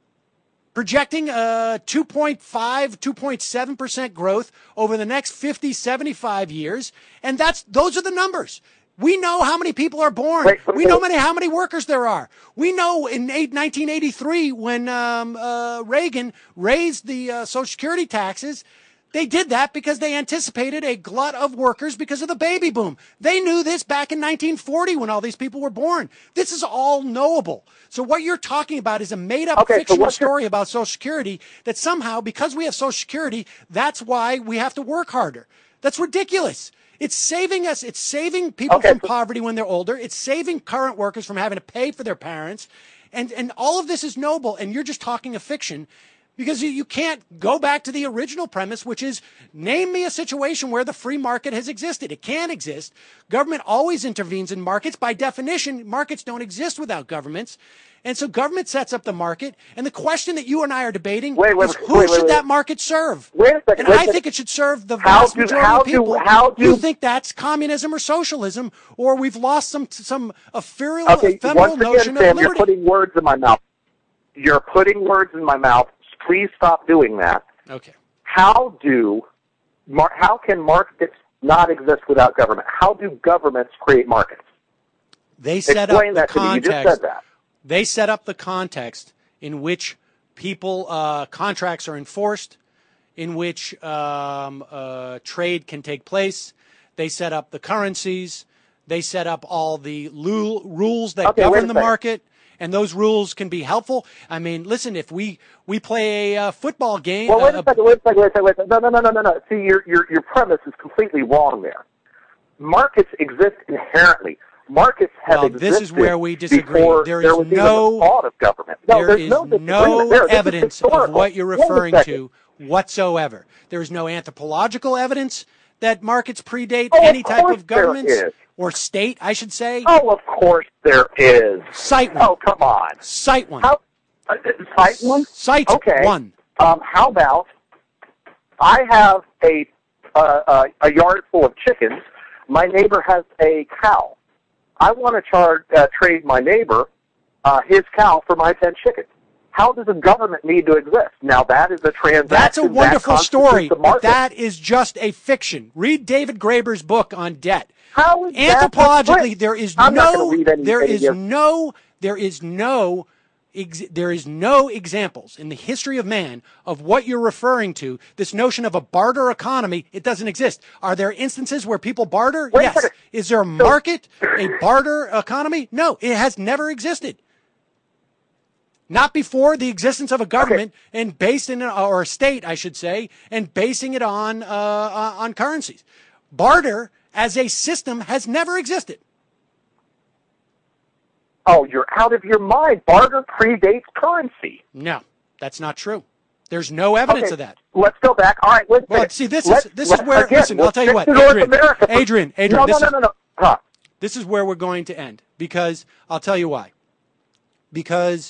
projecting uh, two point five, two point seven percent growth over the next fifty, seventy-five years. And that's those are the numbers. We know how many people are born. Wait, wait, we know wait. many how many workers there are. We know in eight, nineteen eighty-three when um, uh, Reagan raised the uh, Social Security taxes, they did that because they anticipated a glut of workers because of the baby boom. They knew this back in nineteen forty when all these people were born. This is all knowable. So what you're talking about is a made-up Okay, so fictional what's your- story about Social Security that somehow, because we have Social Security, that's why we have to work harder. That's ridiculous. It's saving us. It's saving people Okay, from so- poverty when they're older. It's saving current workers from having to pay for their parents. And, and all of this is noble, and you're just talking a fiction because you, you can't go back to the original premise, which is name me a situation where the free market has existed. It can't exist. Government always intervenes in markets. By definition, markets don't exist without governments. And so government sets up the market. And the question that you and I are debating Wait, wait, is wait, who wait, should wait. that market serve? Wait a second. And wait a I second. think it should serve the How vast do- majority how of do- people. how do- you think that's communism or socialism, or we've lost some some ephemeral, Okay, ephemeral once again, notion Sam, of you're liberty. putting words in my mouth. You're putting words in my mouth. Please stop doing that. Okay. How do, mar- how can markets not exist without government? How do governments create markets? They set Explain up the that to me. You just context. said that. They set up the context in which people uh, contracts are enforced, in which um, uh, trade can take place. They set up the currencies. They set up all the lu- rules that Okay, wait a govern the second. market, and those rules can be helpful. I mean, listen, if we we play a uh, football game, Well, wait uh, a second. Wait a second. Wait a second. Wait a second. No, no, no, no, no, no. See, your your your premise is completely wrong there. Markets exist inherently. Markets have Well, existed this is where we disagree. before There there is was even no- a thought of government. No, there there's is no no, disagreement there. This is evidence of historical. what you're Wait a referring second. to whatsoever. There is no anthropological evidence that markets predate Oh, of any type course of there governments is. or state, I should say. Oh, of course there is. Cite one. Oh, come on. Cite one. How, uh, cite one? Cite okay. one. Um, how about I have a uh, uh, a yard full of chickens. My neighbor has a cow. I want to charge uh, trade my neighbor uh, his cow for my ten chickens. How does a government need to exist? Now that is a transaction. That's a that wonderful constitutes story, the but market. that is just a fiction. Read David Graeber's book on debt. How is that Anthropologically, different? there is I'm not no, gonna read any- there any is of- no, there is no ex- there is no examples in the history of man of what you're referring to. This notion of a barter economy, it doesn't exist. Are there instances where people barter? Wait a yes. second. Is there a market, a barter economy? No, it has never existed. Not before the existence of a government okay. and based in, or a state, I should say, and basing it on uh, uh, on currencies. Barter as a system has never existed. Oh, you're out of your mind. Barter predates currency. No, that's not true. There's no evidence okay, of that. Let's go back. All right, let's well, see, this let's, is this is where. Again, listen, I'll tell you what, Adrian. Adrian, Adrian. No, this no, no, no, no. Huh. This is where we're going to end because I'll tell you why. Because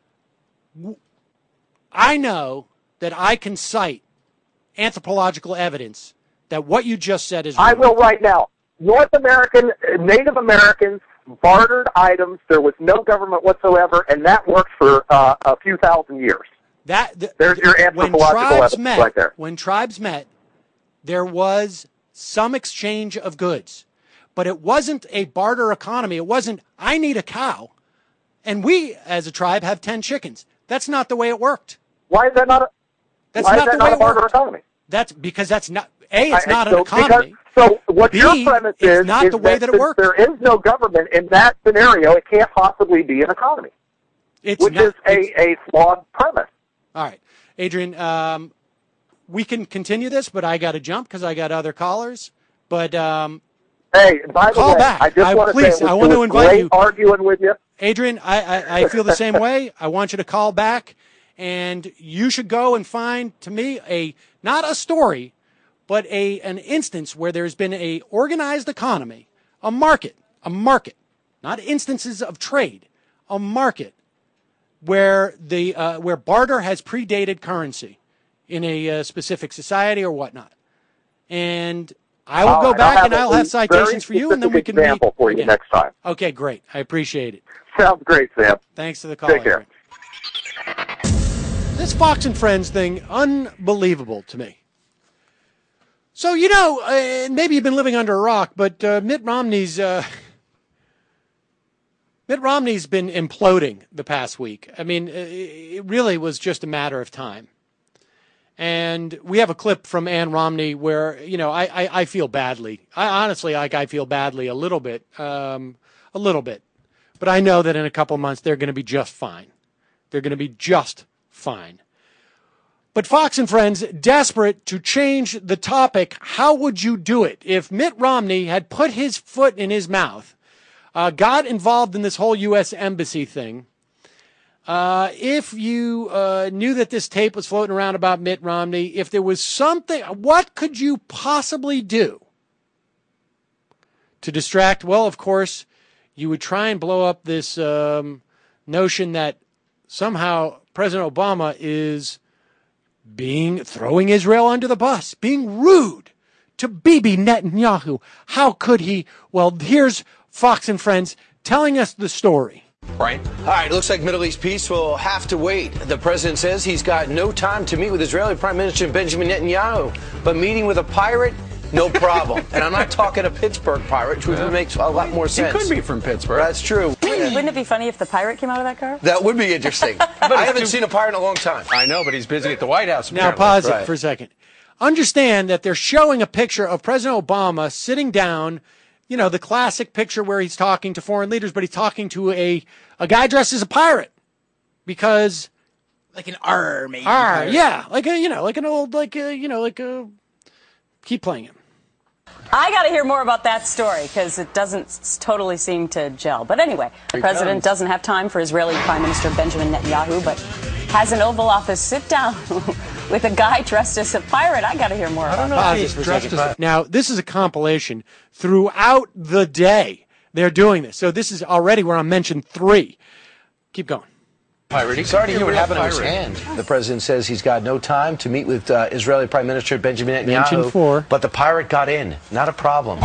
I know that I can cite anthropological evidence that what you just said is wrong. I will right now. North American, Native Americans bartered items. There was no government whatsoever, and that worked for uh, a few thousand years. That the, There's your anthropological when tribes evidence met, right there. When tribes met, there was some exchange of goods, but it wasn't a barter economy. It wasn't, I need a cow, and we, as a tribe, have ten chickens. That's not the way it worked. Why is that not a, that's why not is that the not way a barter it worked. economy? That's because that's not, A, it's I, not so, an economy. Because, so what B, your premise it's is, not is the way that, that it since worked. there is no government in that scenario, it can't possibly be an economy, it's which not, is a, a flawed premise. All right. Adrian, um, we can continue this, but I got to jump because I got other callers. But um, hey, by the call way, back. I just I, want to please, say it was, I want it to was invite great you. arguing with you. Adrian, I, I, I feel the same way. I want you to call back, and you should go and find, to me, a not a story, but a an instance where there's been a organized economy, a market, a market, not instances of trade, a market where the uh, where barter has predated currency in a uh, specific society or whatnot. And I will All go right, back I'll and I'll have citations for you, and then we can example meet for you again. next time. Okay, great. I appreciate it. Sounds great, Sam. Thanks for the call. Take care. This Fox and Friends thing, unbelievable to me. So, you know, uh, maybe you've been living under a rock, but uh, Mitt Romney's uh, Mitt Romney's been imploding the past week. I mean, it really was just a matter of time. And we have a clip from Ann Romney where, you know, I, I, I feel badly. I honestly, like, I feel badly a little bit, um, a little bit. But I know that in a couple months, they're going to be just fine. They're going to be just fine. But Fox and Friends, desperate to change the topic, how would you do it? If Mitt Romney had put his foot in his mouth, uh, got involved in this whole U S embassy thing, uh, if you uh, knew that this tape was floating around about Mitt Romney, if there was something, what could you possibly do to distract? Well, of course, you would try and blow up this um, notion that somehow President Obama is being throwing Israel under the bus, being rude to Bibi Netanyahu. How could he? Well, here's Fox and Friends telling us the story. Right. All right. It looks like Middle East peace will have to wait. The president says he's got no time to meet with Israeli Prime Minister Benjamin Netanyahu, but meeting with a pirate, no problem. And I'm not talking a Pittsburgh pirate, which yeah. makes a lot more sense. He could be from Pittsburgh. That's true. Wouldn't it be funny if the pirate came out of that car? That would be interesting. I haven't seen a pirate in a long time. I know, but he's busy at the White House. Now apparently. pause right. it for a second. Understand that they're showing a picture of President Obama sitting down, you know, the classic picture where he's talking to foreign leaders, but he's talking to a, a guy dressed as a pirate. Because... Like an R, maybe. R, pirate. yeah. Like a, you know, like an old, like a, you know, like a... Keep playing him. I got to hear more about that story because it doesn't s- totally seem to gel. But anyway, the president doesn't have time for Israeli Prime Minister Benjamin Netanyahu, but has an Oval Office sit down with a guy dressed as a pirate. I got to hear more about that. Pause this for a second. Now, this is a compilation throughout the day. They're doing this. So this is already where I mentioned three. Keep going. Pirate. Sorry to hear what happened to his hand. The president says he's got no time to meet with uh, Israeli Prime Minister Benjamin Netanyahu. Mention four. But the pirate got in. Not a problem.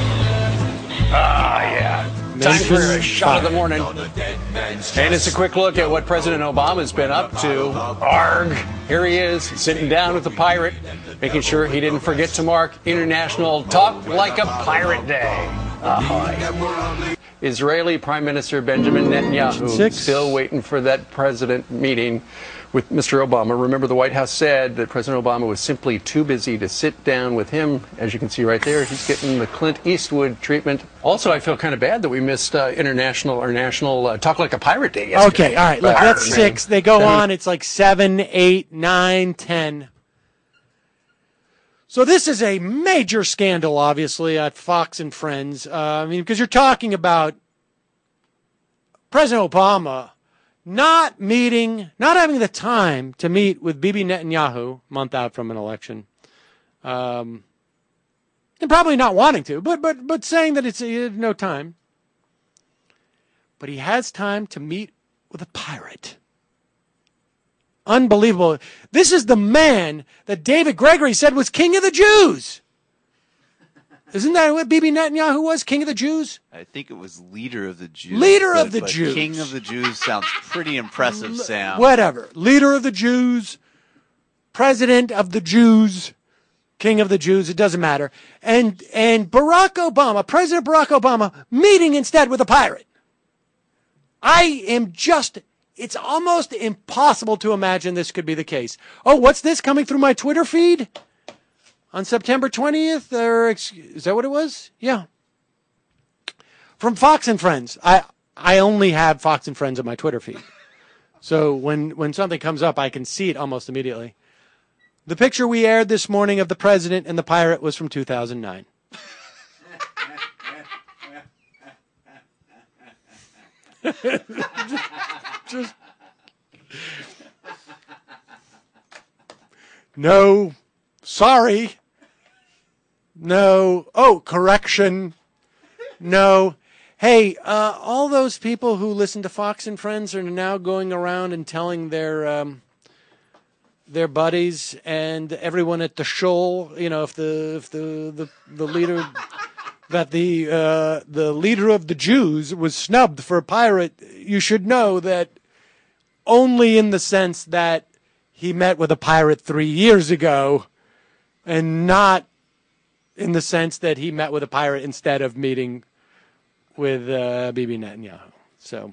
Ah, yeah. Time for a shot of the morning. And it's a quick look at what President Obama's been up to. Arg. Here he is, sitting down with the pirate, making sure he didn't forget to mark International Talk Like a Pirate Day. Ahoy. Israeli Prime Minister Benjamin Netanyahu Six. still waiting for that president meeting with Mister Obama. Remember, the White House said that President Obama was simply too busy to sit down with him. As you can see right there, he's getting the Clint Eastwood treatment. Also, I feel kind of bad that we missed uh, international or national uh, Talk Like a Pirate Day yesterday. Okay, all right. Look, that's six. They go on. It's like seven, eight, nine, ten. So this is a major scandal, obviously, at Fox and Friends. Uh, I mean, because you're talking about President Obama not meeting, not having the time to meet with Bibi Netanyahu a month out from an election, um, and probably not wanting to, but but but saying that it's uh, no time. But he has time to meet with a pirate. Unbelievable. This is the man that David Gregory said was king of the Jews. Isn't that what Bibi Netanyahu was? King of the Jews? I think it was leader of the Jews. Leader but, of the but Jews. King of the Jews sounds pretty impressive, Sam. Whatever. Leader of the Jews, president of the Jews, king of the Jews, it doesn't matter. And and Barack Obama, President Barack Obama, meeting instead with a pirate. I am just, it's almost impossible to imagine this could be the case. Oh, what's this coming through my Twitter feed? On September twentieth, or is that what it was? Yeah. From Fox and Friends. I I only have Fox and Friends on my Twitter feed. So when, when something comes up, I can see it almost immediately. The picture we aired this morning of the president and the pirate was from two thousand nine. just, just no. Sorry. No. Oh, correction. No. Hey, uh, all those people who listen to Fox and Friends are now going around and telling their um, their buddies and everyone at the shoal, you know, if the if the the, the leader that the uh, the leader of the Jews was snubbed for a pirate, you should know that only in the sense that he met with a pirate three years ago, and not in the sense that he met with a pirate instead of meeting with uh, Bibi Netanyahu. So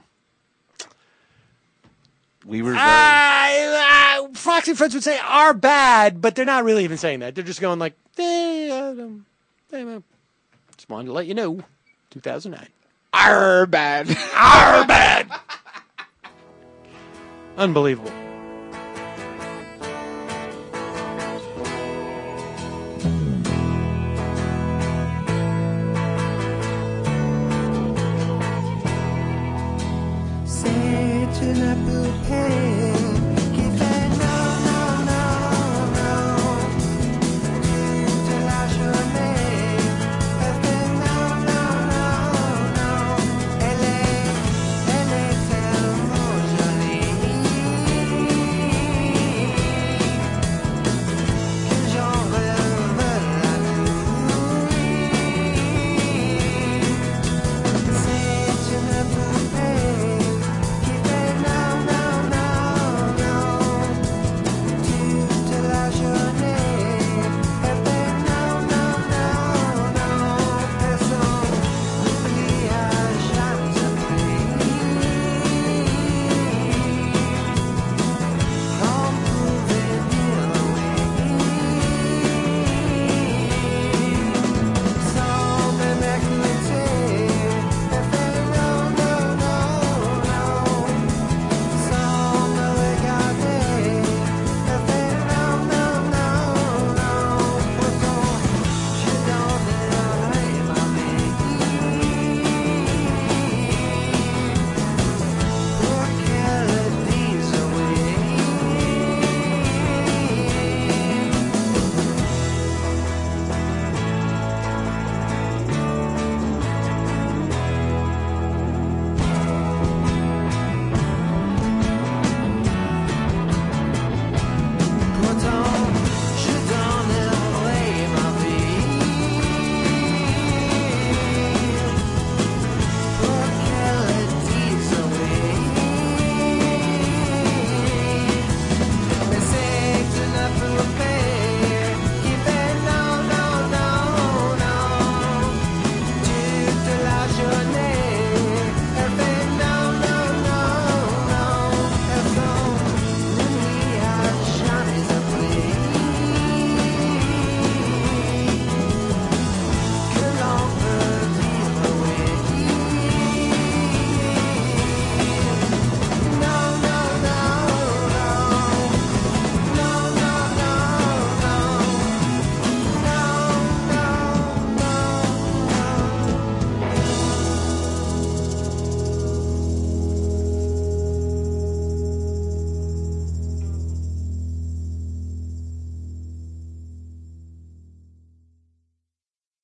we were very... I, uh, Fox and Friends would say are bad, but they're not really even saying that. They're just going like, eh, um, eh, just wanted to let you know, two thousand nine. Are bad. Are bad. Unbelievable.